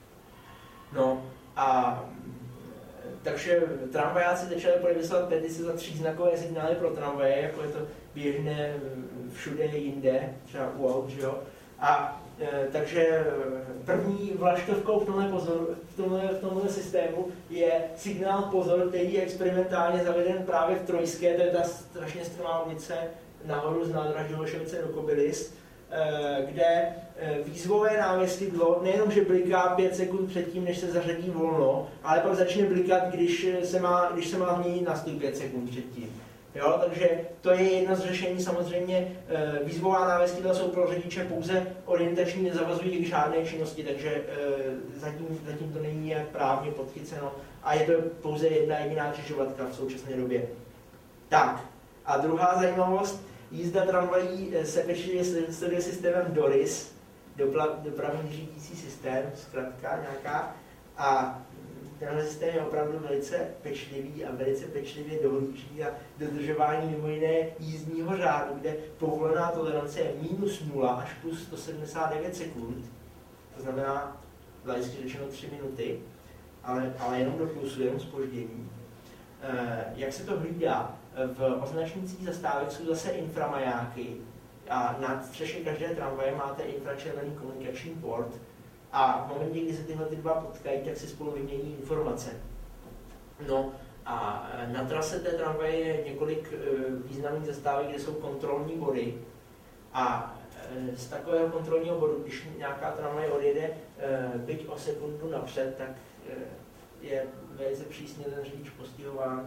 No a takže tramvajáci začali podepisovat petice za tříznakové signály pro tramvaje, jako je to běžné všude jinde, třeba u aut, že jo. A e, takže první vlaštovkou v tomhle, pozor, v, tomhle, v tomhle systému je signál pozor, který je experimentálně zaveden právě v Trojské, to je ta strašně strmá ulice nahoru z nádraží Holešovice do Kobylis, e, kde e, výzvové návěstidlo nejenom, že bliká pět sekund předtím, než se zařadí volno, ale pak začne blikat, když se má, když se má změnit na stůl pět sekund předtím. Jo, takže to je jedno z řešení. Samozřejmě výzvová návěstidla jsou pro řidiče pouze orientační, nezavazují k žádné činnosti, takže zatím, zatím to není nějak právně podchyceno a je to pouze jedna jediná křižovatka v současné době. Tak, a druhá zajímavost, jízda tramvají se pečlivě sleduje systémem D O R I S, dopravní řídící systém, zkrátka nějaká, a tenhle systém je opravdu velice pečlivý a velice pečlivě dohlíží na dodržování mimo jiné jízdního řádu, kde povolená tolerance je minus nula až plus sto sedmdesát devět sekund, to znamená laicky řečeno tři minuty, ale, ale jenom do plusu, jenom zpoždění. E, jak se to hlídá? V označnících zastávek jsou zase inframajáky a na střeše každé tramvaje máte infračervený komunikační port, a v momentě, kdy se tyhle ty dva potkají, tak si spolu vymění informace. No a na trase té tramvaje je několik významných zastávek, kde jsou kontrolní body. A z takového kontrolního bodu, když nějaká tramvaj odjede byť o sekundu napřed, tak je velice přísně ten řidič postihován.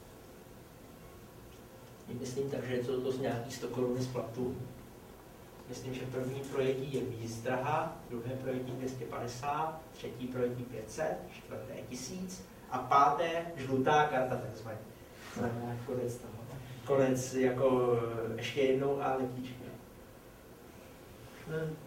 Myslím tak, že je to, to z nějakých sto korun z platu. Myslím, že první projetí je výstraha, druhé projetí dvě stě padesát, třetí projetí pět set, čtvrté tisíc a páté žlutá karta takzvaně. Znamená konec toho. Konec jako ještě jednou a letíčka. Hmm.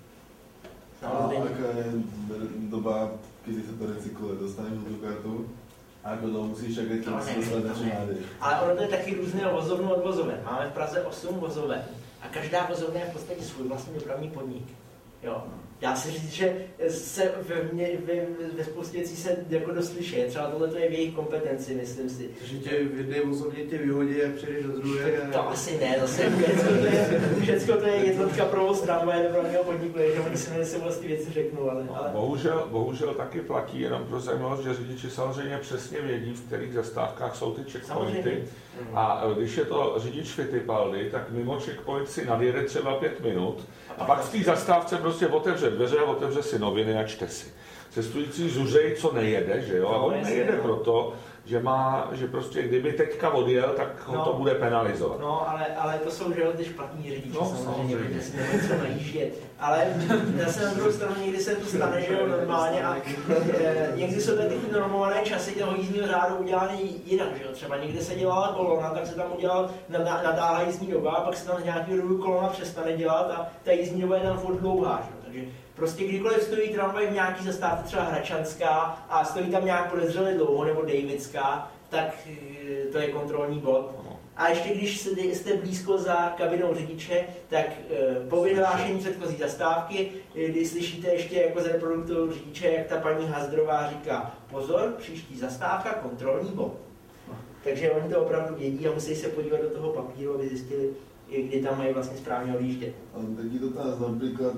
A jaká je doba, kdy se to recykluje? Dostaneš žlutou kartu? A jako dlouho musíš čekat, kým se dostane na nádej. Ale ono to je taky různé vozovnu od vozoven. Máme v Praze osm vozoven. A každá vozovna je v podstatě svůj vlastní dopravní podnik. Jo. Dá se říct, že se ve, mě, ve, ve spoustě věcí se jako dost liší. Třeba tohle je v jejich kompetenci, myslím si. Takže tě v jedné vozovně tě vyhodí a přejdeš do druhé. To a... asi ne, zase všecko to je, všecko to je jednotka provoz tramvaje dopravního podniku, že oni si se vlastně věci řeknou. Ale, ale... Bohužel, bohužel taky platí, jenom pro zajímavost, že řidiči samozřejmě přesně vědí, v kterých zastávkách jsou ty checkpointy. A když je to řidič Fittipaldi, tak mimo checkpoint si nadjede třeba pět minut a pak v té zastávce prostě otevře dveře a otevře si noviny a čte si. Cestující zuřej, co nejede, že jo? A on nejede proto, že má, že prostě kdyby teďka odjel, tak ho no, to bude penalizovat. No, ale, ale to jsou, že ty špatní řidiči, no, samozřejmě, protože si nemají co najíždět. Ale zase na druhou stranu někdy se to stane, že jo, normálně a e, někdy jsou tady ty normované časy toho jízdního řádu udělané jinak, že jo. Třeba někde se dělala kolona, tak se tam udělal nadála jízdní doba, a pak se tam nějaký dobu kolona přestane dělat a ta jízdní doba je tam furt dlouhá, že jo. Takže prostě kdykoliv stojí tramvaj v nějaký zastávce, třeba Hračanská, a stojí tam nějak podezřelé dlouho, nebo Davidská, tak to je kontrolní bod. A ještě když jste blízko za kabinou řidiče, tak po vyhlášení předchozí zastávky, kdy slyšíte ještě jako z reproduktoru řidiče, jak ta paní Hazdrová říká: pozor, příští zastávka, kontrolní bod. Takže oni to opravdu vědí a musí se podívat do toho papíru, aby zjistili, kdy tam mají vlastně správně odjíždět. Ale taký dotaz, napríklad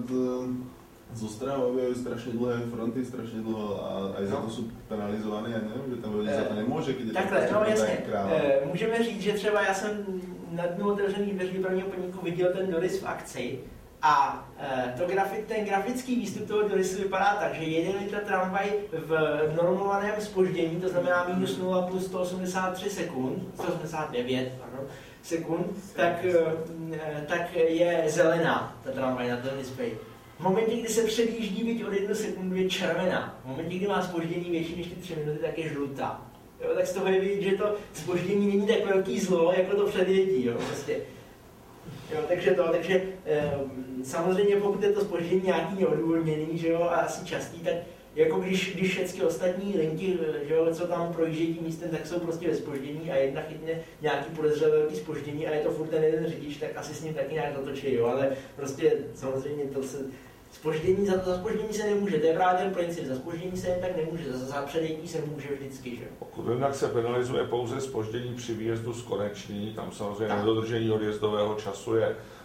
zo Stravou je strašne dlhé fronty, strašne dlho a aj za to sú penalizovaní, ja neviem, že tam ľudí za to nemôže, keď je takhle, to no jasně. kráva. E, můžeme říct, že třeba já jsem na dnu otevřených dveří dopravního podniku viděl ten D O R I S v akci a e, to grafi, ten grafický výstup toho D O R I S vypadá tak, že jeden litr tramvaj v normovaném zpoždění, to znamená minus nula plus sto osmdesát tři sekund, sto osmdesát devět, pardon, sekund, tak, e, tak je zelená ta tramvaj na ten display. V momentě, kdy se předjíždí, byť od jednu sekundu, je červená. V momentě, kdy má zpoždění větší než ty tři minuty, tak je žlutá. Jo, tak z toho je vidět, že to zpoždění není tak velký zlo, jako to předjetí. Jo, prostě. Jo, takže to, takže eh, samozřejmě pokud je to zpoždění nějaký neodůvodněný, že jo, a asi častý, tak jako když, když všechny ostatní linky, že jo, co tam projíždějí tím místem, tak jsou prostě ve zpoždění a jedna chytne nějaký podezřelé velký zpoždění a je to furt ten jeden řidič, tak asi s ním taky nějak zatočí, jo, ale prostě samozřejmě to se, zpoždění, za to za zpoždění se nemůže, to je právě ten princip, za zpoždění se jen tak nemůže, za, za předjetí se může vždycky, že jo. Pokud jinak se penalizuje pouze zpoždění při výjezdu z koneční, tam samozřejmě tak. Nedodržení odjezdového času je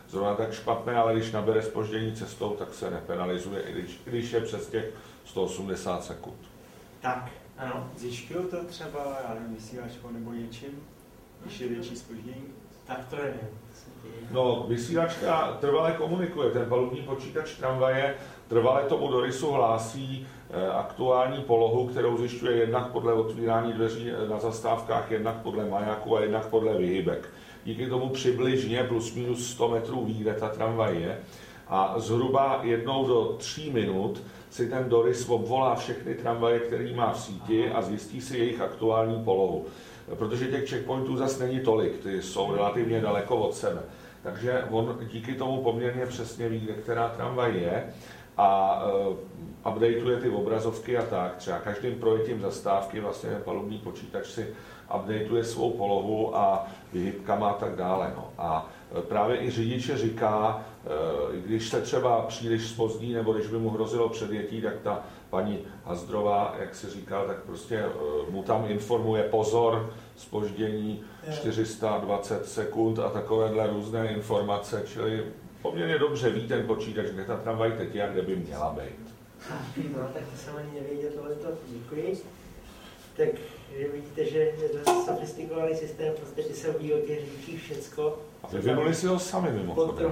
zrovna tak špatné, ale když nabere zpoždění cestou, tak se nepenalizuje, i když, i když je přes těch sto osmdesát sekund. Tak, ano. Zjišťují to třeba, já nevím, vysílačkou nebo něčím, když je větší zpoždění? Tak to nevím. No, vysílačka trvale komunikuje, ten palubní počítač tramvaje trvale tomu dorysu hlásí eh, aktuální polohu, kterou zjišťuje jednak podle otvírání dveří na zastávkách, jednak podle majáku a jednak podle vyhybek. Díky tomu přibližně plus minus sto metrů ví, kde ta tramvaj je. A zhruba jednou do tří minut si ten dorys obvolá všechny tramvaje, který má v síti a zjistí si jejich aktuální polohu. Protože těch checkpointů zase není tolik, ty jsou relativně daleko od sebe. Takže on díky tomu poměrně přesně ví, kde která tramvaj je a uh, updateuje ty obrazovky a tak. Třeba každým projetím zastávky vlastně ten palubní počítač si updateuje svou polohu a vyhybkama a tak dále. No. A právě i řidiče říká, když se třeba příliš zpozdí, nebo když by mu hrozilo předjetí, tak ta paní Hazdrová, jak si říkal, tak prostě mu tam informuje pozor, zpoždění čtyři sta dvacet sekund a takovéhle různé informace, čili poměrně dobře ví ten počítač, kde ta tramvaj teď je a kde by měla být. No, tak to jsem ani nevěděl tohleto, děkuji. Takže vidíte, že je to sofistikovaný systém, prostě ty se ví o těch řidičích všecko. A vyvinuli si ho sami mimochodem.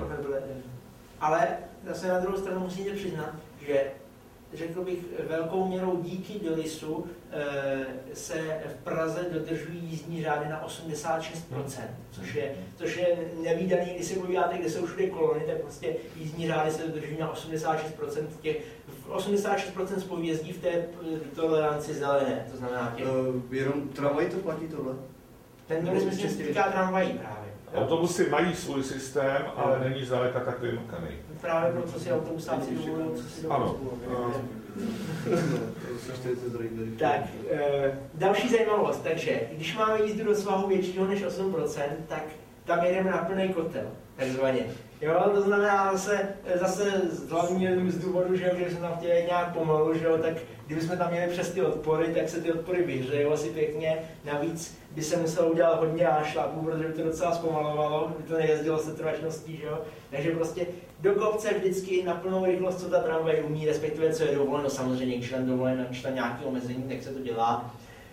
Ale zase na druhou stranu musíte přiznat, že řekl bych velkou měrou díky dorisu e, se v Praze dodržují jízdní řády na osmdesát šest procent, což je, což je nevídaný, když se podíváte, kde jsou všude kolony, tak prostě jízdní řády se dodržují na osmdesát šest procent těch, osmdesát šest procent spolu jezdí v té toleranci zelené, to znamená těch... Uh, jenom tramvaj to platí tohle? Ten doris myslím se týká tramvají právě. Autobusy mají svůj systém, ale není zdaleka tak vymakaný. Právě proto si autobusáci dovolují, co si dovolují. Ano. Tak, e, další zajímavost, takže když máme jízdu do svahu většího než osm procent, tak tam jedeme na plný kotel, takzvaně. Jo, to znamená zase, zase z hlavního z důvodu, že když jsme tam chtěli nějak pomalu, že jo, tak kdybychom tam měli přes ty odpory, tak se ty odpory vyhřejou asi pěkně. Navíc by se muselo udělat hodně ášlapů, protože by to docela zpomalovalo, by to nejezdilo se trvačností, že jo. Takže prostě do kopce vždycky na plnou rychlost, co ta tramvaj umí, respektive co je dovoleno, samozřejmě, když tam dovoleno, když tam nějaké omezení, tak se to dělá.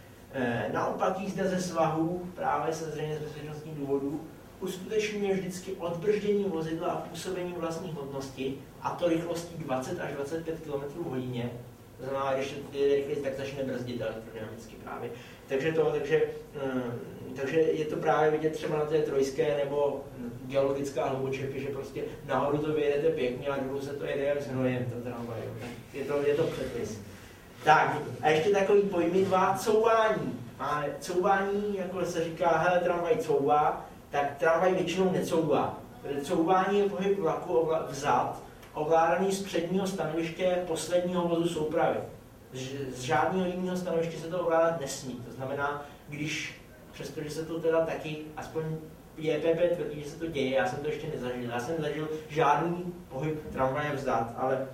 E, naopak jízda ze svahu, právě se zřejmě z bezpečnostních důvodů, uskutečňuje vždycky odbrždění vozidla a působení vlastní hmotnosti, a to rychlostí dvacet až dvacet pět kilometrů hodině. To znamená, když je rychleji, tak začne brzdit elektrodynamicky právě. Takže, to, takže, takže je to právě vidět třeba na té trojské nebo geologická hlubočepy, že prostě nahoru to vyjedete pěkně a dolů se to jede jak s hnojem, to tramvaj. Je to, je to předpis. Tak, a ještě takový pojmy dva, couvání. A couvání, jako se říká, hele, tramvaj couvá, tak tramvaj většinou necouvá. Couvání je pohyb vlaku vzad, ovládaný z předního stanoviště posledního vozu soupravy. Z žádného jiného stanoviště se to ovládat nesmí. To znamená, když, přestože se to teda taky, aspoň J P P tvrdí, že se to děje, já jsem to ještě nezažil. Já jsem zažil žádný pohyb tramvaje vzad, ale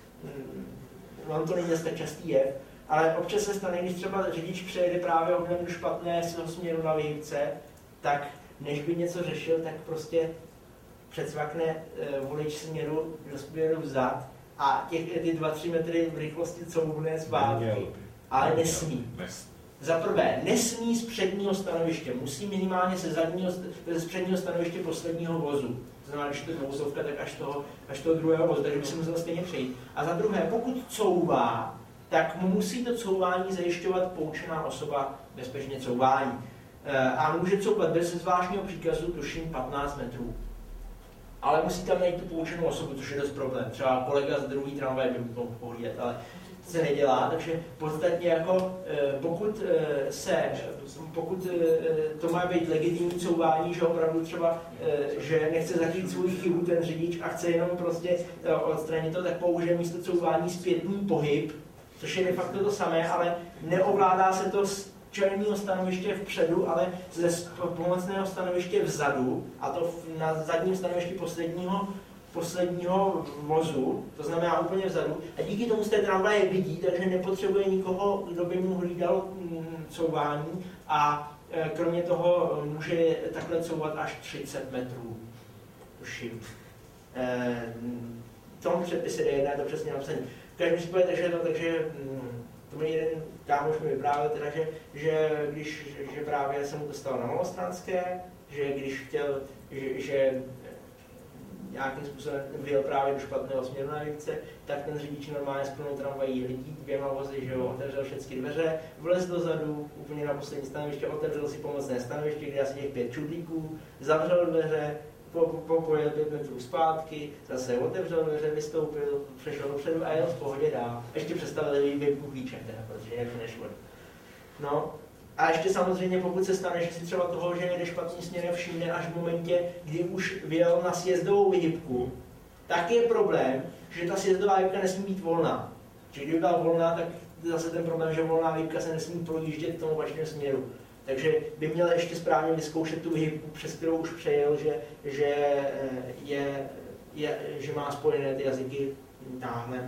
mm, on to není tak častý jev. Ale občas se stane, když třeba řidič přejede právě oknem do špatné svého směru na výhybce, tak než by něco řešil, tak prostě předsvakne e, volič směru do směru vzad a těch ty dva tři metry v rychlosti couvne zpátky. Ale nesmí. Za prvé, nesmí z předního stanoviště, musí minimálně se zadního, z předního stanoviště posledního vozu. To znamená, když to je dvouzovka, tak až toho, až toho druhého vozu, takže by se musel stejně přejít. A za druhé, pokud couvá, tak mu musí to couvání zajišťovat poučená osoba bezpečně couvání. A může couvat bez zvláštního příkazu, tuším patnáct metrů. Ale musí tam najít tu poučenou osobu, což je dost problém. Třeba kolega z druhý tramvaje by mu to pohlídat, ale se nedělá, takže podstatně jako pokud se, pokud to má být legitimní couvání, že opravdu třeba, že nechce zakrýt svůj chybu ten řidič a chce jenom prostě odstranit to, tak použije místo couvání zpětný pohyb, což je de facto to samé, ale neovládá se to z čelního stanoviště vpředu, ale ze pomocného stanoviště vzadu, a to na zadním stanovišti posledního, posledního vozu, to znamená úplně vzadu. A díky tomu z té tramvaje vidí, takže nepotřebuje nikoho, kdo by mu hlídal couvání, a kromě toho může takhle couvat až třicet metrů. Tuším. V tom předpise D jedna je to přesně napsané. V každém případě takže to, takže to mi jeden kámoš mi vyprávěl, teda, že, že, když, že právě se mu to stalo na malostranské, že když chtěl, že, že nějakým způsobem vyjel právě do špatného směru na výjimce, tak ten řidič normálně splnul tramvají lidí dvěma vozy, že jo, otevřel všechny dveře, vlez dozadu, úplně na poslední stanoviště, otevřel si pomocné stanoviště, kde asi těch pět čudlíků, zavřel dveře, po, po, pojel pět metrů zpátky, zase otevřel dveře, vystoupil, přešel dopředu a jel v pohodě dál. Ještě přestavili výběrku klíče, teda, protože jak nešlo. No, a ještě samozřejmě, pokud se stane, že si třeba toho, že jede špatným směrem, všimne až v momentě, kdy už vyjel na sjezdovou výhybku, tak je problém, že ta sjezdová výhybka nesmí být volná. Že kdyby byla volná, tak zase ten problém, že volná výhybka se nesmí projíždět v tom opačném směru. Takže by měl ještě správně vyzkoušet tu výhybku, přes kterou už přejel, že, že, je, je, že má spojené ty jazyky táhle.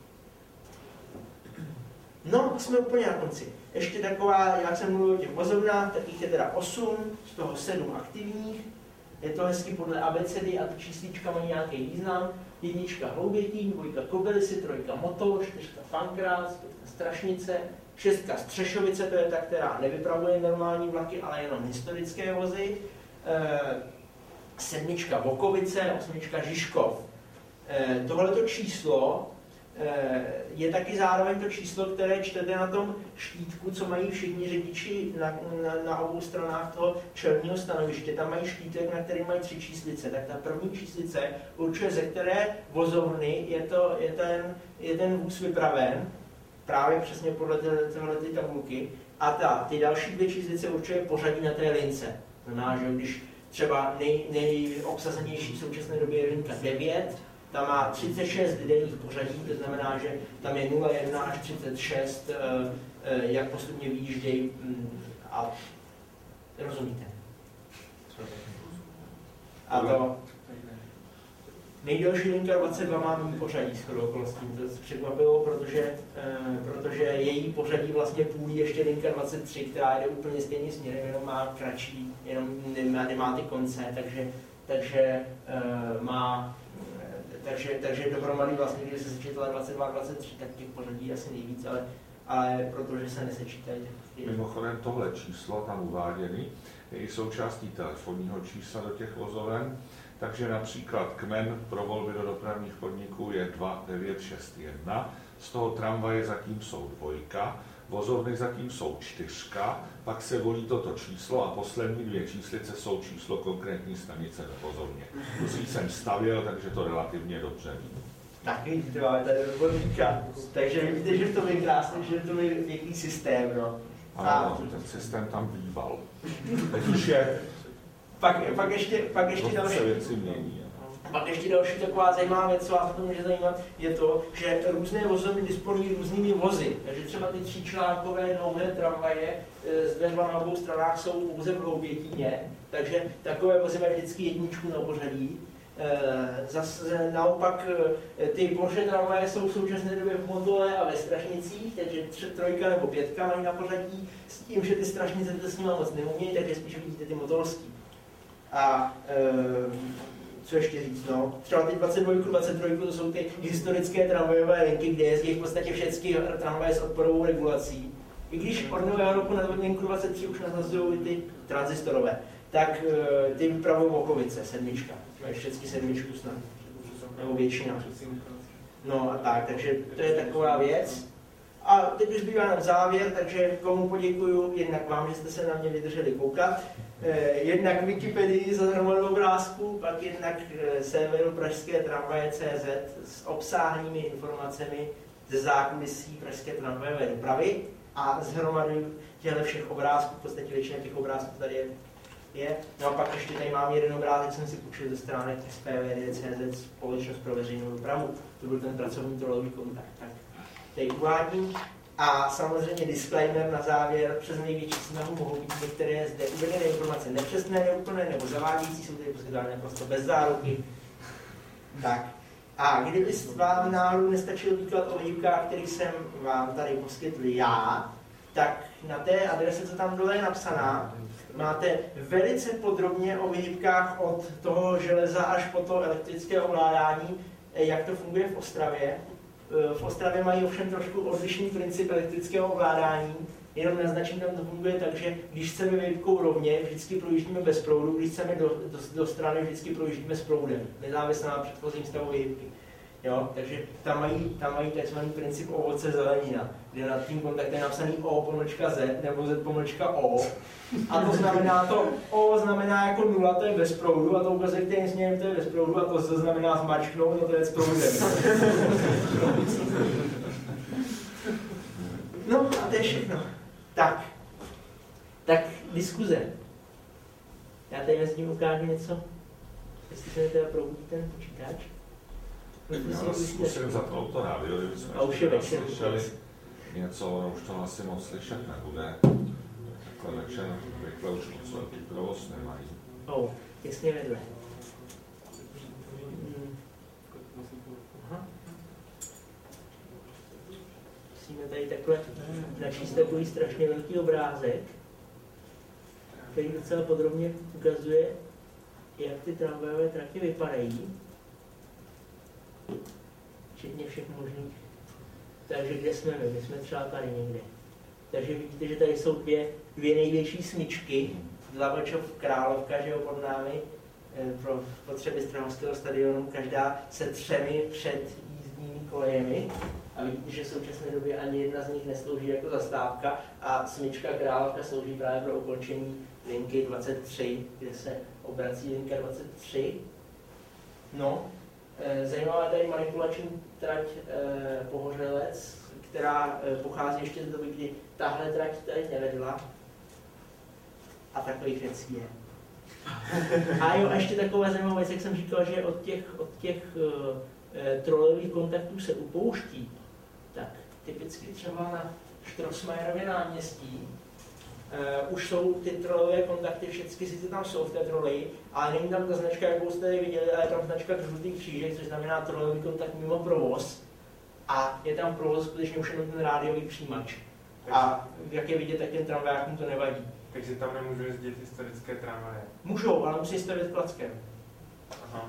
No, jsme úplně na konci. Ještě taková, jak jsem mluvil o těch vozovnách, tak jich je teda osm, z toho sedm aktivních. Je to hezky podle abecedy a ty číslička mají nějaký význam. Jednička hloubětín, dvojka kobylisy, trojka motol, čtyřka pankrác, pětka strašnice, šestka střešovice, to je ta, která nevypravuje normální vlaky, ale jenom historické vozy. E, sedmička Vokovice, osmička Žižkov. E, tohleto číslo je taky zároveň to číslo, které čtete na tom štítku, co mají všichni řidiči na, na, na obou stranách toho čelního stanoviště. Tam mají štítek, na který mají tři číslice. Tak ta první číslice určuje, ze které vozovny je, to, je, ten, je ten vůz vypraven, právě přesně podle téhle tabulky. A ta, ty další dvě číslice určuje pořadí na té lince. Znamená, že když třeba nej, nejobsazenější v současné době je linka devět, tam má třicet šest denních pořadí, to znamená, že tam je nula jedna až třicet šest, jak postupně vyjíždějí a rozumíte. A to nejdelší linka dvacet dva má mý pořadí shodou okolností. To se překvapilo, protože, protože její pořadí vlastně půlí ještě linka dvacet tři, která jde úplně stejný směrem, jenom má kratší, jenom nemá, nemá ty konce, takže, takže má Takže, takže dohromady vlastně, když se sečítala dvacet dva dvacet tři, tak těch pořadí asi nejvíc, ale, ale protože se nesečítají. Mimochodem tohle číslo tam uváděný je i součástí telefonního čísla do těch vozoven, takže například kmen pro volby do dopravních podniků je dva devět šest jedna, z toho tramvaje zatím jsou dvojka, vozovny zatím jsou čtyřka, pak se volí toto číslo a poslední dvě číslice jsou číslo konkrétní stanice na vozovně. Tu jsem stavěl, takže to relativně dobře vím. Tak vidíte, máme tady odborníka, takže vidíte, že to je krásný, že to je pěkný systém, no. Ano, ten systém tam býval. Teď už je... Pak, pak ještě, pak ještě další... věci mění. Pak ještě další taková zajímavá věc, co vás to může zajímat, je to, že různé vozovny disponují různými vozy. Takže třeba ty tříčlánkové dlouhé tramvaje s dveřma na obou stranách jsou pouze v hloubětíně, takže takové vozy mají vždycky jedničku na pořadí. Zase naopak ty Porsche tramvaje jsou v současné době v Motole a ve Strašnicích, takže tři, trojka nebo pětka mají na pořadí, s tím, že ty Strašnice to s nimi moc neumějí, takže spíš vidíte ty motolský. A co ještě říct, no? Třeba ty dvacet dva, dvacet tři, to jsou ty historické tramvajové linky, kde jezdí v podstatě všechny tramvaje s odporovou regulací. I když od nového roku na linku dvacet tři už nasazují ty tranzistorové, tak ty vypravují Vokovice, sedmička. Mají všechny sedmičku snad, nebo většina. No a tak, takže to je taková věc. A teď už bývá na závěr, takže komu poděkuju, jednak vám, že jste se na mě vydrželi koukat. Jednak Wikipedii za hromadnou obrázku, pak jednak serveru pražské tramvaje tečka cé zet s obsáhlými informacemi ze zákulisí pražské tramvajové dopravy a z hromady těchto všech obrázků, v podstatě většina těch obrázků tady je. je. No a pak ještě tady mám jeden obrázek, jsem si půjčil ze stránek S P V D tečka cé zet, Společnost pro veřejnou dopravu. To byl ten pracovní trolový kontakt. Tak tady uvádím. A samozřejmě disclaimer na závěr, přes největší snahu mohou být některé zde uvedené informace nepřesné, neúplné nebo zavádějící, jsou tady poskytovány naprosto bez záruky. Tak. A kdyby vám náhodou nestačil výklad o výukách, který jsem vám tady poskytl já, tak na té adrese, co tam dole je napsaná, máte velice podrobně o výhybkách od toho železa až po to elektrické ovládání, jak to funguje v Ostravě. V Ostravě mají ovšem trošku odlišný princip elektrického ovládání. Jenom naznačím, tam to funguje tak, že když chceme výhybkou rovně, vždycky projíždíme bez proudu, když chceme do, do, do strany, vždycky projíždíme s proudem, nezávisle na předchozím stavu výhybky. Jo, takže tam mají, tam mají takzvaný princip ovoce zelenina, kde nad tím kontaktem je napsaný O pomlčka Z nebo Z pomlčka O. A to znamená, to O znamená jako nula, to je bez proudu, a to ukazuje, kterým směrem to je bez proudu, a to Z znamená zmačknout, no to je s proudem. No a to je všechno. Tak, tak diskuze. Já tady mezi tím ukážu něco, jestli se mi teda proudí ten počítač. Já zkusím zapnout to rádio, kdyby jsme ještě slyšeli něco, ono už to asi moc slyšet nebude. Takhle večer, rychle už moc velký provoz nemají. Oh, těsně vedle. Aha. Musíme tady takhle načíst takový strašně velký obrázek, který docela podrobně ukazuje, jak ty tramvajové traky vypadají. Včetně všech možných. Takže kde jsme my? My jsme třeba tady někde. Takže vidíte, že tady jsou dvě, dvě největší smyčky. Dlabačov Královka, že jo, pod námi, pro potřeby Strahovského stadionu, každá se třemi před jízdními kolejemi. A vidíte, že v současné době ani jedna z nich neslouží jako zastávka a smyčka Královka slouží právě pro ukončení linky dvacet tři, kde se obrací linka dvacet tři. No, zajímavá tady manipulační trať eh, Pohořelec, která eh, pochází ještě z doby, kdy tahle trať tady nevedla. A takových věcí je. A jo, a ještě taková zajímavá věc, jak jsem říkal, že od těch, od těch eh, trolejových kontaktů se upouští, tak typicky třeba na Štrosmajerově náměstí Uh, už jsou ty trolejové kontakty, všechny sice tam jsou v té troleji, ale není tam ta značka, jakou jste tady viděli, ale je tam značka žlutý křížek, což znamená trolejový kontakt mimo provoz. A je tam provoz skutečně už jenom ten rádiový přijímač. A jak je vidět, tak těm tramvajákům to nevadí. Takže tam nemůžu jezdit historické tramvaje? Můžou, ale musí stavět klackem. Aha.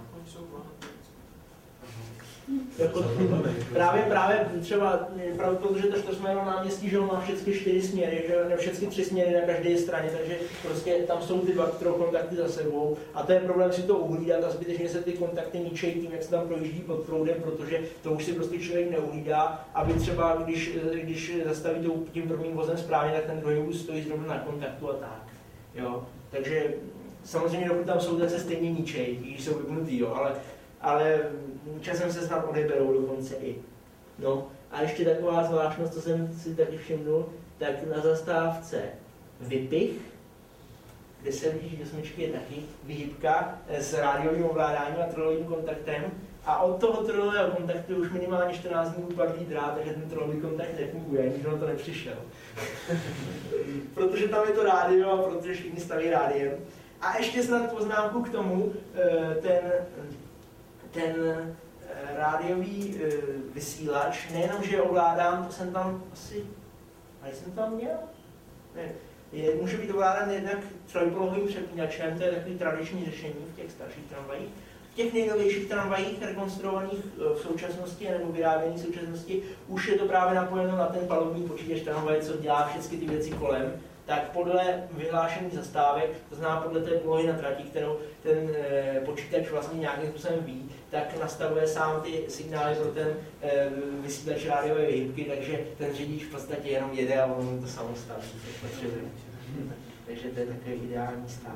Jako, právě, právě třeba, právě protože to Štrosmajerovo náměstí, že má všechny čtyři směry, že ne všechny tři směry na každé straně, takže prostě tam jsou ty dva kontakty za sebou a to je problém si to uhlídat a zbytečně se ty kontakty ničejí tím, jak se tam projíždí pod proudem, protože to už si prostě člověk neuhlídá, aby třeba, když, když zastaví tím prvním vozem správně, tak ten druhý vůz stojí zrovna na kontaktu a tak. Jo? Takže samozřejmě, dokud tam jsou, tak se stejně ničejí, když jsou vypnutý, jo? ale ale časem se snad odeberou dokonce i. No a ještě taková zvláštnost, co jsem si taky všimnul, tak na zastávce Vypich, kde se blíží do smyčky, je taky výhybka s rádiovým ovládáním a trolejovým kontaktem a od toho trolejového kontaktu už minimálně čtrnáct dní upadlý drát, takže ten trolejový kontakt nefunguje, nikdo na to nepřišel. Protože tam je to rádio a protože všichni staví rádiem. A ještě snad poznámku k tomu, ten ten uh, rádiový uh, vysílač, nejenom, že je ovládám, to jsem tam asi, a jsem tam měl? Ne. Je, může být ovládán jednak trojpolovým přepínačem, to je takový tradiční řešení v těch starších tramvajích. V těch nejnovějších tramvajích, rekonstruovaných uh, v současnosti nebo vyráběných v současnosti, už je to právě napojeno na ten palubní počítač tramvaje, co dělá všechny ty věci kolem. Tak podle vyhlášených zastávek, to znamená podle té polohy na trati, kterou ten e, počítač vlastně nějakým způsobem ví, tak nastavuje sám ty signály pro ten e, vysílač rádiové výhybky, takže ten řidič v podstatě jenom jede a on to samo staví, co potřebuje. Takže to je takový ideální stav.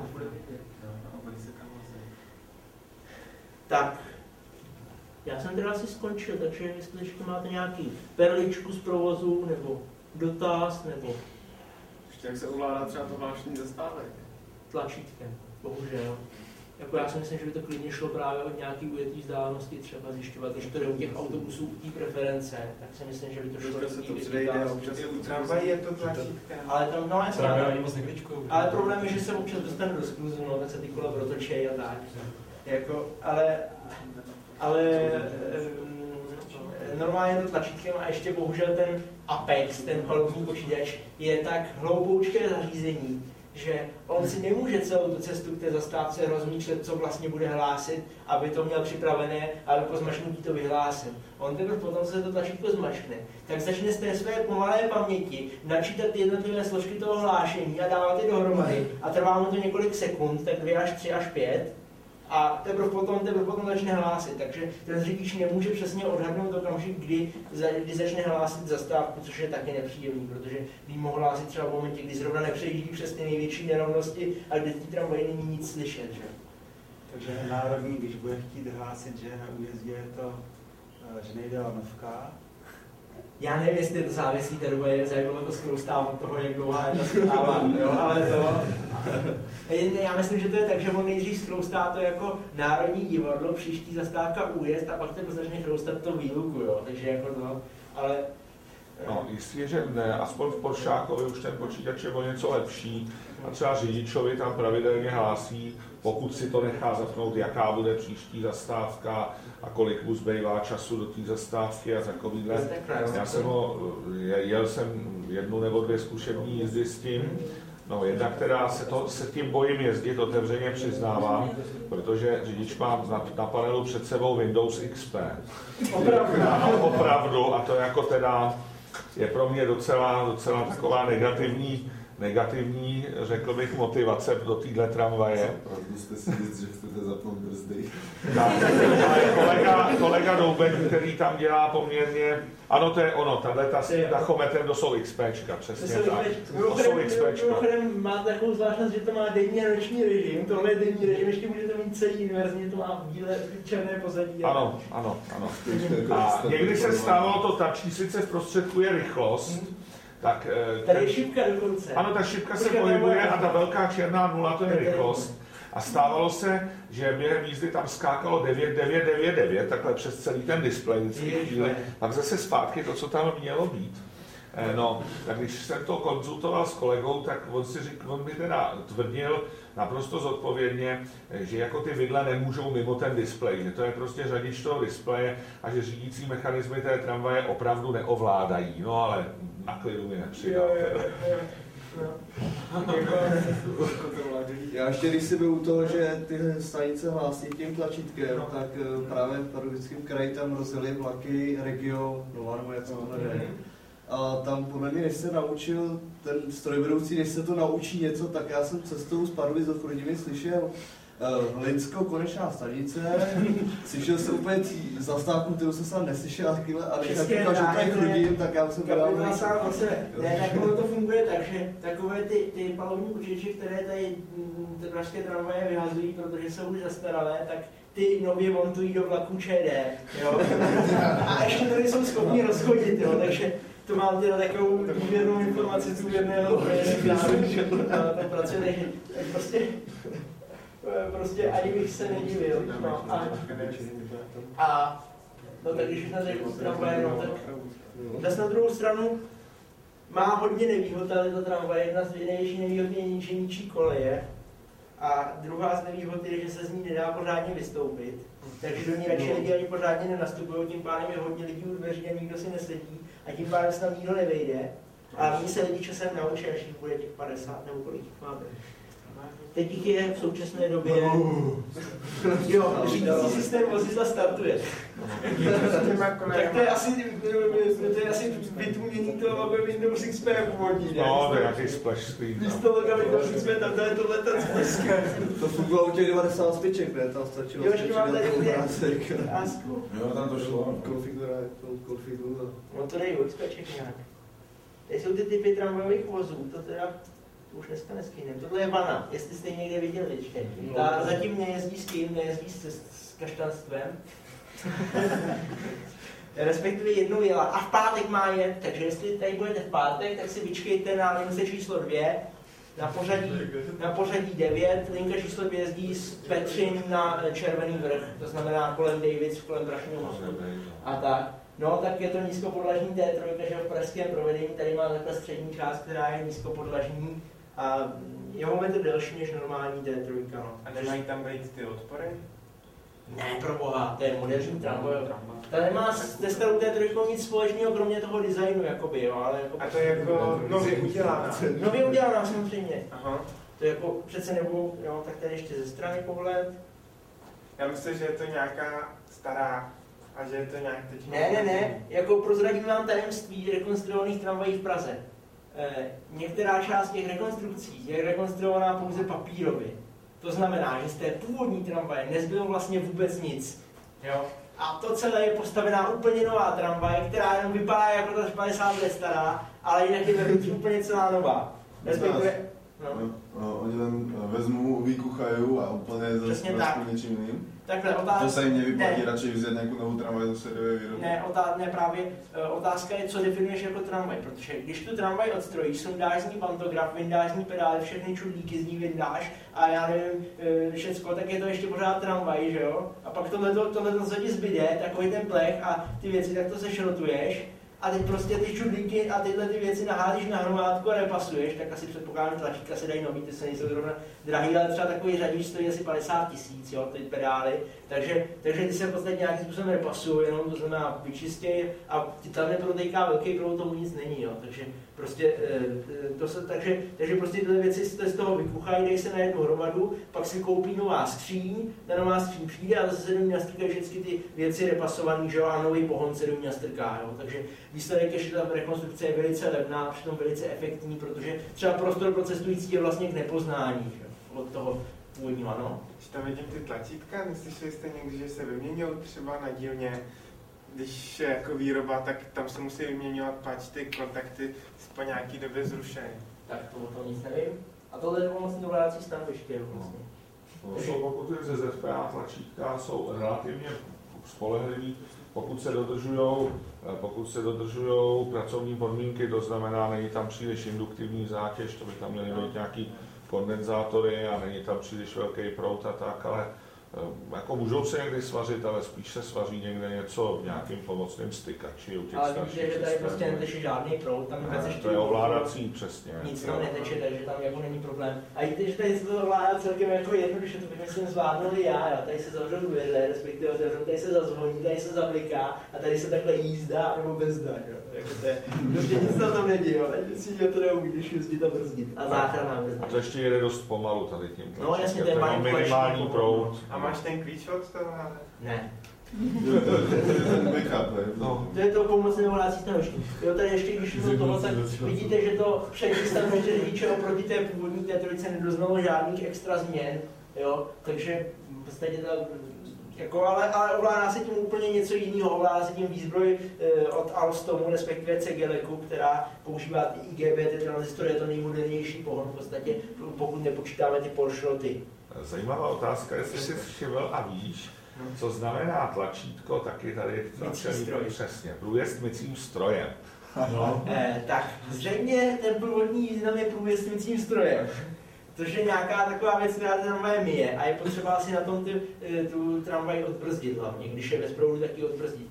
Tak, já jsem teda asi skončil, takže jestli ještě máte nějaký perličku z provozu, nebo dotaz, nebo... Jak se ovládá třeba to hlášení zastávek? Tlačítkem, bohužel. Jako já si myslím, že by to klidně šlo právě od nějaký ujetý vzdálenosti třeba zjišťovat, že to jde u těch autobusů u té preference, tak si myslím, že by to šlo do té vzdálenosti. U tramvají je to tlačítkem. Ale tam, no jasně, ale problém je, že se občas dostane do skluzu, no, tak se ty kola protočí a tak. Jako, ale, ale normálně to tlačítkem a ještě bohužel ten Apex, ten palubní počítač, je tak hloupoučké zařízení, že on si nemůže celou tu cestu k té zastávce rozmýšlet, co vlastně bude hlásit, aby to měl připravené, aby po zmačknutí to vyhlásil. On teprve potom, co se to tlačítko zmačkne, tak začne z té své pomalé paměti načítat jednotlivé složky toho hlášení a dávat je dohromady a trvá mu to několik sekund, tak dvě až tři až pět, a teprve potom, teprve potom začne hlásit. Takže ten řidič nemůže přesně odhadnout okamžik, kdy, kdy začne hlásit zastávku, což je taky nepříjemný, protože by mohl hlásit třeba v momentě, kdy zrovna nepřejíždí přes ty největší nerovnosti a kde ty tramvaji není nic slyšet. Že? Takže národní, když bude chtít hlásit, že na újezdě je to, že nejde lanovka. Já nevím, jestli to závisí, té dobu je zajímavé to skroustává od toho, jak dlouhá je ta zpráva, jo, ale to... Já myslím, že to je tak, že on nejdřív skroustá to jako národní divadlo, příští zastávka újezd a pak to začne chroustat to výluku, jo, takže jako to, ale... No, jistě, že ne, aspoň v Poršákovi už ten počítač je o něco lepší a třeba řidičovi tam pravidelně hlásí, pokud si to nechá zapnout, jaká bude příští zastávka a kolik mu zbývá času do té zastávky a takovýhle. Já jsem ho, jel jsem jednu nebo dvě zkušební jízdy s tím, no jedna, která se, to, se tím bojím jezdit, otevřeně přiznávám, protože řidič má na, na panelu před sebou Windows X P. Opravdu. A opravdu, a to jako teda je pro mě docela, docela taková negativní, negativní, řekl bych, motivace do téhle tramvaje. Opravdu jste si říct, že chcete zapnout brzdy. Tak, kolega, kolega Doubek, který tam dělá poměrně, ano, to je ono, tahle ta s tachometrem, to jsou XPčka, přesně tak. To jsou XPčka. Mimochodem má takovou zvláštnost, že to má denní a noční režim, tohle je denní režim, ještě můžete mít celý inverzně, to má bílé, černé pozadí. Ano, ano, ano. A někdy se stávalo to tak, sice v prostředku je rychlost, tak... Tady je šipka dokonce. Ano, ta šipka se pohybuje a ta velká černá nula, to je rychlost. A stávalo se, že během jízdy tam skákalo devět devět devět devět, takhle přes celý ten displej vždycky chvíli. Pak zase zpátky to, co tam mělo být. No, tak když jsem to konzultoval s kolegou, tak on si řík, on mi teda tvrdil naprosto zodpovědně, že jako ty vidle nemůžou mimo ten displej, že to je prostě řadič toho displeje a že řídící mechanismy té tramvaje opravdu neovládají. No ale na klidu mi nepřidal. Já ještě když si byl u toho, že ty stanice hlásí tím tlačítkem, no. tak právě v Pardubickém kraji tam rozjeli vlaky Regio Nova, nebo jak se to jmenuje. A tam podle mě, než se naučil ten strojvedoucí, než se to naučí něco, tak já jsem cestou z Pardubic do Chrudimi slyšel uh, Hlinsko, konečná stanice, slyšel jsem úplně zastávku, kterou jsem sám neslyšel, a než jsem říkal, že tady Chrudim, tak já jsem byl... Ne, tak to funguje tak, že takové ty, ty palubní počítače, které tady ty pražské tramvaje vyhazují, protože jsou už zastaralé, tak ty nově montují do vlaku ČD, jo? A ještě to nejsou schopni rozchodit, jo? Takže to mám teda takovou důvěrnou informaci z důvěrného tam pracuje, takže prostě, prostě ani bych se nedivil. No, a, a no tak když už na řeknu tramvaje, no tak zase na druhou stranu má hodně nevýhod, ale ta tramvaje, jedna z největších nevýhod je ničí, ničí koleje. A druhá z nevýhod je, že se z ní nedá pořádně vystoupit. Takže do ní radši lidi ani pořádně nenastupují, tím pádem je hodně lidí u dveří a nikdo si nesedí a tím pádem se tam nikdo nevejde. A oni se lidi časem naučí, až jich bude těch padesát nebo kolik jich máme. Teď jich je v současné době... Jo, řídící systém vozidla startuje. Tak to je asi, to je asi vytůnění toho logo Windows X P původní, ne? No, to je nějaký splash screen. Místo loga Windows X P, tam to je tohle ten splash screen. To fungovalo u těch devadesát spiček, ne? Tam stačilo jo, ještě mám tady obrázek. Jo, tam to šlo. Konfigura. No to nejde XPček nějak. Tady jsou ty typy tramvajových vozů, to teda už dneska neskýnem. Tohle je vana, jestli jste ji někde viděli ještě. Ta zatím nejezdí s tím, nejezdí s, s kaštanstvem. Respektive jednou jela a v pátek má jet, takže jestli tady budete v pátek, tak si vyčkejte na lince číslo dvě, na pořadí, na pořadí devět, linka číslo dvě jezdí z Petřin na Červený vrch, to znamená kolem Davids, kolem Prašního mostu. A tak. No, tak je to nízkopodlažní T tři, že v pražském provedení tady má takhle střední část, která je nízkopodlažní a jeho metr delší než normální T tři. No. A nemají tam být ty odpory? Ne, pro boha, to je moderní tramvaj. Ta nemá s testou té trojkou nic společného, kromě toho designu, jakoby, jo, ale jako... A to je jako nově udělaná. Nově udělaná, samozřejmě. Aha. To jako přece nebo, jo, tak tady ještě ze strany pohled. Já myslím, že je to nějaká stará a že je to nějak teď... Ne, ne, ne, jako prozradím vám tajemství rekonstruovaných tramvají v Praze. E, některá část těch rekonstrukcí je rekonstruovaná pouze papírově. To znamená, že z té původní tramvaje nezbylo vlastně vůbec nic. Jo? A to celé je postavená úplně nová tramvaj, která jenom vypadá jako ta padesát let stará, ale jinak je vevnitř úplně celá nová. Respektive, no. No, oni len vezmú, vykuchajú a úplne zase niečím iným. Takhle, otázka... To sa im nevyplatí radšej vzít nějakou novou tramvaj do sériové výroby? Ne, otá... ne, právě otázka je, co definuješ jako tramvaj, protože když tu tramvaj odstrojíš, sundáš z ní pantograf, vyndáš z ní pedály, všechny čudlíky z ní vyndáš a já nevím, všecko, tak je to ještě pořád tramvaj, že jo? A pak tohleto, tohleto co ti zbyde, takový ten plech a ty věci, tak to sešrotuješ. A teď prostě ty čudlíky a tyhle ty věci nahádíš na hromádku a repasuješ, tak asi předpokládám, že tlačítka se dají nový, ty se nejsou zrovna drahý, ale třeba takový řadič stojí asi padesát tisíc, jo, ty pedály, takže, takže ty se v podstatě nějakým způsobem repasují, jenom to znamená vyčistějí a tam neprotejká velký proud, tomu nic není, jo, takže prostě, to se, takže, takže prostě tyhle věci z toho vykuchají, dej se na jednu hromadu, pak si koupí nová skříň, ta nová skříň přijde a zase se do ní nastrkají všechny ty věci repasovaný, že jo, a nový pohon se do ní nastrká, jo, takže výsledek je, že ta rekonstrukce je velice levná, přitom velice efektivní, protože třeba prostor pro cestující je vlastně k nepoznání, že? Od toho původního, ano. Když tam vidím ty tlačítka, neslyšeli jste někdy, že se vyměňují třeba na dílně, když je jako výroba, tak tam se musí vyměňovat, pač ty kontakty po nějaký době zrušejí. Tak to o tom nic nevím. A tohle je vlastně dovládací stanoviště vlastně. No, jsou pokuty ze Z P A tlačítka jsou relativně spolehlivý, pokud se dodržujou, pokud se dodržujou pracovní podmínky, to znamená, není tam příliš induktivní zátěž, to by tam měly být nějaký kondenzátory a není tam příliš velký proud a tak, ale jako můžou se někdy svařit, ale spíš se svaří někde něco v nějakým pomocným stykači u těch ale víte, že tady prostě neteče žádný proud, tam vůbec ještě... To je ovládací, přesně. Nic tam neteče, takže tam jako není problém. A víte, že tady se to ovládá celkem jako jednoduše, to bych myslím zvládnuli já, já. Tady se zavřou dveře, respektive otevřou, tady se zazvoní, tady se zabliká a tady se takhle jízda nebo bezda, jo. Jako to je, prostě nic na tom neděje, jo. Si to neumíš jezdit a brzdit. A záchranná bezda. To ještě jede dost pomalu tady tím. No jasně, to je minimální proud. A máš ten klíč od toho? Ne. No. To je to pomocné ovládací stanoviště. Jo, tady ještě, když to toho, tak vidíte, že to přední stanoviště řidiče oproti té původní té trojice nedoznalo žádných extra změn, jo, takže v podstatě ta, jako, ale, ale ovládá se tím úplně něco jiného, ovládá se tím výzbroj e, od Alstomu, respektive Cegeleku, která používá ty I G B T transistory, je to nejmodernější pohon v podstatě, pokud nepočítáme ty Porschroty. Zajímavá otázka, jestli jsi všiml a víš, co znamená tlačítko, taky tady přesně, průjezd mycím strojem. No. E, tak zřejmě ten původní význam je průjezd mycím strojem. Což je nějaká taková věc, která tramvaje myje a je potřeba asi na tom ty, tu tramvaj odbrzdit hlavně, když je bez proudu, tak ji odbrzdit.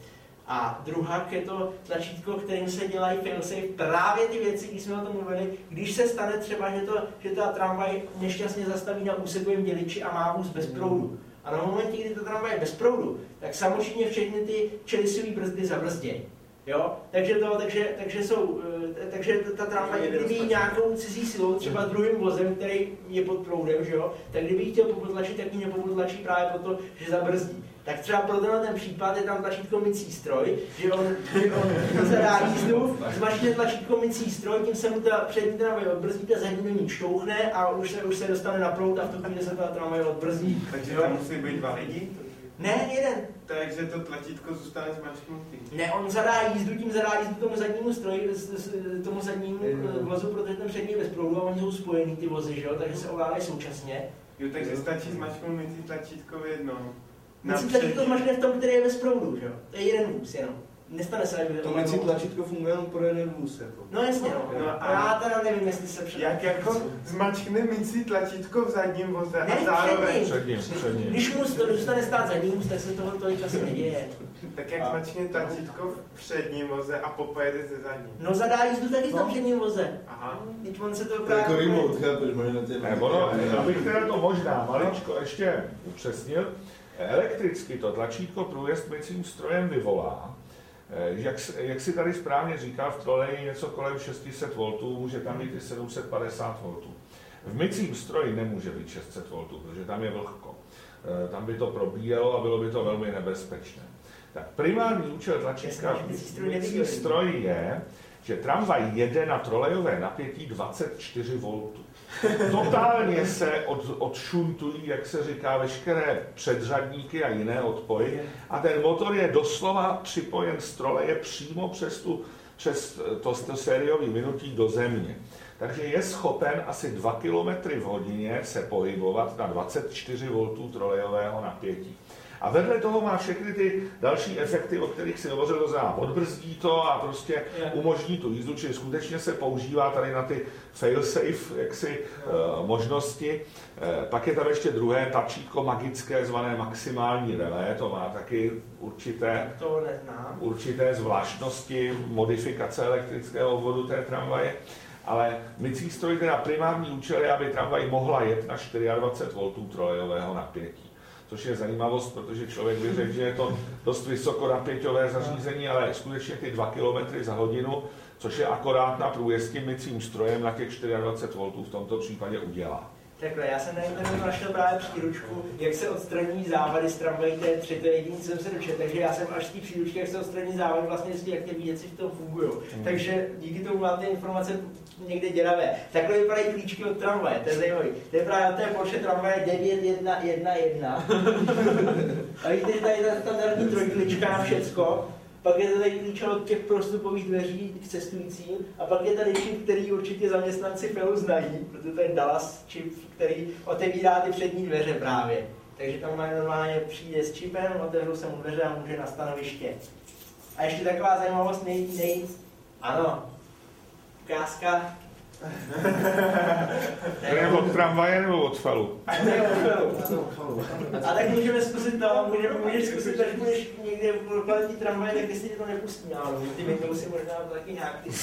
A druhá je to tlačítko, kterým se dělají failsafe, právě ty věci, když jsme o tom mluvili, když se stane třeba, že, to, že ta tramvaj nešťastně zastaví na úsekovém děliči a má vůz bez proudu. A na momentě, kdy ta tramvaj je bez proudu, tak samozřejmě všechny ty čelisové brzdy zabrzdějí. Jo? Takže, to, takže, takže, jsou, takže ta tramvaj, kdyby jí nějakou cizí silou, třeba druhým vozem, který je pod proudem, že jo? Tak kdyby jí chtěl popotlačit, tak ji nepopotlačí právě proto, že zabrzdí. Tak třeba pro ten případ je tam tlačítko mycí stroj, že on, že on zadá jízdu, zmačkne tlačítko mycí stroj, tím se mu ta přední tramvaj odbrzdí, ta zadní do ní čtouchne a už se, už se dostane na proud a v tu chvíli se ta tramvaj odbrzdí. Takže tam musí být dva lidi? Ne, jeden. Takže to tlačítko zůstane zmačknutý. Ne, on zadá jízdu, tím zadá jízdu tomu zadnímu stroji, tomu zadnímu vozu, protože ten přední je bez proudu a oni jsou spojený ty vozy, že jo, takže se ovládají současně. Jo, takže stačí zmačknout mycí tlačítko v jednom. Mycí tlačítko zmačkne v tom, který je bez proudu, že jo, to je jeden vůz jenom. Nestane se, aby... To mycí tlačítko funguje jenom pro jeden vůz, jako. No jasně, no. no a já teda nevím, jestli se před... Jak jako zmačkne mycí tlačítko v zadním voze ne, a zároveň... Předním, předním. Když mu to dostane stát zadním vůz, tak se toho tolik asi neděje. Tak jak zmačkne tlačítko v předním voze a popojede ze zadním? No zadá jízdu taky v tom předním voze. Aha. Teď on se to... To je jako remote, chápeš, možná tě... Abych teda to možná maličko ještě upřesnil. Elektricky to tlačítko průjezd mycím strojem vyvolá. Jak, jak si tady správně říkal, v troleji něco kolem šest set voltů, může tam být i sedm set padesát voltů. V mycím stroji nemůže být šest set voltů, protože tam je vlhko. Tam by to probíjelo a bylo by to velmi nebezpečné. Tak primární účel tlačítka v mycí stroji je, že tramvaj jede na trolejové napětí dvacet čtyři voltů. Totálně se od, odšuntují, jak se říká, veškeré předřadníky a jiné odpoji a ten motor je doslova připojen z troleje přímo přes, tu, přes to, to sériový minutí do země. Takže je schopen asi dva kilometry v hodině se pohybovat na dvacet čtyři voltů trolejového napětí. A vedle toho má všechny ty další efekty, o kterých si hovořil, to znamená podbrzdí to a prostě umožní tu jízdu, čili skutečně se používá tady na ty fail-safe jaksi, uh, možnosti. Uh, pak je tam ještě druhé tlačítko magické, zvané maximální relé, to má taky určité, to neznám. určité zvláštnosti modifikace elektrického obvodu té tramvaje. Ale mycí stroj teda primární účel je, aby tramvaj mohla jet na dvacet čtyři voltů trolejového napětí. Což je zajímavost, protože člověk by řekl, že je to dost vysokonapěťové zařízení, ale skutečně ty dva kilometry za hodinu, což je akorát na průjezd tím mycím strojem na těch dvacet čtyři voltů v tomto případě udělá. Takhle, já jsem na internetu našel právě příručku, jak se odstraňují závady z tramvají té tři, to je jediný, co jsem se dočetl, takže já jsem až z té příručky, jak se odstraňují závady, vlastně zjistil, jak ty věci v tom fungují. Hmm. Takže díky tomu máte informace někde dělavé. Takhle vypadají klíčky od tramvaje, to je zajímavý. To je právě od té Porsche tramvaje devět jedna jedna jedna. A víte, že tady je ta standardní trojklička na všecko. Pak je tady klíč od těch prostupových dveří k cestujícím a pak je tady čip, který určitě zaměstnanci Felu znají, protože to je Dallas čip, který otevírá ty přední dveře právě. Takže tam normálně přijde s čipem, otevřu se mu dveře a může na stanoviště. A ještě taková zajímavost nej, nej... Ano, ukázka. To je od tramvaje nebo od Felu? A to je od Felu. A tak můžeme zkusit to, můžeme, můžeš zkusit, až budeš někde v kvalitní tramvaje, tak jestli tě to nepustí, ale ty Windowsy možná taky nějak ty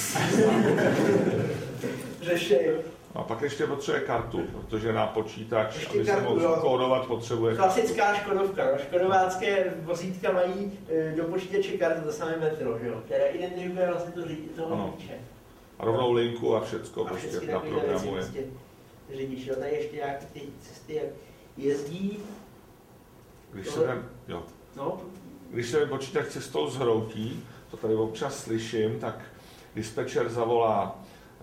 řešej. A pak ještě potřebuje kartu, protože na počítač, ještě aby kartu, se mohl kódovat, potřebuje... Klasická Škodovka, no. Škodovácké vozítka mají do počítače kartu, to samé metro, že jo, které identifikuje vlastně to řidiče, toho řidiče. A rovnou linku a všecko a prostě na programu je. Řidič, jo, tady ještě nějaké ty cesty, jak jezdí. Když se ten, jo. No. Když se ten počítač cestou zhroutí, to tady občas slyším, tak dispečer zavolá eh,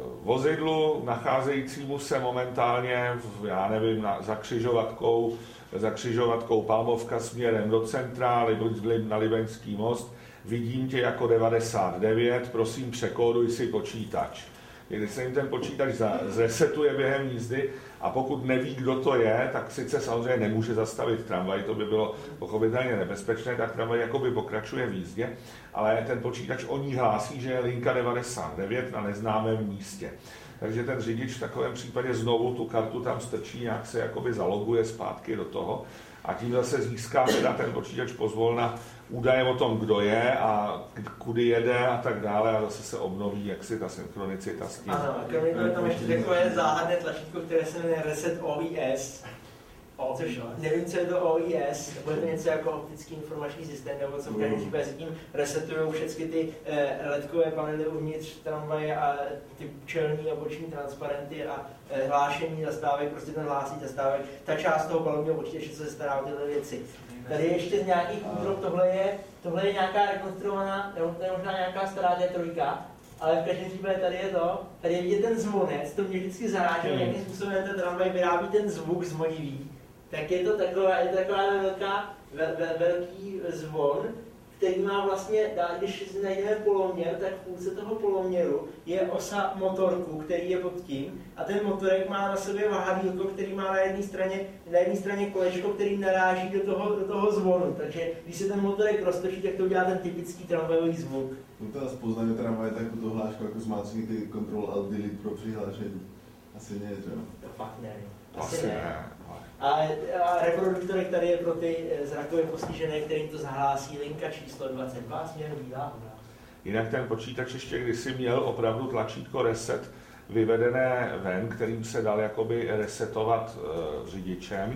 vozidlu, nacházejícímu se momentálně, v, já nevím, na, za křižovatkou, za křižovatkou Palmovka směrem do centra, na Libeňský most. Vidím tě jako devadesát devět, prosím překóduj si počítač. Když se jim ten počítač zresetuje během jízdy a pokud neví, kdo to je, tak sice samozřejmě nemůže zastavit tramvaj, to by bylo pochopitelně nebezpečné, tak tramvaj jakoby pokračuje v jízdě, ale ten počítač o ní hlásí, že je linka devadesát devět na neznámém místě. Takže ten řidič v takovém případě znovu tu kartu tam strčí, nějak se jakoby zaloguje zpátky do toho a tím zase získá teda ten počítač pozvolna údaje o tom, kdo je a kudy jede a tak dále a zase se obnoví jaksi ta synchronicita s tím. Ano, kromě toho je tam ještě takové záhadné tlačítko, které se jmenuje Reset O I S. Což nevím, co je to O I S, nebo je to něco jako optický informační systém, nebo co v každém případě se tím resetují všechny ty eh, ledkové panely uvnitř tramvaje a ty čelní a boční transparenty a eh, hlášení zastávek, prostě ten hlásí zastávek, ta část toho palubního počítače, co se stará o tyhle věci. Tady je ještě z nějakých útrop, tohle je, tohle je nějaká rekonstruovaná, nebo to je možná nějaká stará D tři, ale v každém případě tady je to, tady je vidět ten zvonec, to mě vždycky zaráželo, hmm. jakým způsobem ten tramvaj vyrábí ten zvuk zvonivý. Tak je to taková, je to taková velká, vel, vel, velký zvon, který má vlastně, když si najdeme poloměr, tak v půlce toho poloměru je osa motorku, který je pod tím, a ten motorek má na sobě vahadýlko, který má na jedné straně, na jedné straně kolečko, který naráží do toho, do toho zvonu. Takže když se ten motorek roztočí, tak to udělá ten typický tramvajový zvuk. No to spoznání tramvaje takovou hlášku jako zmáčkni ty Ctrl Alt Delete pro přihlášení. Asi ne, že jo? To fakt ne. Asi, Asi ne. ne. A, a reproduktorek tady je pro ty zrakově postižené, kterým to zahlásí linka číslo dvacet dva směru bílá. Jinak ten počítač ještě kdysi měl opravdu tlačítko reset vyvedené ven, kterým se dal jakoby resetovat uh, řidičem.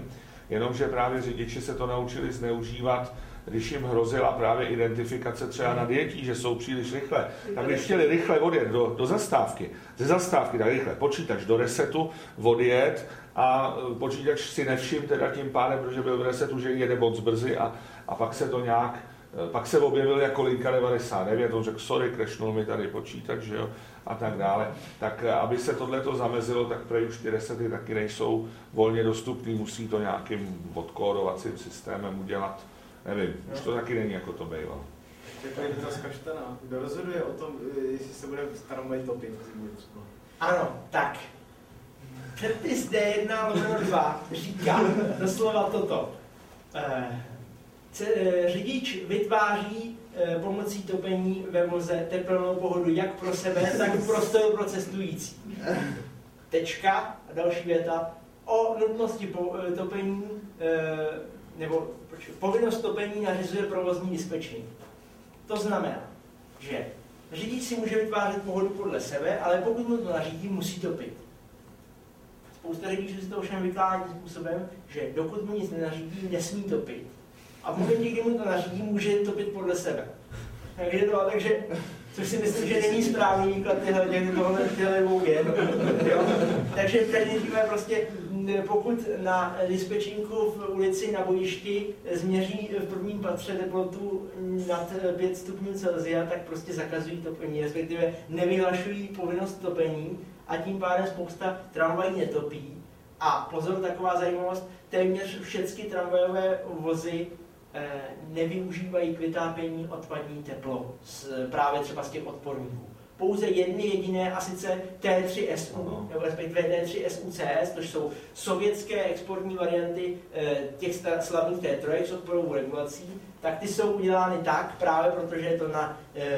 Jenomže právě řidiči se to naučili zneužívat, když jim hrozila právě identifikace třeba na dětí, že jsou příliš rychle. Tak když chtěli rychle odjet do, do zastávky, ze zastávky tak rychle počítač do resetu, odjet a počítač si nevšim teda tím pádem, protože byl v resetu, že jede moc brzy a, a pak se to nějak, pak se objevil jako linka devadesát devět, on řekl, sorry, crashnul mi tady počítač, že jo, a tak dále. Tak aby se tohleto zamezilo, tak prej už ty resety taky nejsou volně dostupný, musí to nějakým odkódovacím systémem udělat. Nevím, už to taky není, jako to bývalo. Takový dotaz Kaštana. Kdo rozhoduje o tom, jestli se bude tramvaj topit? Ano, tak. Předpis D jedna lomeno dva říká doslova toto. Řidič vytváří pomocí topení ve voze tepelnou pohodu jak pro sebe, tak pro prostor pro cestující. Tečka a další věta. O nutnosti topení nebo povinnost topení nařizuje provozní dispečník. To znamená, že řidič si může vytvářet pohodu podle sebe, ale pokud mu to nařídí, musí topit. Spousta řidičů si to ovšem vykládá způsobem, že dokud mu nic nenařídí, nesmí topit. A v momentě, kdy mu to nařídí, může topit podle sebe. Takže to, takže, což si myslím, že není správný výklad těchto dvou věd. Takže nejdříve prostě, pokud na dispečinku v ulici na bojišti změří v prvním patře teplotu nad pět stupňů Celsia, tak prostě zakazují topení, respektive nevyhlašují povinnost topení a tím pádem spousta tramvají netopí. A pozor, taková zajímavost, téměř všechny tramvajové vozy nevyužívají k vytápění odpadní teplo, z, právě třeba z těch odporníků. Pouze jedny jediné, a sice T tři S U, nebo respektive T tři S U C S, to jsou sovětské exportní varianty těch slavných T tři s odporovou regulací, tak ty jsou udělány tak, právě protože je to na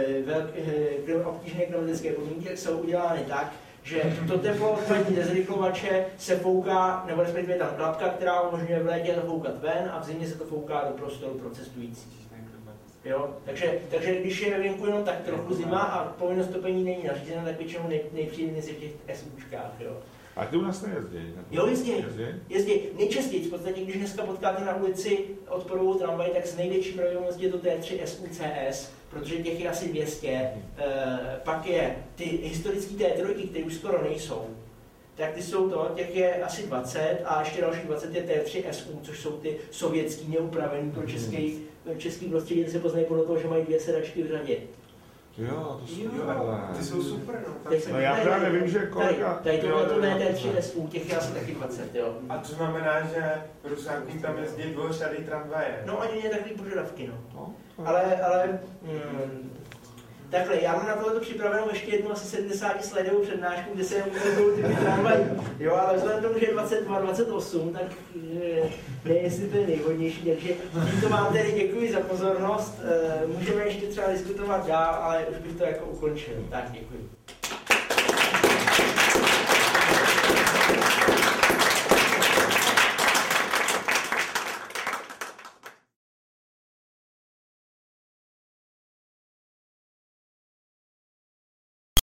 velké, obtížné klimatické podmínky, jsou udělány tak, že to teplo odpadní nezrychlovače se fouká, nebo respektive je tam klapka, která umožňuje v létě to foukat ven a v zimě se to fouká do prostoru pro cestující. Jo? Takže, takže když je venku jenom tak trochu zima a povinnost topení není nařízena, tak většinou nej, nejpříjemněji v těch SUčkách. Jo? A ty u nás nejezdí? Jo, jezdí. jezdí. Nejčastěji, v podstatě, když dneska potkáte na ulici odporovou tramvaj, tak s největší pravděpodobností je to T tři S U C S, protože těch je asi dvě stě. E, pak je ty historické T tři, které už skoro nejsou, tak ty jsou to, těch je asi dvacet a ještě další dvacet je T tři S U, což jsou ty sovětský neupravený pro český, český prostředí, se poznají podle toho, že mají dvě sedačky v řadě. Jo, to jsou jo, ty jsou super, no. No já právě nevím, že kolega... Tady, tady tohle to je T tři S U, těch je asi taky dvacet, jo. A to znamená, že Rusákům tam jezdí dvouřadý tramvaje. No oni měli takový požadavky, no. no ale, ale... Mm, takhle, já mám na tohleto připravenou ještě jednu asi sedmdesát sledovou přednášku, kde se ukazují typy tramvají. Jo, ale vzhledem tomu, že je dvacet dva dvacet osm, tak nevím, jestli to je nejhodnější. Takže tímto vám tedy děkuji za pozornost. Můžeme ještě třeba diskutovat dál, ale už bych to jako ukončil. Tak, děkuji.